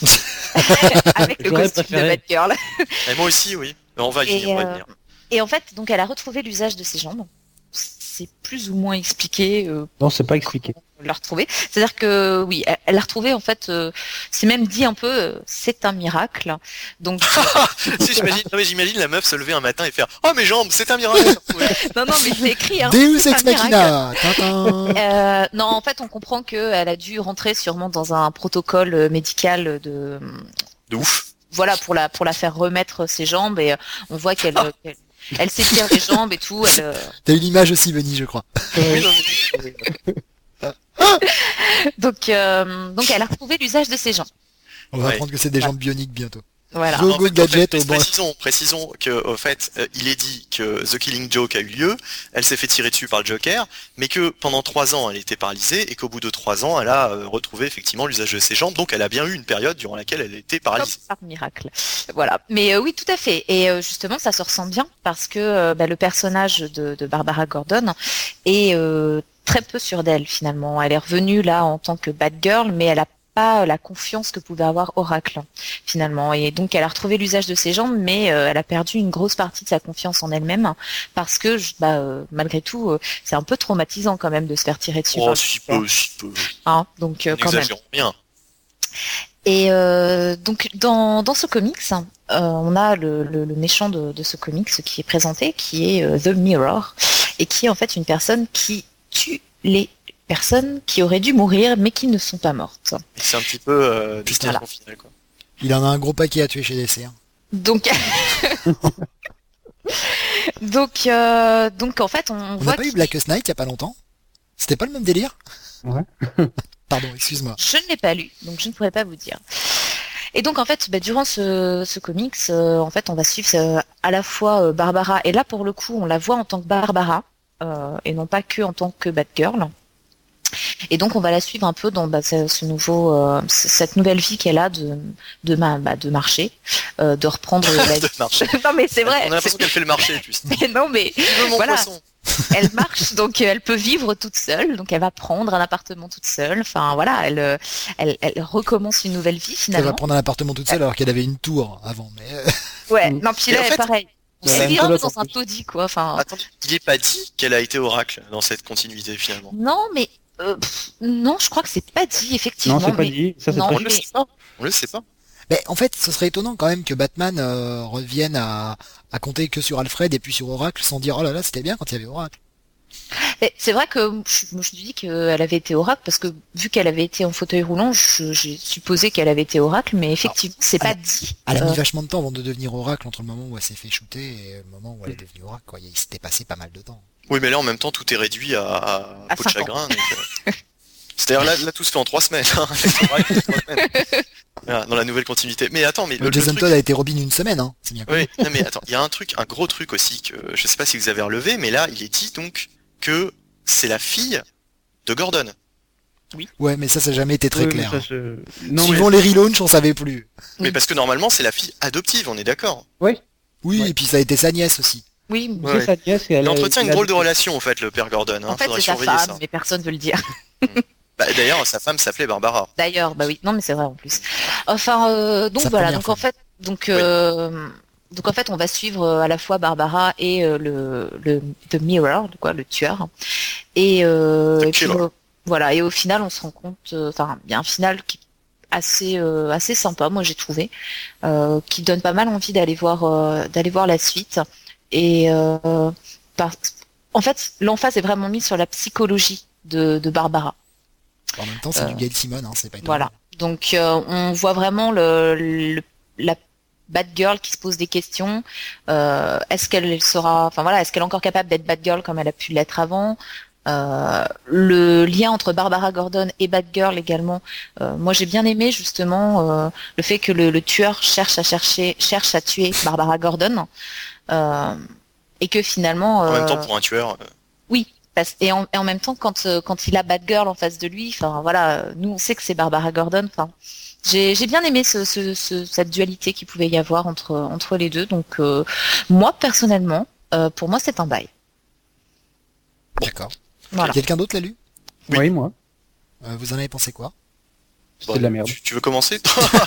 Speaker 3: avec le
Speaker 4: J'aurais
Speaker 3: costume
Speaker 4: préféré.
Speaker 3: de Batgirl.
Speaker 2: Et moi aussi, oui. Mais on va y
Speaker 3: Et,
Speaker 2: venir, on va y
Speaker 3: euh,
Speaker 2: venir.
Speaker 3: et en fait, donc, elle a retrouvé l'usage de ses jambes. C'est plus ou moins expliqué. Euh,
Speaker 4: Non, c'est pas expliqué.
Speaker 3: l'a retrouvé. C'est-à-dire que oui, elle, elle l'a retrouvé en fait. Euh, c'est même dit un peu, euh, c'est un miracle. Donc
Speaker 2: Si, j'imagine, non, mais j'imagine la meuf se lever un matin et faire oh mes jambes, c'est un miracle.
Speaker 3: non, non, mais c'est écrit. Hein,
Speaker 1: Deus
Speaker 3: c'est
Speaker 1: ex
Speaker 3: un miracle.
Speaker 1: machina. Tintin.
Speaker 3: Euh, non, en fait, on comprend qu'elle a dû rentrer sûrement dans un protocole euh, médical de,
Speaker 2: De ouf.
Speaker 3: voilà, pour la pour la faire remettre ses jambes et euh, on voit qu'elle euh, qu'elle- elle s'étire les jambes et tout. Elle, euh,
Speaker 1: T'as une image aussi, Benny, je crois.
Speaker 2: Oui, non, mais-
Speaker 3: donc euh, donc elle a retrouvé l'usage de ses jambes.
Speaker 1: On va
Speaker 2: Ouais.
Speaker 1: apprendre que c'est des jambes bioniques bientôt.
Speaker 3: Voilà.
Speaker 1: Go,
Speaker 2: En
Speaker 1: go,
Speaker 2: fait,
Speaker 1: gadget,
Speaker 2: en fait,
Speaker 1: au bon.
Speaker 2: précisons, précisons que, au fait, euh, il est dit que The Killing Joke a eu lieu, elle s'est fait tirer dessus par le Joker, mais que pendant trois ans, elle était paralysée, et qu'au bout de trois ans, elle a euh, retrouvé effectivement l'usage de ses jambes, donc elle a bien eu une période durant laquelle elle était paralysée.
Speaker 3: Hop, par miracle. Voilà. Mais euh, oui, tout à fait. Et euh, justement, ça se ressent bien parce que euh, bah, le personnage de, de Barbara Gordon est euh, très peu sûre d'elle finalement. Elle est revenue là en tant que Batgirl, mais elle a pas la confiance que pouvait avoir Oracle finalement. Et donc, elle a retrouvé l'usage de ses jambes, mais euh, elle a perdu une grosse partie de sa confiance en elle-même parce que, je- bah, euh, malgré tout, euh, c'est un peu traumatisant quand même de se faire tirer dessus. par
Speaker 2: Oh,
Speaker 3: le
Speaker 2: si
Speaker 3: Joker.
Speaker 2: peu, si peu.
Speaker 3: Hein, donc, euh, quand même.
Speaker 2: N'exagérons rien.
Speaker 3: Et euh, donc dans, dans ce comics, euh, on a le, le, le méchant de, de ce comics qui est présenté, qui est euh, The Mirror, et qui est en fait une personne qui tue les personnes qui auraient dû mourir mais qui ne sont pas mortes.
Speaker 2: Et c'est un petit peu euh,
Speaker 1: Putain.
Speaker 2: destination finale, quoi.
Speaker 1: Il en a un gros paquet à tuer chez D C. Hein.
Speaker 3: Donc donc euh, donc en fait on,
Speaker 1: On
Speaker 3: voit
Speaker 1: n'a pas eu
Speaker 3: qu'il-
Speaker 1: Blackest Night il y a pas longtemps? C'était pas le même délire?
Speaker 4: Ouais.
Speaker 1: Pardon, excuse-moi.
Speaker 3: Je ne l'ai pas lu, donc je ne pourrais pas vous dire. Et donc en fait, bah, durant ce, ce comics, euh, en fait, on va suivre euh, à la fois euh, Barbara, et là pour le coup, on la voit en tant que Barbara, euh, et non pas que en tant que Batgirl. Et donc on va la suivre un peu dans bah, ce, ce nouveau, euh, c- cette nouvelle vie qu'elle a de de, ma, bah, de marcher, euh, de reprendre la vie.
Speaker 2: De marché.
Speaker 3: Non mais c'est vrai.
Speaker 2: On a l'impression qu'elle fait le marché, plus.
Speaker 3: c'est- Non mais
Speaker 2: Je veux mon
Speaker 3: Voilà.
Speaker 2: poisson.
Speaker 3: elle marche, donc euh, elle peut vivre toute seule, donc elle va prendre un appartement toute seule. Enfin voilà, elle euh, elle, elle recommence une nouvelle vie
Speaker 1: Elle
Speaker 3: finalement.
Speaker 1: va prendre un appartement toute seule alors qu'elle avait une tour avant. Mais euh,
Speaker 3: Ouais,
Speaker 4: Mm.
Speaker 3: non, puis
Speaker 2: Et
Speaker 3: là,
Speaker 2: en fait-
Speaker 3: pareil. On
Speaker 4: Ouais,
Speaker 3: s'est
Speaker 4: un
Speaker 3: dit
Speaker 4: peu
Speaker 3: un peu
Speaker 4: l'autre,
Speaker 3: dans
Speaker 4: en
Speaker 3: un
Speaker 4: plus.
Speaker 3: taudis, quoi. Enfin,
Speaker 2: Attends, il est pas dit qu'elle a été Oracle dans cette continuité, finalement.
Speaker 3: non, mais euh, pff, non, je crois que c'est pas dit, effectivement.
Speaker 4: Non, c'est pas
Speaker 3: mais-
Speaker 4: dit. Ça, c'est
Speaker 3: non,
Speaker 2: On
Speaker 4: très
Speaker 2: ne le
Speaker 3: mais-
Speaker 2: sait pas. On le sait pas.
Speaker 1: mais en fait, ce serait étonnant quand même que Batman euh, revienne à, à compter que sur Alfred et puis sur Oracle sans dire oh là là c'était bien quand il y avait Oracle.
Speaker 3: mais c'est vrai que je, moi, je me dis qu'elle avait été Oracle parce que vu qu'elle avait été en fauteuil roulant, je- j'ai supposé qu'elle avait été Oracle, mais effectivement, c'est pas
Speaker 1: elle-
Speaker 3: dit.
Speaker 1: Elle a
Speaker 3: Euh,
Speaker 1: mis vachement de temps avant de devenir Oracle entre le moment où elle s'est fait shooter et le moment où elle est devenue Oracle. Quoi. Il s'était passé pas mal de temps.
Speaker 2: Oui, mais là, en même temps, tout est réduit à, à,
Speaker 3: À
Speaker 2: peau de
Speaker 3: cinq ans.
Speaker 2: chagrin. donc, euh, C'est-à-dire, là, là, tout se fait en trois semaines. hein. Oracle, en trois semaines. Voilà, dans la nouvelle continuité. Mais attends, mais le, le
Speaker 1: Jason
Speaker 2: truc-
Speaker 1: Todd a été Robin une semaine, hein. C'est bien connu.
Speaker 2: Oui, non mais attends, il y a un truc, un gros truc aussi que je sais pas si vous avez relevé, mais là, il est dit donc que c'est la fille de Gordon.
Speaker 1: Ouais, mais ça, ça n'a jamais été très
Speaker 4: Oui,
Speaker 1: clair.
Speaker 4: mais
Speaker 1: hein.
Speaker 4: ça, je- Non,
Speaker 1: Suivant les relaunchs, on savait plus.
Speaker 2: Mais
Speaker 3: Oui.
Speaker 2: parce que normalement, c'est la fille adoptive, on est d'accord.
Speaker 4: mais...
Speaker 1: Oui,
Speaker 4: Ouais.
Speaker 1: et puis ça a été sa nièce aussi.
Speaker 3: Oui,
Speaker 4: Oui,
Speaker 2: Ouais.
Speaker 4: c'est sa nièce et elle
Speaker 2: Il
Speaker 4: a-
Speaker 2: entretient une
Speaker 4: elle a-
Speaker 2: drôle de relation, en fait, le père Gordon. Hein.
Speaker 3: en fait,
Speaker 2: Faudrait
Speaker 3: c'est sa
Speaker 2: surveiller
Speaker 3: femme,
Speaker 2: ça.
Speaker 3: mais personne ne veut le dire.
Speaker 2: Bah, d'ailleurs, sa femme s'appelait Barbara.
Speaker 3: D'ailleurs, bah oui, non, mais c'est vrai en plus. Enfin, euh, donc
Speaker 1: Sa
Speaker 3: voilà,
Speaker 1: première
Speaker 3: donc en
Speaker 1: femme.
Speaker 3: fait, donc euh, donc en fait, on va suivre euh, à la fois Barbara et euh, le le The Mirror, quoi, le tueur. Et, euh,
Speaker 2: The
Speaker 3: et puis,
Speaker 2: killer.
Speaker 3: euh, voilà, et au final, on se rend compte, euh, enfin, il y a un final qui est assez euh, assez sympa, moi j'ai trouvé, euh, qui donne pas mal envie d'aller voir euh, d'aller voir la suite. Et euh, par- en fait, l'emphase est vraiment mise sur la psychologie de, de Barbara.
Speaker 1: En même temps, c'est
Speaker 3: Euh,
Speaker 1: du Gail Simone, hein. C'est pas étonnant.
Speaker 3: Voilà. Donc euh, on voit vraiment le, le- la Batgirl qui se pose des questions. Euh, est-ce qu'elle sera, enfin voilà, est-ce qu'elle est encore capable d'être Batgirl comme elle a pu l'être avant? Euh, le lien entre Barbara Gordon et Batgirl également. Euh, moi, j'ai bien aimé justement euh, le fait que le, le tueur cherche à chercher, cherche à tuer Barbara Gordon, euh, et que finalement.
Speaker 2: En
Speaker 3: euh,
Speaker 2: même temps, pour un tueur. Euh...
Speaker 3: Oui. Et en, et en même temps, quand euh, quand il a Batgirl en face de lui, enfin voilà, nous on sait que c'est Barbara Gordon. Enfin, j'ai j'ai bien aimé ce, ce, ce, cette dualité qu'il pouvait y avoir entre entre les deux. Donc euh, moi personnellement, euh, pour moi c'est un bail.
Speaker 1: D'accord.
Speaker 3: Voilà.
Speaker 1: Quelqu'un d'autre l'a lu?
Speaker 4: Oui, oui moi.
Speaker 1: Euh, vous en avez pensé quoi?
Speaker 4: C'était bon, de la merde.
Speaker 2: Tu, tu veux commencer?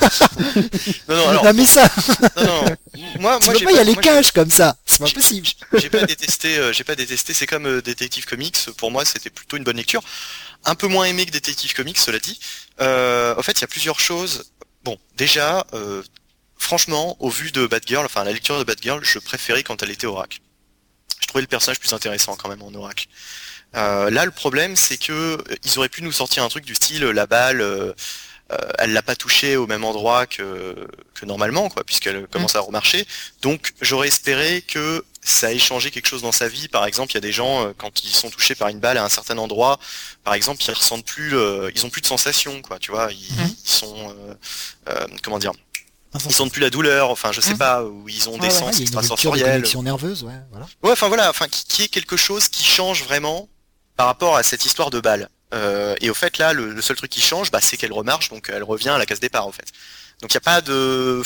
Speaker 2: Non, non, alors.
Speaker 1: Non, mais ça.
Speaker 2: Non, non. Moi,
Speaker 1: tu
Speaker 2: moi,
Speaker 1: peux
Speaker 2: j'ai
Speaker 1: pas y
Speaker 2: pas,
Speaker 1: aller
Speaker 2: moi,
Speaker 1: cash comme ça. C'est pas possible.
Speaker 2: J'ai pas détesté, euh, j'ai pas détesté. C'est comme euh, Detective Comics. Pour moi, c'était plutôt une bonne lecture. Un peu moins aimé que Detective Comics, cela dit. Euh, en fait, il y a plusieurs choses. Bon, déjà, euh, franchement, au vu de Batgirl, enfin, la lecture de Batgirl, je préférais quand elle était Oracle. Je trouvais le personnage plus intéressant quand même en Oracle. Euh, là, le problème, c'est que euh, ils auraient pu nous sortir un truc du style la balle, euh, euh, elle l'a pas touché au même endroit que, que normalement, quoi, puisqu'elle commence à remarcher. Donc, j'aurais espéré que ça ait changé quelque chose dans sa vie. Par exemple, il y a des gens euh, quand ils sont touchés par une balle à un certain endroit, par exemple, ils ressentent plus, euh, ils ont plus de sensations, quoi. Tu vois, ils, mmh. ils sont, euh, euh, comment dire. Ils sentent plus la douleur, enfin je sais mmh. pas, ou ils ont des
Speaker 1: ah,
Speaker 2: sens
Speaker 1: ouais,
Speaker 2: extrasensoriels.
Speaker 1: Une connexion nerveuse, ouais, voilà.
Speaker 2: Ouais, enfin voilà, enfin qui, qui est quelque chose qui change vraiment par rapport à cette histoire de balle. Euh, et au fait là, le, le seul truc qui change, bah, c'est qu'elle remarche, donc elle revient à la case départ en fait. Donc il y a pas de.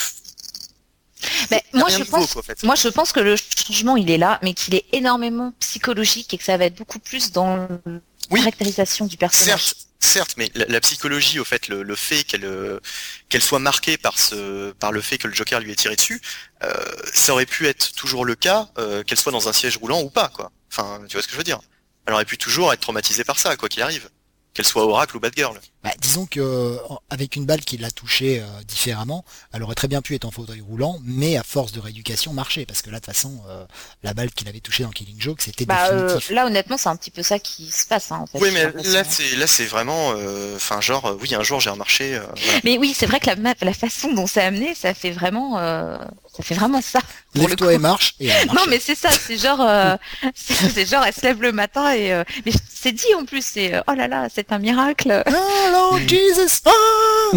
Speaker 3: Mais moi je
Speaker 2: nouveau,
Speaker 3: pense,
Speaker 2: quoi, en fait.
Speaker 3: moi je pense que le changement il est là, mais qu'il est énormément psychologique et que ça va être beaucoup plus dans
Speaker 2: oui.
Speaker 3: la caractérisation du personnage.
Speaker 2: Certes. Certes, mais la, la psychologie, au fait, le, le fait qu'elle euh, qu'elle soit marquée par ce par le fait que le Joker lui ait tiré dessus, euh, ça aurait pu être toujours le cas, euh, qu'elle soit dans un siège roulant ou pas, quoi. Enfin, tu vois ce que je veux dire. Elle aurait pu toujours être traumatisée par ça, quoi qu'il arrive, qu'elle soit Oracle ou Batgirl.
Speaker 1: Bah, disons que avec une balle qui l'a touchée euh, différemment, elle aurait très bien pu être en fauteuil roulant, mais à force de rééducation marcher, parce que là de toute façon, euh, la balle qu'il avait touchée dans Killing Joke, c'était
Speaker 3: bah,
Speaker 1: définitif.
Speaker 3: Euh, là honnêtement, c'est un petit peu ça qui se passe, hein, en fait.
Speaker 2: Oui, mais là c'est là c'est vraiment, enfin euh, genre, euh, oui, un jour j'ai remarché. Euh, voilà.
Speaker 3: Mais oui, c'est vrai que la, la façon dont c'est amené, ça fait vraiment, euh, ça fait vraiment ça.
Speaker 1: Lève-toi et marche. Et elle
Speaker 3: non, mais c'est ça, c'est genre, euh, c'est genre, elle se lève le matin et, euh, mais c'est dit en plus, c'est, euh, oh là là, c'est un miracle.
Speaker 1: Oh Lord Jesus. Oh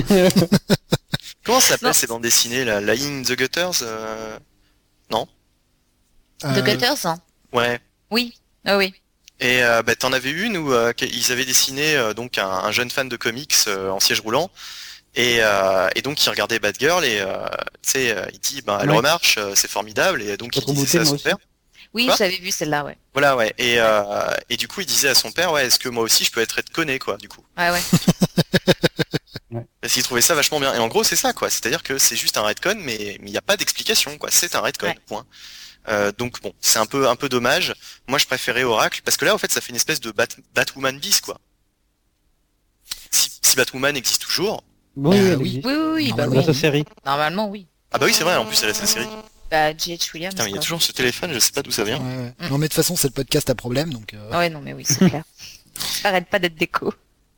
Speaker 2: Comment ça s'appelle ces bandes dessinées là, Lying in the Gutters euh... Non.
Speaker 3: The euh... Gutters. Hein.
Speaker 2: Ouais.
Speaker 3: Oui. Ah oui.
Speaker 2: Et euh, bah, t'en avais une où euh, ils avaient dessiné euh, donc un, un jeune fan de comics euh, en siège roulant. Et, euh, et donc il regardait Batgirl et euh, tu sais euh, il dit bah elle ouais. remarche, euh, c'est formidable et donc il disait ça à son père.
Speaker 3: Oui, j'avais vu celle-là, ouais.
Speaker 2: Voilà, ouais. Et euh, et du coup il disait à son père ouais est-ce que moi aussi je peux être conné quoi du coup.
Speaker 3: Ouais ouais.
Speaker 2: Parce qu'il trouvait ça vachement bien. Et en gros c'est ça quoi, c'est-à-dire que c'est juste un retcon mais il n'y a pas d'explication quoi, c'est un retcon. Ouais. Point. Euh, donc bon c'est un peu un peu dommage. Moi je préférais Oracle parce que là en fait ça fait une espèce de Bat- Batwoman bis quoi. Si, si Batwoman existe toujours.
Speaker 4: Oui,
Speaker 1: euh,
Speaker 3: oui, oui, oui, oui,
Speaker 4: bah oui. Sa série.
Speaker 3: Normalement, oui.
Speaker 2: Ah bah oui, c'est vrai, en plus, elle a sa série.
Speaker 3: Bah, J H Williams.
Speaker 2: Putain, mais il y a toujours ce téléphone, je sais pas d'où ça vient.
Speaker 1: Ouais, ouais. Mm. Non, mais de toute façon, c'est le podcast à problème, donc... Euh...
Speaker 3: Ah ouais, non, mais oui, c'est clair. Ça arrête pas d'être déco.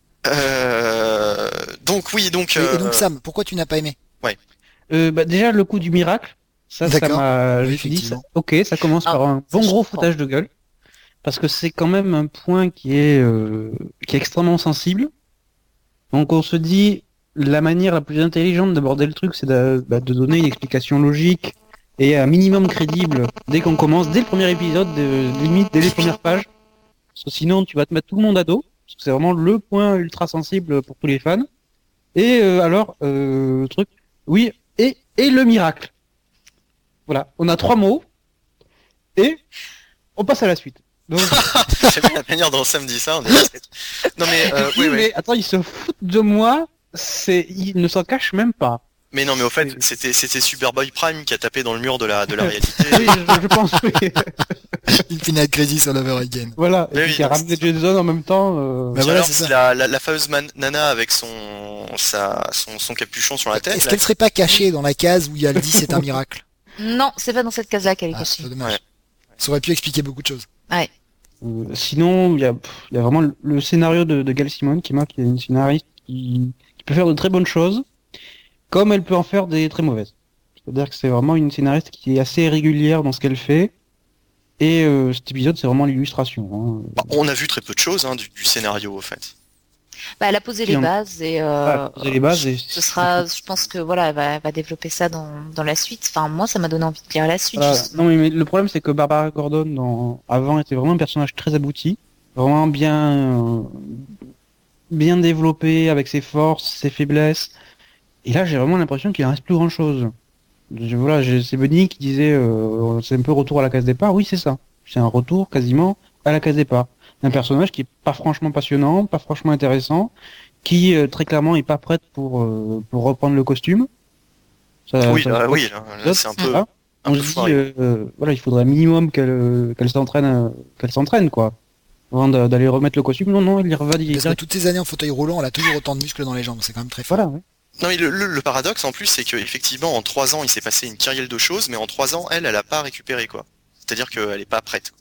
Speaker 2: Euh... Donc, oui, donc...
Speaker 1: Et,
Speaker 2: euh...
Speaker 1: et donc, Sam, pourquoi tu n'as pas aimé?
Speaker 2: Ouais.
Speaker 4: Euh, bah, déjà, le coup du miracle, ça, ça m'a...
Speaker 1: Oui,
Speaker 4: dit, ça... ok, ça commence ah, par un bon gros foutage de gueule, parce que c'est quand même un point qui est, euh, qui est extrêmement sensible. Donc, on se dit... La manière la plus intelligente d'aborder le truc, c'est de, bah, de donner une explication logique et un minimum crédible dès qu'on commence, dès le premier épisode, de, limite dès les premières pages. Parce que sinon, tu vas te mettre tout le monde à dos. Parce que c'est vraiment le point ultra sensible pour tous les fans. Et euh, alors, euh, truc, oui, et, et le miracle. Voilà, on a trois mots et on passe à la suite. Donc...
Speaker 2: J'aime bien la manière dont Sam dit ça. On est... Non mais, euh, oui,
Speaker 4: oui,
Speaker 2: oui.
Speaker 4: mais attends, ils se foutent de moi. C'est, il ne s'en cache même pas.
Speaker 2: Mais non, mais au fait, c'était c'était Superboy Prime qui a tapé dans le mur de la de la réalité.
Speaker 4: Oui, je, je pense oui.
Speaker 1: Infinite Crazy all over again.
Speaker 4: Voilà.
Speaker 2: Mais
Speaker 4: et
Speaker 2: oui,
Speaker 4: qui a ramené Jason en même temps. Euh...
Speaker 2: Bah voilà, c'est ça. La, la, la fameuse man- nana avec son sa son, son capuchon sur la tête.
Speaker 1: Est-ce
Speaker 2: là...
Speaker 1: qu'elle serait pas cachée dans la case où il y a le dit c'est un miracle?
Speaker 3: Non, c'est pas dans cette case-là qu'elle est
Speaker 1: ah,
Speaker 3: cachée.
Speaker 1: C'est dommage.
Speaker 2: Ouais.
Speaker 1: Ça aurait pu expliquer beaucoup de choses.
Speaker 3: Ouais.
Speaker 4: Euh, sinon, il y a il y a vraiment le, le scénario de, de Gail Simone qui est qui est une scénariste qui qui peut faire de très bonnes choses, comme elle peut en faire des très mauvaises. C'est-à-dire que c'est vraiment une scénariste qui est assez régulière dans ce qu'elle fait. Et euh, cet épisode, c'est vraiment l'illustration. Hein.
Speaker 2: Bah, on a vu très peu de choses hein, du, du scénario, au fait.
Speaker 3: Bah, elle a posé les
Speaker 4: on...
Speaker 3: bases et, euh,
Speaker 4: ah, posé les bases et...
Speaker 3: ce sera, je pense que voilà, elle va, elle va développer ça dans, dans la suite. Enfin, moi, ça m'a donné envie de lire la suite.
Speaker 4: Voilà. Non, mais, mais le problème, c'est que Barbara Gordon, dans... avant, était vraiment un personnage très abouti, vraiment bien, euh, bien développé avec ses forces, ses faiblesses. Et là, j'ai vraiment l'impression qu'il ne reste plus grand-chose. Je, voilà, j'ai, c'est Benny qui disait, euh, c'est un peu retour à la case départ. Oui, c'est ça. C'est un retour quasiment à la case départ. Un personnage qui est pas franchement passionnant, pas franchement intéressant, qui euh, très clairement est pas prête pour euh, pour reprendre le costume.
Speaker 2: Ça, oui, ça, là, oui, là, là, c'est un peu.
Speaker 4: Voilà.
Speaker 2: Un
Speaker 4: On
Speaker 2: peu
Speaker 4: se dit, euh, euh, voilà, il faudrait un minimum qu'elle qu'elle s'entraîne, euh, qu'elle s'entraîne quoi, avant de, d'aller remettre le costume. Non, non, il y va.
Speaker 1: Parce que toutes ces années en fauteuil roulant, elle a toujours autant de muscles dans les jambes. C'est quand même très fort.
Speaker 4: Voilà. Ouais.
Speaker 2: Non, mais le, le, le paradoxe en plus, c'est que effectivement, en trois ans, il s'est passé une kyrielle de choses, mais en trois ans, elle, elle a pas récupéré quoi. C'est-à-dire qu'elle est pas prête.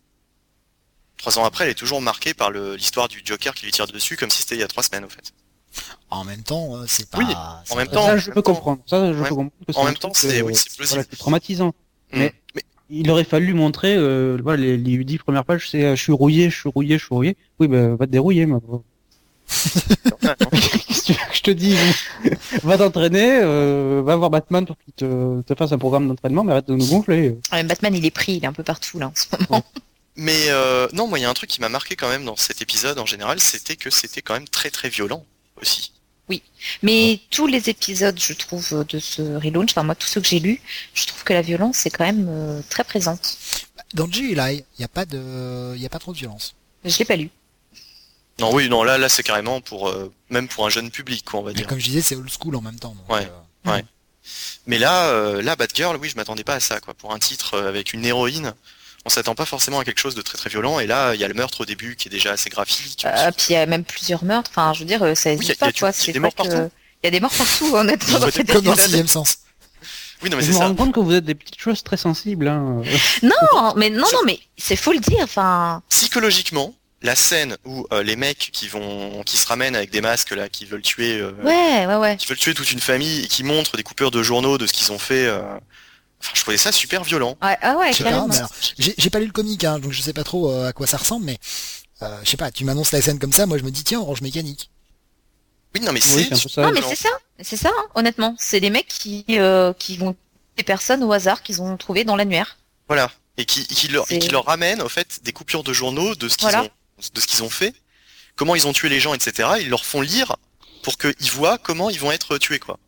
Speaker 2: Trois ans après, elle est toujours marquée par le, l'histoire du Joker qui lui tire dessus, comme si c'était il y a trois semaines, au fait.
Speaker 1: En même temps, euh, c'est pas...
Speaker 2: Oui,
Speaker 1: c'est
Speaker 2: en même
Speaker 1: pas...
Speaker 2: temps...
Speaker 4: Ça, je peux
Speaker 2: temps,
Speaker 4: comprendre. Ça, je
Speaker 2: ouais.
Speaker 4: peux comprendre. Que
Speaker 2: en même temps,
Speaker 4: truc,
Speaker 2: c'est,
Speaker 4: euh,
Speaker 2: oui, c'est plausible.
Speaker 4: Voilà, c'est traumatisant.
Speaker 2: Mmh.
Speaker 4: Mais,
Speaker 2: mais
Speaker 4: il aurait fallu montrer, euh, voilà, les, les dix premières pages, c'est euh, je suis rouillé, je suis rouillé, je suis rouillé. Oui, bah, va te dérouiller, ma pauvre. Qu'est-ce que tu veux que je te dis? Va t'entraîner, euh, va voir Batman pour qu'il te, te fasse un programme d'entraînement, mais arrête de nous gonfler.
Speaker 3: Ouais, Batman, il est pris, il est un peu partout là en ce moment.
Speaker 2: Ouais. Mais euh, non, moi il y a un truc qui m'a marqué quand même dans cet épisode en général, c'était que c'était quand même très très violent aussi.
Speaker 3: Oui, mais ouais. tous les épisodes, je trouve, de ce relaunch, enfin moi tous ceux que j'ai lus, je trouve que la violence est quand même euh, très présente.
Speaker 1: Dans J L I, il n'y a pas de, il y a pas trop de violence.
Speaker 3: Je l'ai pas lu.
Speaker 2: Non, oui, non, là, là, c'est carrément pour, euh, même pour un jeune public, quoi, on va
Speaker 1: mais
Speaker 2: dire.
Speaker 1: Comme je disais, c'est old school en même temps. Donc,
Speaker 2: ouais, euh... ouais. Mmh. Mais là, euh, là, Batgirl, oui, je m'attendais pas à ça, quoi. Pour un titre euh, avec une héroïne, on s'attend pas forcément à quelque chose de très très violent. Et là, il y a le meurtre au début qui est déjà assez graphique.
Speaker 3: Euh, puis il y a même plusieurs meurtres. Enfin, je veux dire, ça hésite oui, pas, quoi. Il y a des morts partout. Il y a des morts partout, honnêtement.
Speaker 1: Dans comme dans le sixième sens.
Speaker 2: Oui, non, mais
Speaker 4: je
Speaker 2: c'est
Speaker 4: me
Speaker 2: ça.
Speaker 4: rends compte que vous êtes des petites choses très sensibles. Hein.
Speaker 3: Non, mais non, non, mais c'est faut le dire. Enfin.
Speaker 2: Psychologiquement. La scène où euh, les mecs qui vont, qui se ramènent avec des masques là, qui veulent tuer, euh,
Speaker 3: ouais, ouais, ouais,
Speaker 2: qui veulent tuer toute une famille et qui montrent des coupures de journaux de ce qu'ils ont fait. Euh... Enfin, je trouvais ça super violent.
Speaker 3: Ouais, ah ouais, carrément.
Speaker 1: Pas, alors, j'ai, j'ai pas lu le comic, hein, donc je sais pas trop euh, à quoi ça ressemble, mais euh, je sais pas. Tu m'annonces la scène comme ça, moi je me dis tiens, Orange Mécanique.
Speaker 2: Oui, non mais
Speaker 4: oui,
Speaker 2: c'est,
Speaker 4: c'est ça,
Speaker 3: non mais c'est ça, c'est ça, hein, honnêtement. C'est des mecs qui, euh, qui vont des personnes au hasard qu'ils ont trouvées dans l'annuaire.
Speaker 2: Voilà, et qui, qui leur, et qui leur ramènent au fait des coupures de journaux de ce qu'ils
Speaker 3: voilà.
Speaker 2: ont. de ce qu'ils ont fait, comment ils ont tué les gens, et cetera. Ils leur font lire pour qu'ils voient comment ils vont être tués, quoi.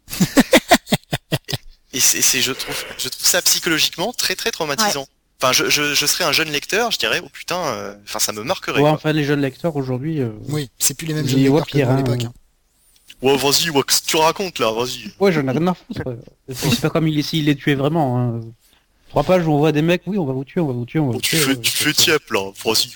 Speaker 2: et, et c'est, c'est, je trouve, je trouve ça psychologiquement très très traumatisant. Ouais. Enfin, je, je, je serais un jeune lecteur, je dirais, oh putain, euh, enfin, ça me marquerait.
Speaker 4: Ouais,
Speaker 2: quoi.
Speaker 4: enfin, les jeunes lecteurs aujourd'hui. Euh...
Speaker 1: Oui, c'est plus les mêmes jeunes lecteurs que à l'époque. Hein.
Speaker 2: Ouais, vas-y, ouais, qu'est-ce que tu racontes là, vas-y.
Speaker 4: Ouais, j'en ai rien à foutre. C'est pas comme il, s'il les tuait vraiment. Hein. Trois pages où on voit des mecs, oui, on va vous tuer, on va vous tuer, on va vous
Speaker 2: tu
Speaker 4: tuer.
Speaker 2: Fais,
Speaker 4: euh,
Speaker 2: tu fais tiep là, vas-y.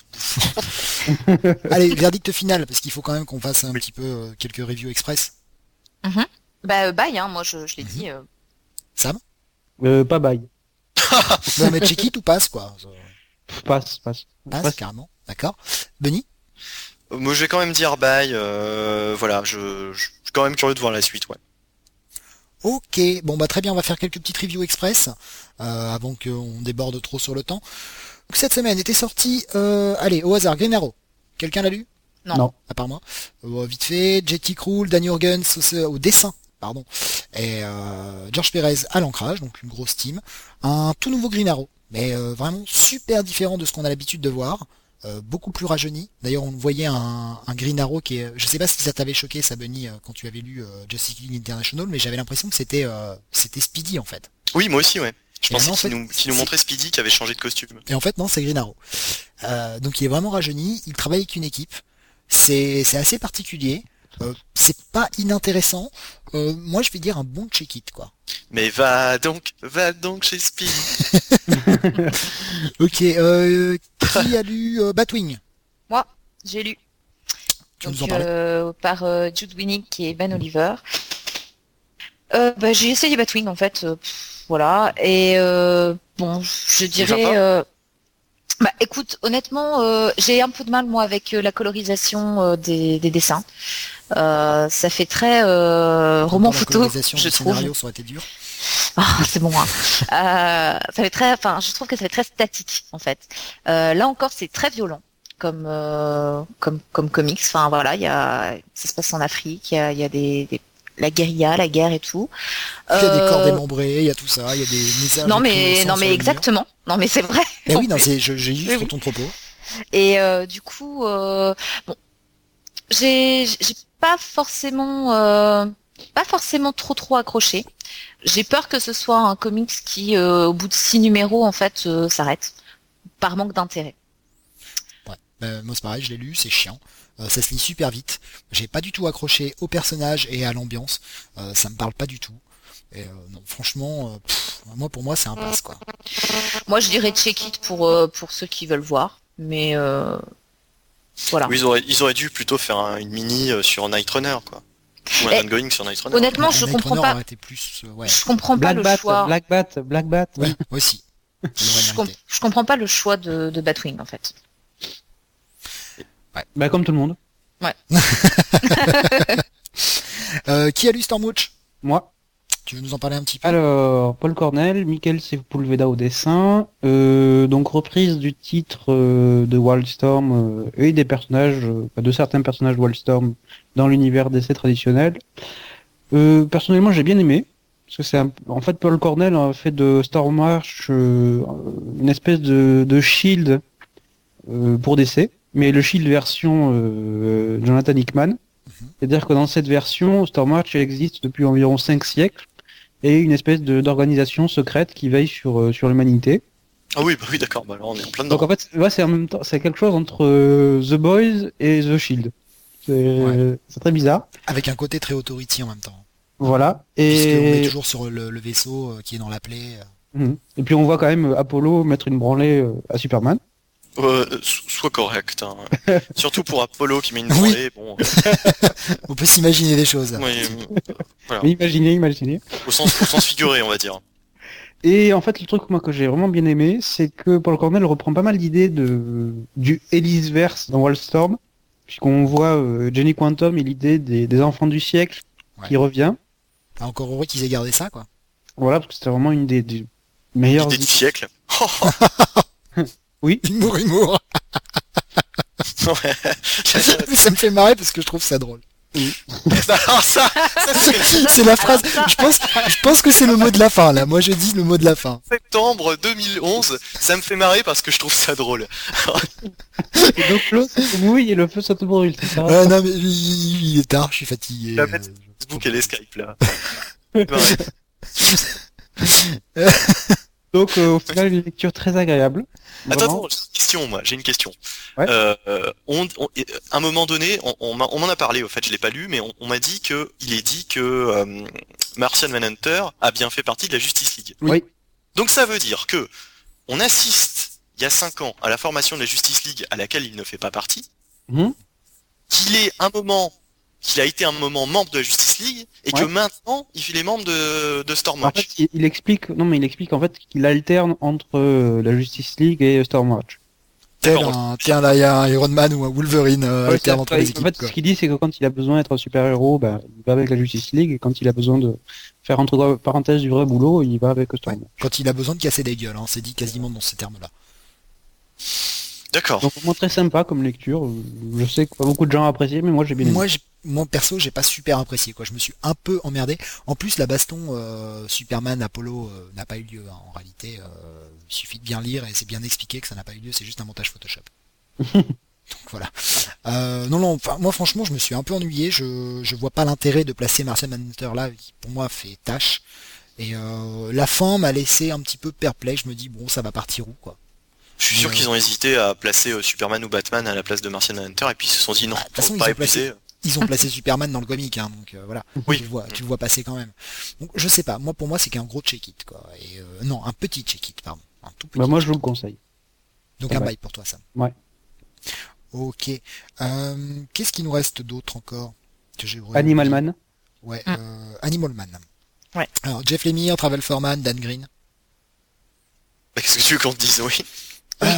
Speaker 1: Allez, verdict final, parce qu'il faut quand même qu'on fasse un oui. petit peu euh, quelques reviews express.
Speaker 3: Mm-hmm. Bah, euh, bye, hein, moi je, je l'ai mm-hmm. dit. Euh...
Speaker 1: Sam
Speaker 4: euh, Pas bye.
Speaker 1: On va mettre check it ou passe, quoi.
Speaker 4: Passe, passe.
Speaker 1: Passe, passe. Carrément, d'accord. Benny
Speaker 2: euh, Moi je vais quand même dire bye, euh, voilà, je, je suis quand même curieux de voir la suite, ouais.
Speaker 1: Ok, bon bah très bien, on va faire quelques petites reviews express euh, avant qu'on déborde trop sur le temps. Cette semaine était sortie, euh, allez, au hasard, Green Arrow. Quelqu'un l'a lu ?
Speaker 3: Non.
Speaker 4: non.
Speaker 1: À part moi. Euh, vite fait, Jetty Krul, Danny Jurgens au, au dessin, pardon, et euh, George Perez à l'ancrage, donc une grosse team. Un tout nouveau Green Arrow, mais euh, vraiment super différent de ce qu'on a l'habitude de voir. Euh, beaucoup plus rajeuni. D'ailleurs, on voyait un, un Green Arrow qui est... Je sais pas si ça t'avait choqué, ça, Bunny, euh, quand tu avais lu euh, Justice League International, mais j'avais l'impression que c'était euh, c'était Speedy, en fait.
Speaker 2: Oui, moi aussi, ouais. Je
Speaker 1: et
Speaker 2: pensais
Speaker 1: qu'il
Speaker 2: fait,
Speaker 1: nous,
Speaker 2: qu'il nous montrait Speedy qui avait changé de costume.
Speaker 1: Et en fait, non, c'est Green Arrow. Euh, donc, il est vraiment rajeuni. Il travaille avec une équipe. C'est c'est assez particulier. Euh, c'est pas inintéressant. Euh, moi, je vais dire un bon check-it, quoi.
Speaker 2: Mais va donc, va donc chez Speedy.
Speaker 1: Ok, euh, qui a lu euh, Batwing ?
Speaker 3: Moi, j'ai lu.
Speaker 1: Tu
Speaker 3: Donc,
Speaker 1: nous en parlais
Speaker 3: euh, par euh, Jude Winnick et Ben Oliver. Euh, bah, j'ai essayé Batwing en fait, euh, pff, voilà. Et euh, bon, je dirais, euh, Bah écoute, honnêtement, euh, j'ai un peu de mal moi avec euh, la colorisation euh, des, des dessins. Euh, ça fait très euh, roman
Speaker 1: La
Speaker 3: photo,
Speaker 1: colorisation
Speaker 3: je
Speaker 1: du
Speaker 3: trouve.
Speaker 1: scénario, ça aurait été dur.
Speaker 3: Ah, c'est bon. Hein. Euh, ça fait très, enfin, je trouve que ça fait très statique en fait. Euh, là encore, c'est très violent comme euh, comme comme comics. Enfin voilà, il y a, ça se passe en Afrique, il y a, il y a des, des la guérilla, la guerre et tout.
Speaker 1: Il y a des corps
Speaker 3: Euh,
Speaker 1: démembrés, il y a tout ça, il y a des messages.
Speaker 3: Non
Speaker 1: écrits au
Speaker 3: mais
Speaker 1: sang
Speaker 3: non
Speaker 1: sur
Speaker 3: mais
Speaker 1: les murs.
Speaker 3: exactement. Non mais c'est vrai.
Speaker 1: Mais
Speaker 3: En
Speaker 1: oui, non,
Speaker 3: plus.
Speaker 1: c'est, je, j'ai juste
Speaker 3: Oui, oui.
Speaker 1: ton propos.
Speaker 3: Et euh, du coup, euh, bon, j'ai j'ai pas forcément euh, pas forcément trop trop accroché. J'ai peur que ce soit un comics qui, euh, au bout de six numéros, en fait, euh, s'arrête par manque d'intérêt.
Speaker 1: Ouais. Euh, moi c'est pareil, je l'ai lu, c'est chiant. Euh, ça se lit super vite. J'ai pas du tout accroché au personnage et à l'ambiance. Euh, ça me parle pas du tout. Et euh, non, franchement, euh, pff, moi pour moi c'est un pass quoi.
Speaker 3: Moi, je dirais check it pour euh, pour ceux qui veulent voir, mais euh, voilà.
Speaker 2: Oui, ils auraient, ils auraient dû plutôt faire un- une mini euh, sur Night Runner, quoi. Ou un
Speaker 3: Eh,
Speaker 2: ongoing sur Night Runner.
Speaker 3: Honnêtement, je
Speaker 1: Night
Speaker 3: comprends
Speaker 1: Runner
Speaker 3: pas.
Speaker 1: aurait été plus, euh, ouais.
Speaker 3: Je comprends pas
Speaker 4: Black
Speaker 3: le
Speaker 4: Bat,
Speaker 3: choix.
Speaker 4: Black Bat, Black Bat.
Speaker 1: Oui, aussi. Elle aurait
Speaker 3: Je, com-
Speaker 1: mérité.
Speaker 3: je comprends pas le choix de, de Batwing en fait.
Speaker 4: Bah comme tout le monde.
Speaker 1: Euh, qui a lu Stormwatch?
Speaker 4: Moi.
Speaker 1: Tu veux nous en parler un petit peu?
Speaker 4: Alors, Paul Cornell, Michael Sepulveda au dessin, euh, donc reprise du titre euh, de Wildstorm euh, et des personnages, euh, de certains personnages de Wildstorm dans l'univers D C traditionnel. Euh, personnellement, j'ai bien aimé, parce que c'est un- en fait Paul Cornell a fait de Stormwatch euh, une espèce de, de Shield euh, pour D C, mais le Shield version euh, Jonathan Hickman. C'est-à-dire que dans cette version, Stormwatch elle existe depuis environ cinq siècles et une espèce de- d'organisation secrète qui veille sur, euh, sur l'humanité.
Speaker 2: Ah oui, bah oui, d'accord, bah alors on est en plein dedans.
Speaker 4: Donc en fait, ouais, c'est en même temps, c'est quelque chose entre euh, The Boys et The Shield. C'est
Speaker 1: Ouais.
Speaker 4: c'est très bizarre.
Speaker 1: Avec un côté très authority en même temps.
Speaker 4: Voilà.
Speaker 1: Puisqu'on est
Speaker 4: Et...
Speaker 1: toujours sur le, le vaisseau euh, qui est dans la plaie. euh.
Speaker 4: Mhm. Et puis on voit quand même Apollo mettre une branlée euh, à Superman.
Speaker 2: Euh, so- sois correct, hein. Surtout pour Apollo qui met une
Speaker 1: Oui.
Speaker 2: branlée, bon,
Speaker 1: On peut s'imaginer des choses.
Speaker 2: ouais, euh,
Speaker 4: Mais imaginez, imaginez.
Speaker 2: au sens, au sens figuré, on va dire.
Speaker 4: Et en fait, le truc moi que j'ai vraiment bien aimé, c'est que Paul Cornell reprend pas mal d'idées de du Elyseverse dans Wildstorm, puisqu'on voit euh, Jenny Quantum et l'idée des, des enfants du siècle qui
Speaker 1: Ouais.
Speaker 4: revient.
Speaker 1: Ah, encore heureux qu'ils aient gardé ça, quoi.
Speaker 4: Voilà, parce que c'était vraiment une des, des meilleures.
Speaker 2: L'idée du siècle.
Speaker 4: Oui.
Speaker 1: Humour, humour.
Speaker 2: Ouais.
Speaker 1: Ça me fait marrer parce que je trouve ça drôle.
Speaker 2: Alors ça, ça c'est
Speaker 1: C'est la phrase.
Speaker 3: Alors ça-
Speaker 1: Je pense, je pense que c'est le mot de la fin, là. Moi, je dis le mot de la fin.
Speaker 2: septembre deux mille onze, ça me fait marrer parce que je trouve ça drôle.
Speaker 4: Et donc l'eau se mouille et le feu ça te brûle, c'est ça.
Speaker 1: Euh, non, mais il, il est tard, je suis fatigué.
Speaker 2: La
Speaker 1: euh,
Speaker 2: bête. Facebook et les Skype là. Ouais.
Speaker 4: Donc euh, au final une lecture très agréable.
Speaker 2: Attends,
Speaker 4: Vraiment.
Speaker 2: attends, j'ai une question, moi, j'ai une question.
Speaker 4: Ouais.
Speaker 2: Euh, euh, on, on- et, euh, à un moment donné, on, on m'a- on m'en a parlé, au fait, je l'ai pas lu, mais on, on m'a dit que il est dit que euh, Martian Manhunter a bien fait partie de la Justice League.
Speaker 4: Oui.
Speaker 2: Donc ça veut dire que on assiste il y a cinq ans à la formation de la Justice League à laquelle il ne fait pas partie,
Speaker 4: Mhm.
Speaker 2: qu'il est un moment, qu'il a été un moment membre de la Justice League et
Speaker 4: Ouais.
Speaker 2: que maintenant il est membre de, de
Speaker 4: En
Speaker 2: Stormwatch.
Speaker 4: fait, il, il explique, non mais il explique en fait qu'il alterne entre euh, la Justice League et Stormwatch.
Speaker 1: Tel
Speaker 2: D'accord.
Speaker 1: un, tiens, là, il y a un Iron Man ou un Wolverine euh,
Speaker 4: Ouais,
Speaker 1: alterne
Speaker 4: c'est-
Speaker 1: entre les
Speaker 4: en
Speaker 1: équipes,
Speaker 4: fait,
Speaker 1: quoi.
Speaker 4: ce qu'il dit, c'est que quand il a besoin d'être un super-héros, bah, il va avec la Justice League, et quand il a besoin de faire entre parenthèses du vrai boulot, il va avec Stormwatch.
Speaker 1: Quand il a besoin de casser des gueules, hein, c'est dit quasiment dans ces termes-là.
Speaker 2: D'accord.
Speaker 4: Donc vraiment très sympa comme lecture. Je sais que pas beaucoup de gens ont apprécié, mais moi j'ai bien aimé.
Speaker 1: Moi, j'ai- moi perso, j'ai pas super apprécié, quoi. Je me suis un peu emmerdé. En plus, la baston euh, Superman Apollo euh, n'a pas eu lieu, hein. En réalité, euh, il suffit de bien lire et c'est bien expliqué que ça n'a pas eu lieu. C'est juste un montage Photoshop. Donc voilà. Euh, non, non. Enfin, moi, franchement, je me suis un peu ennuyé. Je, je vois pas l'intérêt de placer Martian Manhunter là, qui pour moi fait tâche. Et euh, la fin m'a laissé un petit peu perplexe. Je me dis bon, ça va partir où, quoi.
Speaker 2: Je suis sûr
Speaker 1: Ouais.
Speaker 2: qu'ils ont hésité à placer euh, Superman ou Batman à la place de Martian Manhunter et puis ils se sont dit non,
Speaker 1: Bah, de toute façon,
Speaker 2: faut
Speaker 1: ils
Speaker 2: pas
Speaker 1: ont placé-
Speaker 2: épuiser.
Speaker 1: Ils ont placé Superman dans le comic, hein, donc euh, voilà.
Speaker 2: Oui.
Speaker 1: Tu le vois, tu le vois passer quand même. Donc je sais pas. Moi, pour moi, c'est qu'un gros check-it, quoi. Et euh, non, un petit check-it, pardon, un tout petit.
Speaker 4: Bah, moi je vous le conseille.
Speaker 1: Donc
Speaker 4: ouais.
Speaker 1: un bail pour toi, Sam.
Speaker 4: Ouais.
Speaker 1: Ok. Euh, Qu'est-ce qu'il nous reste d'autre encore que j'ai vraiment
Speaker 4: Animal
Speaker 1: oublié
Speaker 4: Man.
Speaker 1: Ouais.
Speaker 3: Mm.
Speaker 1: Euh, Animal Man.
Speaker 3: Ouais.
Speaker 1: Alors Jeff Lemire, Travel Foreman, Dan Green.
Speaker 2: Bah, qu'est-ce que tu veux qu'on te dise, oui.
Speaker 1: Euh,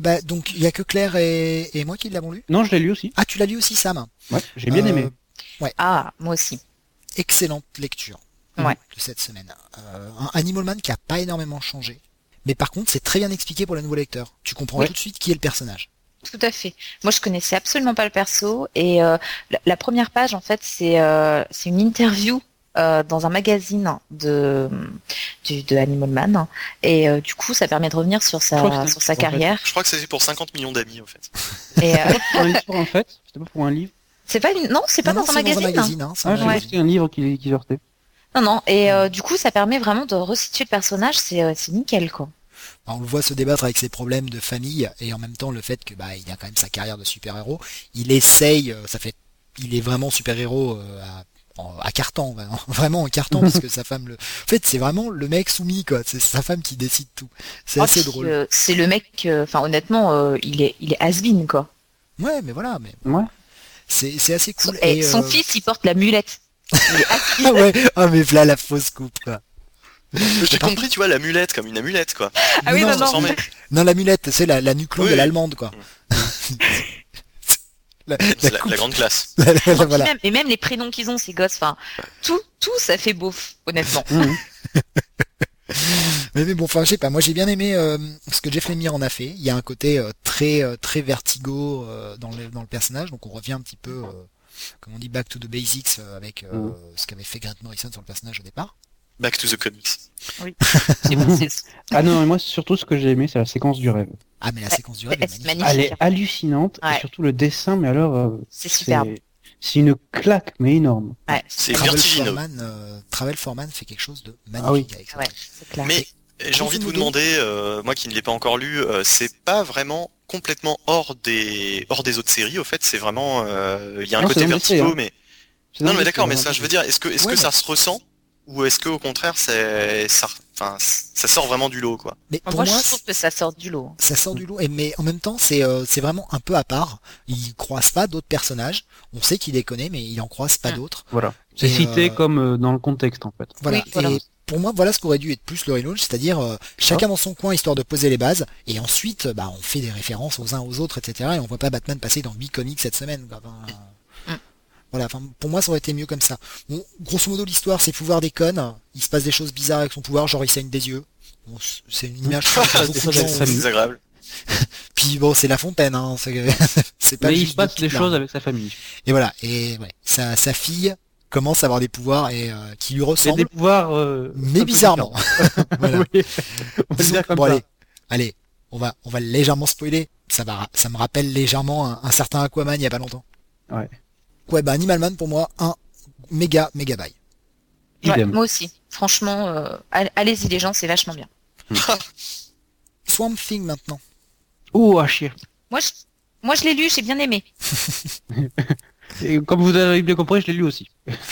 Speaker 1: bah, donc il y a que Claire et, et moi qui l'avons lu.
Speaker 4: Non, je l'ai lu aussi.
Speaker 1: Ah, tu l'as lu aussi, Sam?
Speaker 4: Ouais, j'ai bien
Speaker 1: Euh,
Speaker 4: aimé.
Speaker 3: Ah, moi aussi.
Speaker 1: Excellente lecture
Speaker 3: Ouais.
Speaker 1: de cette semaine. Euh, un Animal Man qui a pas énormément changé, mais par contre c'est très bien expliqué pour les nouveaux lecteurs. Tu comprends
Speaker 4: Ouais.
Speaker 1: tout de suite qui est le personnage.
Speaker 3: Tout à fait. Moi, je connaissais absolument pas le perso et euh, la, la première page, en fait, c'est euh, c'est une interview euh, dans un magazine de du, de Animal Man et euh, du coup, ça permet de revenir sur
Speaker 4: Je crois que
Speaker 3: sa
Speaker 4: c'est-
Speaker 3: sur sa
Speaker 4: en fait.
Speaker 3: carrière.
Speaker 2: Je crois que c'est pour cinquante millions d'amis, en fait.
Speaker 3: Et euh,
Speaker 4: Pour un livre, en fait. C'était pas pour un livre.
Speaker 3: c'est pas une... non, c'est pas
Speaker 1: Non,
Speaker 3: dans
Speaker 1: non,
Speaker 3: un
Speaker 1: c'est
Speaker 3: magazine.
Speaker 1: hein, c'est
Speaker 4: Ah,
Speaker 1: un
Speaker 4: j'ai
Speaker 3: Ouais.
Speaker 4: cru que c'était un livre qui, qui sortait.
Speaker 3: Non, non. Et euh, du coup, ça permet vraiment de resituer le personnage. C'est euh, c'est nickel, quoi.
Speaker 1: On le voit se débattre avec ses problèmes de famille et en même temps le fait que bah il a quand même sa carrière de super-héros. Il essaye, euh, ça fait, il est vraiment super-héros euh, à, en- à carton, vraiment, vraiment en carton parce que sa femme le. En fait, c'est vraiment le mec soumis quoi. C'est sa femme qui décide tout. C'est
Speaker 3: Oh,
Speaker 1: assez
Speaker 3: puis,
Speaker 1: drôle.
Speaker 3: euh, c'est le mec. euh, Enfin, honnêtement, euh, il est il est has-been, quoi.
Speaker 1: Ouais, mais voilà, mais
Speaker 4: Ouais.
Speaker 1: c'est c'est assez
Speaker 3: Son,
Speaker 1: cool.
Speaker 3: et
Speaker 1: Et,
Speaker 3: son
Speaker 1: euh,
Speaker 3: fils, il porte la mulette. Il est has-been.
Speaker 1: ah ouais, ah mais voilà la fausse coupe quoi.
Speaker 2: J'ai compris, tu vois, la mulette comme une amulette, quoi.
Speaker 3: Ah oui,
Speaker 1: Non,
Speaker 3: non,
Speaker 2: Ça
Speaker 3: non.
Speaker 2: s'en met.
Speaker 1: Non, la mulette, c'est la, la nuque longue
Speaker 2: Oui,
Speaker 1: de
Speaker 2: oui.
Speaker 1: l'allemande quoi. la,
Speaker 2: C'est la,
Speaker 1: coupe.
Speaker 2: la grande classe.
Speaker 1: La- la-
Speaker 3: Et
Speaker 1: voilà.
Speaker 3: même, et même les prénoms qu'ils ont, ces gosses, enfin, tout, tout, ça fait beauf, honnêtement.
Speaker 4: Mhm.
Speaker 1: Mais, mais bon, enfin, je sais pas. Moi, j'ai bien aimé euh, ce que Jeff Lemire en a fait. Il y a un côté euh, très euh, très vertigo euh, dans le dans le personnage, donc on revient un petit peu, euh, comme on dit, back to the basics euh, avec euh,
Speaker 4: Mhm.
Speaker 1: ce qu'avait fait Grant Morrison sur le personnage au départ.
Speaker 2: Back to the comics.
Speaker 3: C'est bon, c'est
Speaker 4: Ah non, mais moi, surtout ce que j'ai aimé, c'est la séquence du rêve.
Speaker 1: Ah, mais la séquence du rêve
Speaker 3: c'est
Speaker 1: est magnifique.
Speaker 3: magnifique.
Speaker 4: Elle est hallucinante,
Speaker 3: Ouais.
Speaker 4: et surtout le dessin, mais alors, euh,
Speaker 3: C'est superbe.
Speaker 4: c'est une claque, mais énorme.
Speaker 3: Ouais,
Speaker 2: C'est
Speaker 1: Travel
Speaker 2: vertigineux.
Speaker 1: Foreman, euh, Travel Foreman fait quelque chose de
Speaker 4: Ah oui.
Speaker 1: magnifique avec ça.
Speaker 3: ouais, c'est clair.
Speaker 2: Mais j'ai envie de vous
Speaker 1: grosso modo-
Speaker 2: demander, euh, moi qui ne l'ai pas encore lu, euh, c'est pas vraiment complètement hors des hors des autres séries. Au fait, c'est vraiment, euh, il y a un
Speaker 4: Non, c'est
Speaker 2: côté
Speaker 4: dans le D C,
Speaker 2: vertigo,
Speaker 4: hein.
Speaker 2: mais
Speaker 4: C'est
Speaker 2: non,
Speaker 4: dans
Speaker 2: mais
Speaker 4: le-
Speaker 2: d'accord, mais
Speaker 4: c'est
Speaker 2: ça,
Speaker 4: dans
Speaker 2: je
Speaker 4: le-
Speaker 2: veux dire, est-ce que est-ce
Speaker 1: Ouais,
Speaker 2: que
Speaker 1: mais-
Speaker 2: ça se ressent ou est-ce que au contraire, c'est ça, enfin, ça sort vraiment du lot, quoi.
Speaker 1: Mais pour
Speaker 3: moi,
Speaker 1: moi,
Speaker 3: je trouve que ça sort du lot.
Speaker 1: ça sort du lot, et mais en même temps, c'est euh, c'est vraiment un peu à part. Il croise pas d'autres personnages. On sait qu'il les connaît, mais il en croise pas
Speaker 3: Mm.
Speaker 1: d'autres.
Speaker 4: Voilà. C'est
Speaker 1: Et,
Speaker 4: cité
Speaker 1: euh,
Speaker 4: comme euh, dans le contexte, en fait.
Speaker 1: Voilà.
Speaker 3: Oui, voilà.
Speaker 1: Et pour moi, voilà ce qu'aurait dû être plus le relaunch, c'est-à-dire euh, chacun dans son coin histoire de poser les bases, et ensuite, bah, on fait des références aux uns aux autres, et cetera. Et on voit pas Batman passer dans huit comics cette semaine. Quoi. Enfin, euh,
Speaker 3: Mm.
Speaker 1: Voilà. Enfin, pour moi, ça aurait été mieux comme ça. Bon, grosso modo, l'histoire, c'est pouvoir déconne. Il se passe des choses bizarres avec son pouvoir, genre il saigne des yeux. Bon, c- c'est une image que beaucoup de
Speaker 4: Ça,
Speaker 1: gens
Speaker 4: ça,
Speaker 1: ont.
Speaker 4: ça,
Speaker 2: désagréable.
Speaker 1: Puis bon, c'est La Fontaine, hein. C'est c'est pas
Speaker 4: Mais il
Speaker 1: juste
Speaker 4: se passe
Speaker 1: des
Speaker 4: des
Speaker 1: petites
Speaker 4: choses
Speaker 1: larmes.
Speaker 4: avec sa famille.
Speaker 1: Et voilà. Et ouais, sa, sa fille commence à avoir des pouvoirs et euh, qui lui
Speaker 4: C'est
Speaker 1: ressemblent,
Speaker 4: des pouvoirs... euh, un
Speaker 1: mais
Speaker 4: peu
Speaker 1: bizarrement. Voilà.
Speaker 4: différents. Oui. On va le
Speaker 1: Disons-
Speaker 4: dire comme
Speaker 1: bon,
Speaker 4: ça.
Speaker 1: allez, allez, on va, on va légèrement spoiler. Ça va, ça me rappelle légèrement un, un certain Aquaman il y a pas longtemps.
Speaker 4: Ouais.
Speaker 1: Ouais, bah Animal Man pour moi un méga méga bail.
Speaker 3: Ouais,
Speaker 4: Idem.
Speaker 3: moi aussi. Franchement, euh, all- allez-y les gens, c'est vachement bien.
Speaker 1: Swamp Thing maintenant.
Speaker 4: Oh, à chier.
Speaker 3: Moi, je, moi, je l'ai lu, j'ai bien aimé.
Speaker 4: Et comme vous avez bien compris, je l'ai lu aussi.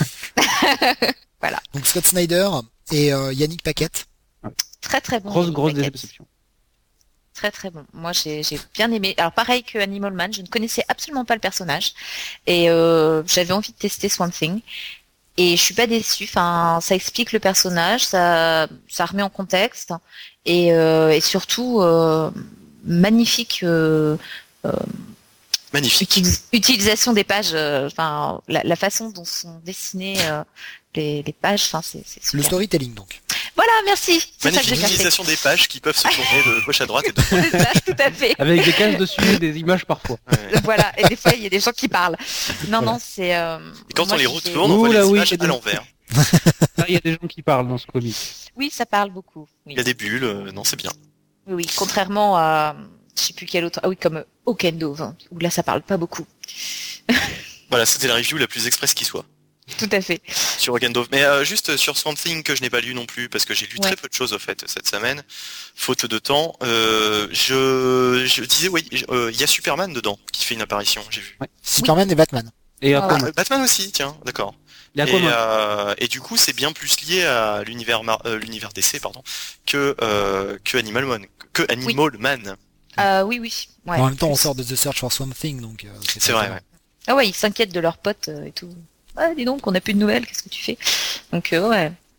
Speaker 1: Donc Scott Snyder et euh, Yannick Paquette.
Speaker 3: Très très bon.
Speaker 4: Grosse,
Speaker 3: Yannick
Speaker 4: grosse
Speaker 3: Paquette.
Speaker 4: déception.
Speaker 3: Très très bon. Moi j'ai j'ai bien aimé. Alors pareil que Animal Man, je ne connaissais absolument pas le personnage et euh, j'avais envie de tester Swamp Thing et je suis pas déçue. Enfin, ça explique le personnage, ça ça remet en contexte et, euh, et surtout euh, magnifique euh, euh,
Speaker 2: Magnifique.
Speaker 3: uti- utilisation des pages. euh, Enfin la, la façon dont sont dessinées euh, les, les pages. Enfin c'est c'est
Speaker 1: Le
Speaker 3: super.
Speaker 1: storytelling donc.
Speaker 3: Voilà, merci. C'est ça que
Speaker 2: Magnifique
Speaker 3: j'ai cherché.
Speaker 2: utilisation des pages qui peuvent se tourner de gauche à droite et de
Speaker 3: C'est ça, tout à fait.
Speaker 4: Avec des cases dessus et des images parfois.
Speaker 2: Ouais.
Speaker 3: Voilà, et des fois il y a des gens qui parlent. Non,
Speaker 4: Voilà.
Speaker 3: non, c'est. euh,
Speaker 2: Et quand
Speaker 3: moi,
Speaker 2: on les
Speaker 3: j'ai-
Speaker 2: retourne, on
Speaker 4: Ouh
Speaker 2: voit
Speaker 4: là
Speaker 2: les
Speaker 4: oui,
Speaker 2: images
Speaker 4: c'est
Speaker 2: à
Speaker 4: des-
Speaker 2: l'envers.
Speaker 4: Ah, il y a des gens qui parlent dans ce comic.
Speaker 3: Oui, ça parle beaucoup. Oui,
Speaker 2: Il y a des bulles, euh, non, c'est bien.
Speaker 3: oui, oui. Contrairement à, je sais plus quel autre. Ah oui, comme euh, Okendo, hein, où là ça parle pas beaucoup.
Speaker 2: Voilà, c'était la review la plus express qui soit
Speaker 3: Tout à fait.
Speaker 2: sur Rock and Dove. Mais euh, juste sur Swamp Thing que je n'ai pas lu non plus parce que j'ai lu
Speaker 3: Ouais.
Speaker 2: très peu de choses au fait cette semaine, faute de temps. Euh, je, je disais oui, je- euh, il y a Superman dedans qui fait une apparition, j'ai vu.
Speaker 1: Superman et Batman.
Speaker 4: Et
Speaker 3: Ah,
Speaker 2: Ah,
Speaker 4: Aquaman.
Speaker 2: Batman aussi, tiens, d'accord.
Speaker 4: Il y a
Speaker 2: Et,
Speaker 4: Aquaman.
Speaker 2: euh, et du coup, c'est bien plus lié à l'univers Mar- euh, l'univers D C, pardon, que euh, que Animal Man, que Animal Man.
Speaker 3: Euh, oui, oui. Ouais,
Speaker 1: en même temps, on
Speaker 3: plus.
Speaker 1: sort de The Search for Swamp Thing, donc. euh,
Speaker 2: C'est
Speaker 1: pas
Speaker 2: vrai,
Speaker 1: grave.
Speaker 2: ouais.
Speaker 3: Ah ouais, ils s'inquiètent de leurs potes euh, et tout. Ah, dis donc, on n'a plus de nouvelles. Qu'est-ce que tu fais? Donc euh, ouais.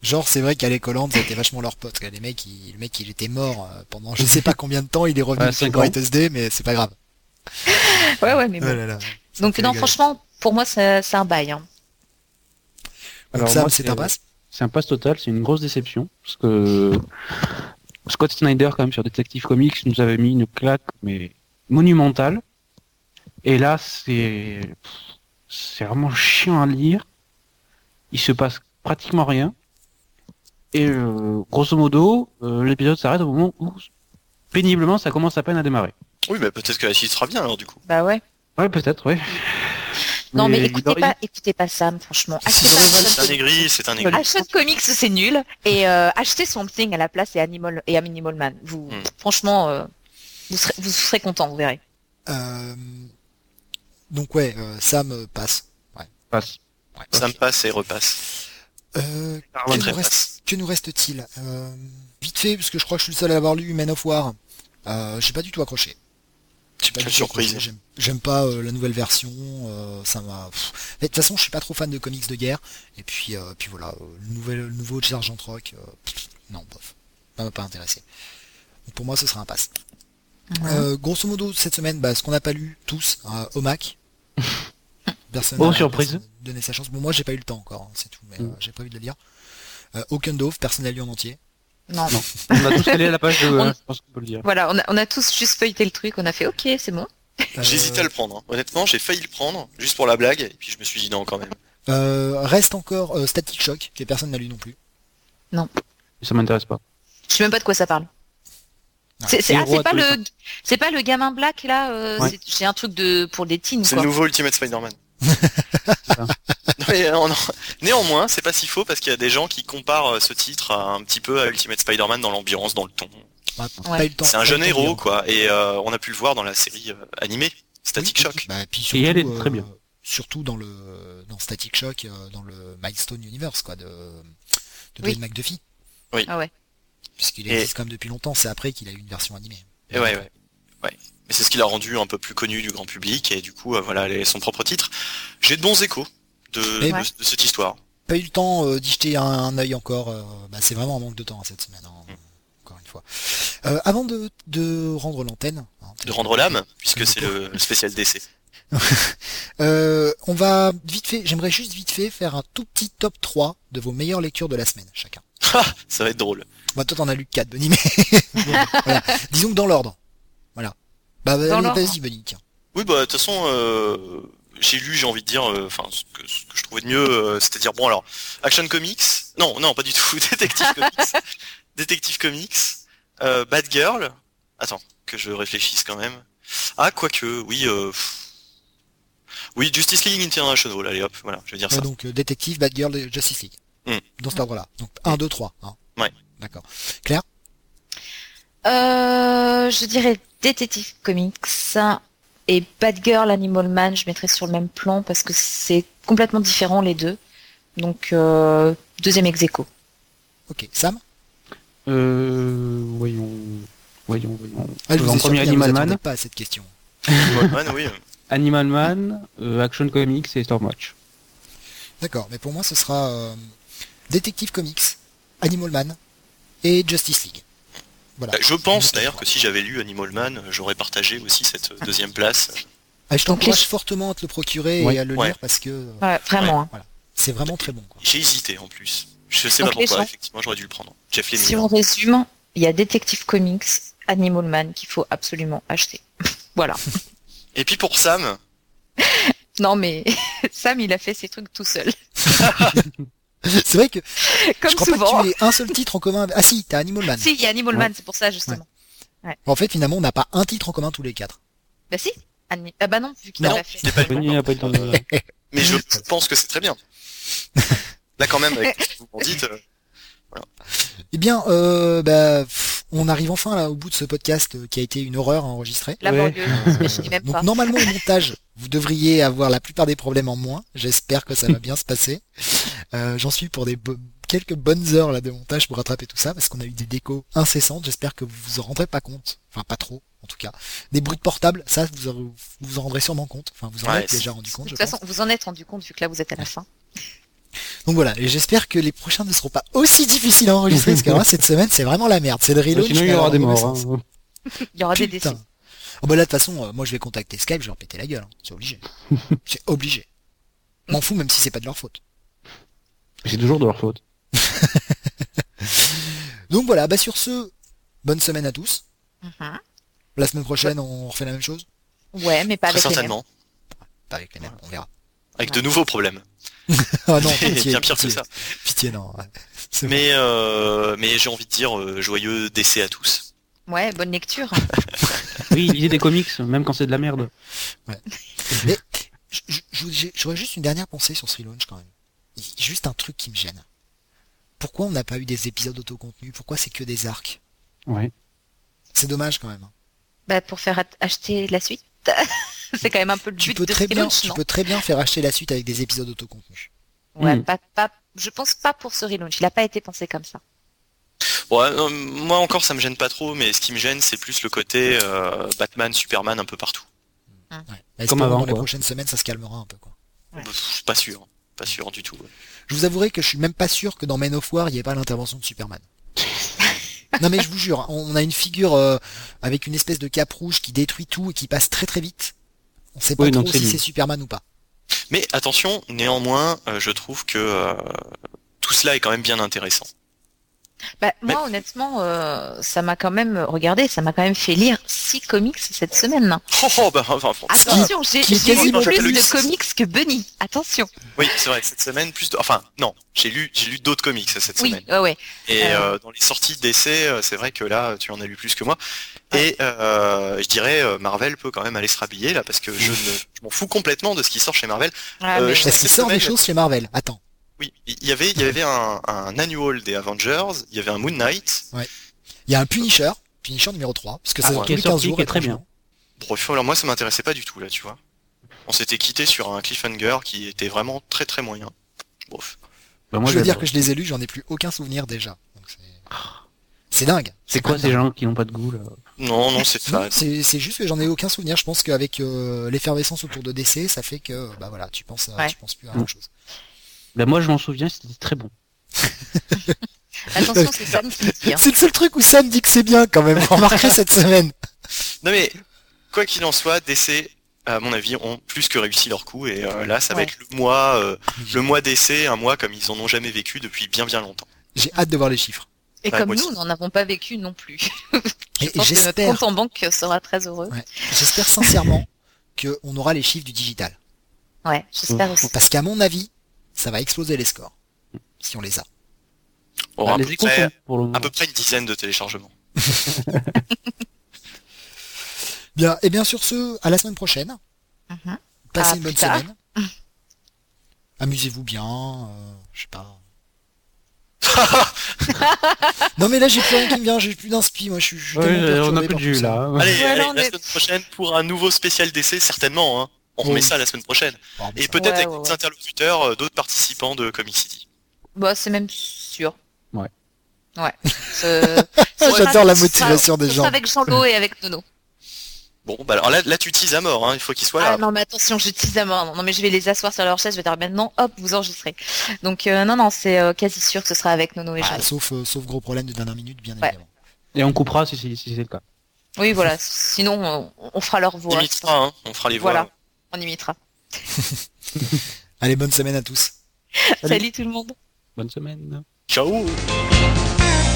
Speaker 1: Genre, c'est vrai qu'à l'école, ça a été vachement leur pote. Les mecs, il, le mec, il était mort euh, pendant je sais pas combien de temps. Il est revenu
Speaker 4: Ouais,
Speaker 1: sur
Speaker 4: cinq
Speaker 1: Great
Speaker 4: ans.
Speaker 1: S D, mais c'est pas grave.
Speaker 3: Ouais, ouais, mais bon.
Speaker 1: Oh là là, ça
Speaker 3: Donc
Speaker 1: fait
Speaker 3: non,
Speaker 1: rigoler.
Speaker 3: franchement, pour moi, c'est c'est un bail. Hein.
Speaker 1: Donc,
Speaker 4: Alors,
Speaker 1: Sam,
Speaker 4: moi,
Speaker 1: c'est
Speaker 4: c'est-
Speaker 1: un pass.
Speaker 4: C'est un pass total, c'est une grosse déception, parce que Scott Snyder, quand même, sur Detective Comics, nous avait mis une claque, mais monumentale. Et là, c'est c'est vraiment chiant à lire. Il se passe pratiquement rien. Et euh, grosso modo, euh, l'épisode s'arrête au moment où, péniblement, ça commence à peine à démarrer.
Speaker 2: Oui, bah peut-être que la suite sera bien alors du coup.
Speaker 3: Bah ouais.
Speaker 4: Ouais, peut-être, ouais.
Speaker 3: Non, mais
Speaker 4: il
Speaker 3: écoutez
Speaker 4: aurait-
Speaker 3: pas, écoutez pas Sam, franchement. Achetez
Speaker 1: Ils
Speaker 3: pas
Speaker 1: auraient
Speaker 3: Action
Speaker 2: C'est un
Speaker 3: Comics.
Speaker 2: aigri, c'est un aigri.
Speaker 3: Action Comics, c'est nul. Et euh, achetez Swamp Thing à la place et Animal et Animal Man. Vous,
Speaker 2: Hmm.
Speaker 3: franchement, euh, vous serez, vous serez content, vous verrez.
Speaker 1: Euh, Donc ouais, euh, Sam euh, passe. Ouais.
Speaker 4: Passe.
Speaker 1: Ouais.
Speaker 2: Ça me passe et repasse.
Speaker 1: Euh,
Speaker 4: Ah,
Speaker 1: que,
Speaker 4: ouais,
Speaker 1: nous
Speaker 2: très
Speaker 1: reste,
Speaker 2: passe.
Speaker 1: que nous reste-t-il euh, Vite fait, parce que je crois que je suis le seul à l'avoir lu, Men of War. Euh, j'ai pas du tout accroché. J'ai pas
Speaker 2: Quelle
Speaker 1: du tout
Speaker 2: surprise.
Speaker 1: accroché. J'aime, j'aime pas euh, la nouvelle version. Euh, ça m'a. pff. Mais de toute façon, je suis pas trop fan de comics de guerre. Et puis, euh, puis voilà, euh, le, nouvel, le nouveau Sergeant Rock. Euh, pff, non, bof. Ça m'a pas intéressé. Donc pour moi, ce sera un pass. Euh, grosso modo, cette semaine, bah, ce qu'on n'a pas lu tous, euh, au Mac. Personne
Speaker 4: Oh,
Speaker 1: n'a-
Speaker 4: surprise.
Speaker 1: personne n'a donné sa chance. Bon, moi, j'ai pas eu le temps encore, hein, c'est tout. Mais euh,
Speaker 4: Mm.
Speaker 1: j'ai prévu de le lire. Euh, Aucun Dove, personne n'a lu en entier.
Speaker 3: Non.
Speaker 4: Non. On a tous allé à la page de...
Speaker 3: On-
Speaker 4: Je pense qu'on peut le dire.
Speaker 3: Voilà, on a, on a tous juste feuilleté le truc, on a fait OK, c'est bon.
Speaker 1: Euh,
Speaker 2: J'hésitais à le prendre. hein. Honnêtement, j'ai failli le prendre, juste pour la blague, et puis je me suis dit non quand même.
Speaker 1: euh, reste encore euh, Static Shock, que personne n'a lu non plus.
Speaker 4: Ça m'intéresse pas.
Speaker 3: Je sais même pas de quoi ça parle.
Speaker 1: Ouais.
Speaker 3: C'est c'est- ah,
Speaker 4: Héros
Speaker 3: c'est
Speaker 4: à
Speaker 3: pas
Speaker 4: tous les
Speaker 3: le c'est pas le gamin black là. euh,
Speaker 4: Ouais.
Speaker 3: c'est- C'est un truc de pour des teens
Speaker 2: C'est
Speaker 3: quoi.
Speaker 2: le nouveau Ultimate Spider-Man.
Speaker 4: ça.
Speaker 2: Non, mais, euh, non. Néanmoins, c'est pas si faux parce qu'il y a des gens qui comparent euh, ce titre à, un petit peu à Ultimate Spider-Man dans l'ambiance, dans le ton.
Speaker 1: Bah,
Speaker 3: Ouais.
Speaker 1: pas eu le temps.
Speaker 2: C'est un
Speaker 1: pas eu
Speaker 2: jeune
Speaker 1: le temps de
Speaker 2: héros
Speaker 1: lire.
Speaker 2: quoi, et euh, on a pu le voir dans la série euh, animée Static
Speaker 1: Oui,
Speaker 2: Shock.
Speaker 1: Bah, puis
Speaker 4: Et
Speaker 1: surtout,
Speaker 4: elle est
Speaker 1: euh,
Speaker 4: très bien.
Speaker 1: Surtout dans le dans Static Shock, euh, dans le Milestone Universe, quoi, de, de
Speaker 3: Oui.
Speaker 1: Dwayne McDuffie.
Speaker 3: Ah ouais.
Speaker 1: Puisqu'il
Speaker 2: Et-
Speaker 1: existe quand même depuis longtemps, c'est après qu'il a eu une version animée.
Speaker 2: Et ouais, ouais, ouais. Mais c'est ce qui l'a rendu un peu plus connu du grand public, et du coup, euh, voilà, les- son propre titre. J'ai de bons échos de,
Speaker 1: Mais-
Speaker 2: de-
Speaker 3: Ouais.
Speaker 2: de cette histoire.
Speaker 1: Pas eu le temps euh, d'y jeter un, un œil encore. euh, bah, c'est vraiment un manque de temps hein, cette semaine. hein,
Speaker 2: Mm.
Speaker 1: Encore une fois. Euh, avant de, de rendre l'antenne. hein,
Speaker 2: De rendre l'âme, puisque
Speaker 1: Comme
Speaker 2: c'est le, le spécial D C.
Speaker 1: Euh, on va vite fait, j'aimerais juste vite fait faire un tout petit top trois de vos meilleures lectures de la semaine, chacun.
Speaker 2: Ah, ça va être drôle.
Speaker 1: Bah, toi, t'en as lu quatre, Benny, mais voilà. Disons que dans l'ordre. Voilà. Bah,
Speaker 3: Dans
Speaker 1: allez,
Speaker 3: l'ordre.
Speaker 1: vas-y, Benny, tiens.
Speaker 2: Oui, bah, de toute façon, euh, j'ai lu, j'ai envie de dire, euh, enfin, ce, que, ce que je trouvais de mieux, euh, c'est-à-dire, bon, alors, Action Comics, non, non, pas du tout, Detective Comics, Detective Comics, euh, Bad Girl, attends, que je réfléchisse quand même. Ah, quoique, oui, euh, pff. oui, Justice League International, allez hop, voilà, je vais dire
Speaker 1: Ouais,
Speaker 2: ça.
Speaker 1: donc, euh, Détective, Bad Girl, et Justice League.
Speaker 2: Mm.
Speaker 1: Dans cet ordre-là. Donc, un, deux, trois. Hein.
Speaker 2: Ouais.
Speaker 1: D'accord. Claire?
Speaker 3: Euh, je dirais Detective Comics et Bad Girl Animal Man, je mettrais sur le même plan parce que c'est complètement différent les deux. Donc euh, deuxième ex aequo.
Speaker 1: Ok. Sam?
Speaker 4: Euh, voyons, voyons, voyons.
Speaker 1: Ah, je vous
Speaker 4: en
Speaker 1: ai
Speaker 4: premier,
Speaker 1: surpris, hein,
Speaker 4: Animal
Speaker 1: vous attendez
Speaker 4: Man,
Speaker 1: pas à cette question.
Speaker 2: Batman, oui. euh.
Speaker 4: Animal Man, euh, Action Comics et Stormwatch.
Speaker 1: D'accord. Mais pour moi, ce sera euh, Detective Comics, Animal Man et Justice League. Voilà.
Speaker 2: Je pense
Speaker 1: Deux,
Speaker 2: d'ailleurs
Speaker 1: trois.
Speaker 2: que si j'avais lu Animal Man, j'aurais partagé aussi cette euh, deuxième place.
Speaker 1: Ah, je
Speaker 3: Donc,
Speaker 1: t'encourage
Speaker 3: les-
Speaker 1: fortement à te le procurer
Speaker 4: Ouais.
Speaker 1: et à le
Speaker 2: Ouais.
Speaker 1: lire parce que euh,
Speaker 3: Ouais, vraiment. hein.
Speaker 1: voilà. C'est vraiment très bon. Quoi.
Speaker 2: J'ai hésité en plus. Je sais
Speaker 3: Donc,
Speaker 2: pas
Speaker 3: les
Speaker 2: pourquoi,
Speaker 3: gens-
Speaker 2: effectivement, j'aurais dû le prendre. Jeff Lemire.
Speaker 3: Si on résume, il y a Detective Comics, Animal Man qu'il faut absolument acheter. Voilà.
Speaker 2: Et puis pour Sam,
Speaker 3: Non mais Sam il a fait ses trucs tout seul.
Speaker 1: C'est vrai que
Speaker 3: Comme
Speaker 1: je crois
Speaker 3: souvent.
Speaker 1: pas que tu aies un seul titre en commun. Ah si, t'as Animal Man.
Speaker 3: Si, il y a Animal
Speaker 4: Ouais.
Speaker 3: Man, c'est pour ça justement.
Speaker 1: En fait, finalement, on n'a pas un titre en commun tous les quatre.
Speaker 3: Bah si. Ani- Ah bah non, vu qu'il
Speaker 2: Non,
Speaker 3: a pas fait.
Speaker 2: je l'ai pas
Speaker 4: Benny n'a pas eu le temps de-
Speaker 2: mais je pense que c'est très bien. Là quand même, avec ce que vous m'en dites, euh,
Speaker 1: Eh bien, euh, bah, pff, on arrive enfin là au bout de ce podcast euh, qui a été une horreur à enregistrer.
Speaker 3: La
Speaker 4: Ouais.
Speaker 3: banlieue, je dis même
Speaker 1: Donc
Speaker 3: pas.
Speaker 1: normalement au montage, vous devriez avoir la plupart des problèmes en moins. J'espère que ça va bien se passer. Euh, J'en suis pour des bo- quelques bonnes heures là de montage pour rattraper tout ça parce qu'on a eu des décos incessantes. J'espère que vous vous en rendrez pas compte. Enfin pas trop en tout cas. Des bruits de portable, ça vous en, vous vous en rendrez sûrement compte. Enfin vous en
Speaker 2: Ouais,
Speaker 1: êtes
Speaker 2: c'est-
Speaker 1: déjà rendu
Speaker 3: De
Speaker 1: compte. Je
Speaker 3: toute
Speaker 1: pense.
Speaker 3: façon, vous en êtes rendu compte vu que là vous êtes à la fin.
Speaker 1: Donc voilà, et j'espère que les prochains ne seront pas aussi difficiles à enregistrer, parce que alors, cette semaine, c'est vraiment la merde. C'est le reload.
Speaker 4: Sinon, il y aura des morts. Hein.
Speaker 3: Il y aura des décès.
Speaker 1: Oh bah là, de toute façon, euh, moi je vais contacter Skype, je vais leur péter la gueule. Hein. C'est obligé. C'est obligé. M'en fous, même si c'est pas de leur faute.
Speaker 4: C'est toujours de leur faute.
Speaker 1: Donc voilà, bah sur ce, bonne semaine à tous.
Speaker 3: Mm-hmm.
Speaker 1: La semaine prochaine, on refait la même chose.
Speaker 3: Ouais, mais pas
Speaker 2: Très
Speaker 3: avec
Speaker 2: certainement.
Speaker 3: les mêmes.
Speaker 1: Pas avec les mêmes, on verra.
Speaker 2: Avec
Speaker 3: Ouais.
Speaker 2: de nouveaux problèmes.
Speaker 1: Ah non, pitié,
Speaker 2: bien pire
Speaker 1: pitié,
Speaker 2: que ça.
Speaker 1: Pitié, non. Ouais. C'est
Speaker 2: Mais euh, mais j'ai envie de dire euh, joyeux décès à tous.
Speaker 3: Ouais, bonne lecture.
Speaker 4: Oui, lisez des comics, même quand c'est de la merde.
Speaker 1: bon. Mais je- je- je- j'aurais juste une dernière pensée sur ce relaunch quand même. Il y a juste un truc qui me gêne. Pourquoi on n'a pas eu des épisodes autocontenus? Pourquoi c'est que des arcs?
Speaker 4: Ouais.
Speaker 1: C'est dommage quand même.
Speaker 3: Bah, pour faire at- acheter la suite. C'est quand même un peu le
Speaker 1: Tu
Speaker 3: but
Speaker 1: peux
Speaker 3: de
Speaker 1: très
Speaker 3: ce
Speaker 1: bien,
Speaker 3: relaunch,
Speaker 1: tu
Speaker 3: non?
Speaker 1: peux très bien faire acheter la suite avec des épisodes autocontenus.
Speaker 3: Ouais,
Speaker 4: Mm.
Speaker 3: pas, pas, je pense pas pour ce relaunch. Il a pas été pensé comme ça.
Speaker 2: Ouais, non, moi encore ça me gêne pas trop, mais ce qui me gêne c'est plus le côté euh, Batman, Superman un peu partout.
Speaker 1: Ouais.
Speaker 4: Comme
Speaker 1: Espérons
Speaker 4: avant,
Speaker 1: dans les
Speaker 4: quoi.
Speaker 1: prochaines semaines, ça se calmera un peu quoi.
Speaker 3: Ouais.
Speaker 2: Je suis pas sûr, pas sûr du tout.
Speaker 1: Je vous avouerai que je suis même pas sûr que dans Men of War, il n'y ait pas l'intervention de Superman. Non mais je vous jure, on a une figure euh, avec une espèce de cape rouge qui détruit tout et qui passe très très vite. On sait pas
Speaker 4: Oui,
Speaker 1: trop
Speaker 4: donc c'est
Speaker 1: si
Speaker 4: lui.
Speaker 1: c'est Superman ou pas.
Speaker 2: Mais attention, néanmoins, euh, je trouve que euh, tout cela est quand même bien intéressant.
Speaker 3: Bah,
Speaker 2: Mais-
Speaker 3: moi, honnêtement, euh, ça m'a quand même, regardez, ça m'a quand même fait lire six comics cette semaine.
Speaker 2: Oh, oh, bah, enfin, enfin,
Speaker 3: Attention, j'ai
Speaker 1: qui est
Speaker 3: j'ai lu
Speaker 1: quasiment
Speaker 3: plus
Speaker 2: le-
Speaker 3: de comics que Bunny. Attention.
Speaker 2: oui, c'est vrai, cette semaine, plus de... Enfin, non, j'ai lu j'ai lu d'autres comics cette
Speaker 3: Oui,
Speaker 2: semaine.
Speaker 3: ouais, ouais.
Speaker 2: Et
Speaker 3: Euh.
Speaker 2: euh, dans les sorties d'essai, euh, c'est vrai que là, tu en as lu plus que moi. Et euh, je dirais, euh, Marvel peut quand même aller se rhabiller là, parce que je, ne, je m'en fous complètement de ce qui sort chez Marvel.
Speaker 3: Ah,
Speaker 2: Euh,
Speaker 3: mais-
Speaker 2: je-
Speaker 1: Est-ce qu'il
Speaker 2: cette
Speaker 1: sort des
Speaker 2: semaine-
Speaker 1: choses chez Marvel? Attends.
Speaker 2: Oui, il y avait, il y avait un, un annual des Avengers, il y avait un Moon Knight.
Speaker 1: Il y a un Punisher, Punisher numéro trois, parce que ça
Speaker 2: Ah,
Speaker 1: sort
Speaker 2: ouais.
Speaker 1: tous les
Speaker 4: Qui est
Speaker 1: quinze
Speaker 4: sorti,
Speaker 1: jours.
Speaker 4: qui est très
Speaker 1: étrangement.
Speaker 2: Bref, alors moi ça m'intéressait pas du tout là, tu vois. On s'était quitté sur un cliffhanger qui était vraiment très très moyen. Bref.
Speaker 4: Bah, moi,
Speaker 1: je veux
Speaker 4: j'adore.
Speaker 1: dire que je les ai lus, j'en ai plus aucun souvenir déjà. Donc c'est... c'est dingue.
Speaker 4: C'est quoi ces gens qui n'ont pas de goût, là?
Speaker 2: Non, non, c'est
Speaker 1: Non,
Speaker 2: fade.
Speaker 1: c'est c'est juste que j'en ai aucun souvenir. Je pense qu'avec euh, l'effervescence autour de D C, ça fait que bah voilà, tu penses, à,
Speaker 3: Ouais.
Speaker 1: tu penses plus à grand chose.
Speaker 4: Bah, moi, je m'en souviens, c'était très bon.
Speaker 3: Attention, c'est Sam qui le dit. Hein.
Speaker 1: C'est le seul truc où Sam dit que c'est bien quand même. Vous remarquerez cette semaine.
Speaker 2: Non mais, quoi qu'il en soit, D C, à mon avis, ont plus que réussi leur coup. Et euh, là, ça va
Speaker 3: Ouais.
Speaker 2: être le mois, euh, le mois d'essai, un mois comme ils en ont jamais vécu depuis bien bien longtemps.
Speaker 1: J'ai hâte de voir les chiffres.
Speaker 3: Et
Speaker 2: Ouais,
Speaker 3: comme
Speaker 2: moi
Speaker 3: nous,
Speaker 2: aussi.
Speaker 3: n'en avons pas vécu non plus. Je
Speaker 1: Et
Speaker 3: pense que notre
Speaker 1: j'espère,
Speaker 3: compte en banque sera très heureux.
Speaker 1: ouais, j'espère sincèrement qu'on aura les chiffres du digital.
Speaker 3: Ouais, j'espère aussi.
Speaker 1: Parce qu'à mon avis, ça va exploser les scores. Si on les a.
Speaker 2: On
Speaker 4: Bah,
Speaker 2: aura à,
Speaker 4: les
Speaker 2: peu
Speaker 4: échos
Speaker 2: près,
Speaker 4: sont pour le moment.
Speaker 2: à peu près une dizaine de téléchargements.
Speaker 1: Bien, et bien sur ce, à la semaine prochaine.
Speaker 3: Mhm.
Speaker 1: Passez
Speaker 3: À
Speaker 1: une bonne
Speaker 3: plus tard.
Speaker 1: semaine. Amusez-vous bien, euh, je sais pas. Non mais là j'ai plus rien qui me vient, j'ai plus d'inspi, moi je suis, je suis
Speaker 4: Ouais,
Speaker 1: tellement
Speaker 4: on
Speaker 1: perturbé
Speaker 4: a plus
Speaker 1: par
Speaker 4: de jus,
Speaker 1: tout ça.
Speaker 4: là.
Speaker 2: Allez,
Speaker 3: Ouais,
Speaker 2: allez,
Speaker 3: non,
Speaker 2: la
Speaker 3: mais-
Speaker 2: semaine prochaine pour un nouveau spécial d'essai, certainement. Hein. On remet
Speaker 1: Oui.
Speaker 2: ça la semaine prochaine.
Speaker 1: Bon,
Speaker 2: Et
Speaker 1: ça-
Speaker 2: peut-être
Speaker 3: Ouais,
Speaker 2: avec
Speaker 3: ouais,
Speaker 2: des
Speaker 3: ouais.
Speaker 2: interlocuteurs, euh, d'autres participants de Comic City.
Speaker 3: Bah, c'est même sûr.
Speaker 4: Ouais.
Speaker 3: Ouais. Ce- ce sera-
Speaker 1: J'adore la
Speaker 3: ce sera-
Speaker 1: motivation des
Speaker 3: ce
Speaker 1: gens.
Speaker 3: sera avec Jean-Lo et avec Nono.
Speaker 2: Bon, bah alors là, là tu teases à mort, hein. Il faut qu'ils soient là.
Speaker 3: Ah non, mais attention, je tease à mort. Non, mais je vais les asseoir sur leur chaise, je vais dire maintenant, hop, vous enregistrez. Donc, euh, non, non, c'est euh, quasi sûr que ce sera avec Nono et
Speaker 1: Ah,
Speaker 3: Jean-Lo.
Speaker 1: sauf, euh, sauf gros problème de dernière minute, bien
Speaker 3: Ouais.
Speaker 1: évidemment.
Speaker 4: Et on coupera si, si, si c'est le cas.
Speaker 3: Oui, voilà. Sinon, on, on fera leur
Speaker 2: On
Speaker 3: voix.
Speaker 2: imitera, hein. On fera les voix.
Speaker 3: Voilà. On imitera.
Speaker 1: Allez, bonne semaine à tous.
Speaker 3: Salut tout le monde.
Speaker 4: Bonne semaine.
Speaker 2: Ciao.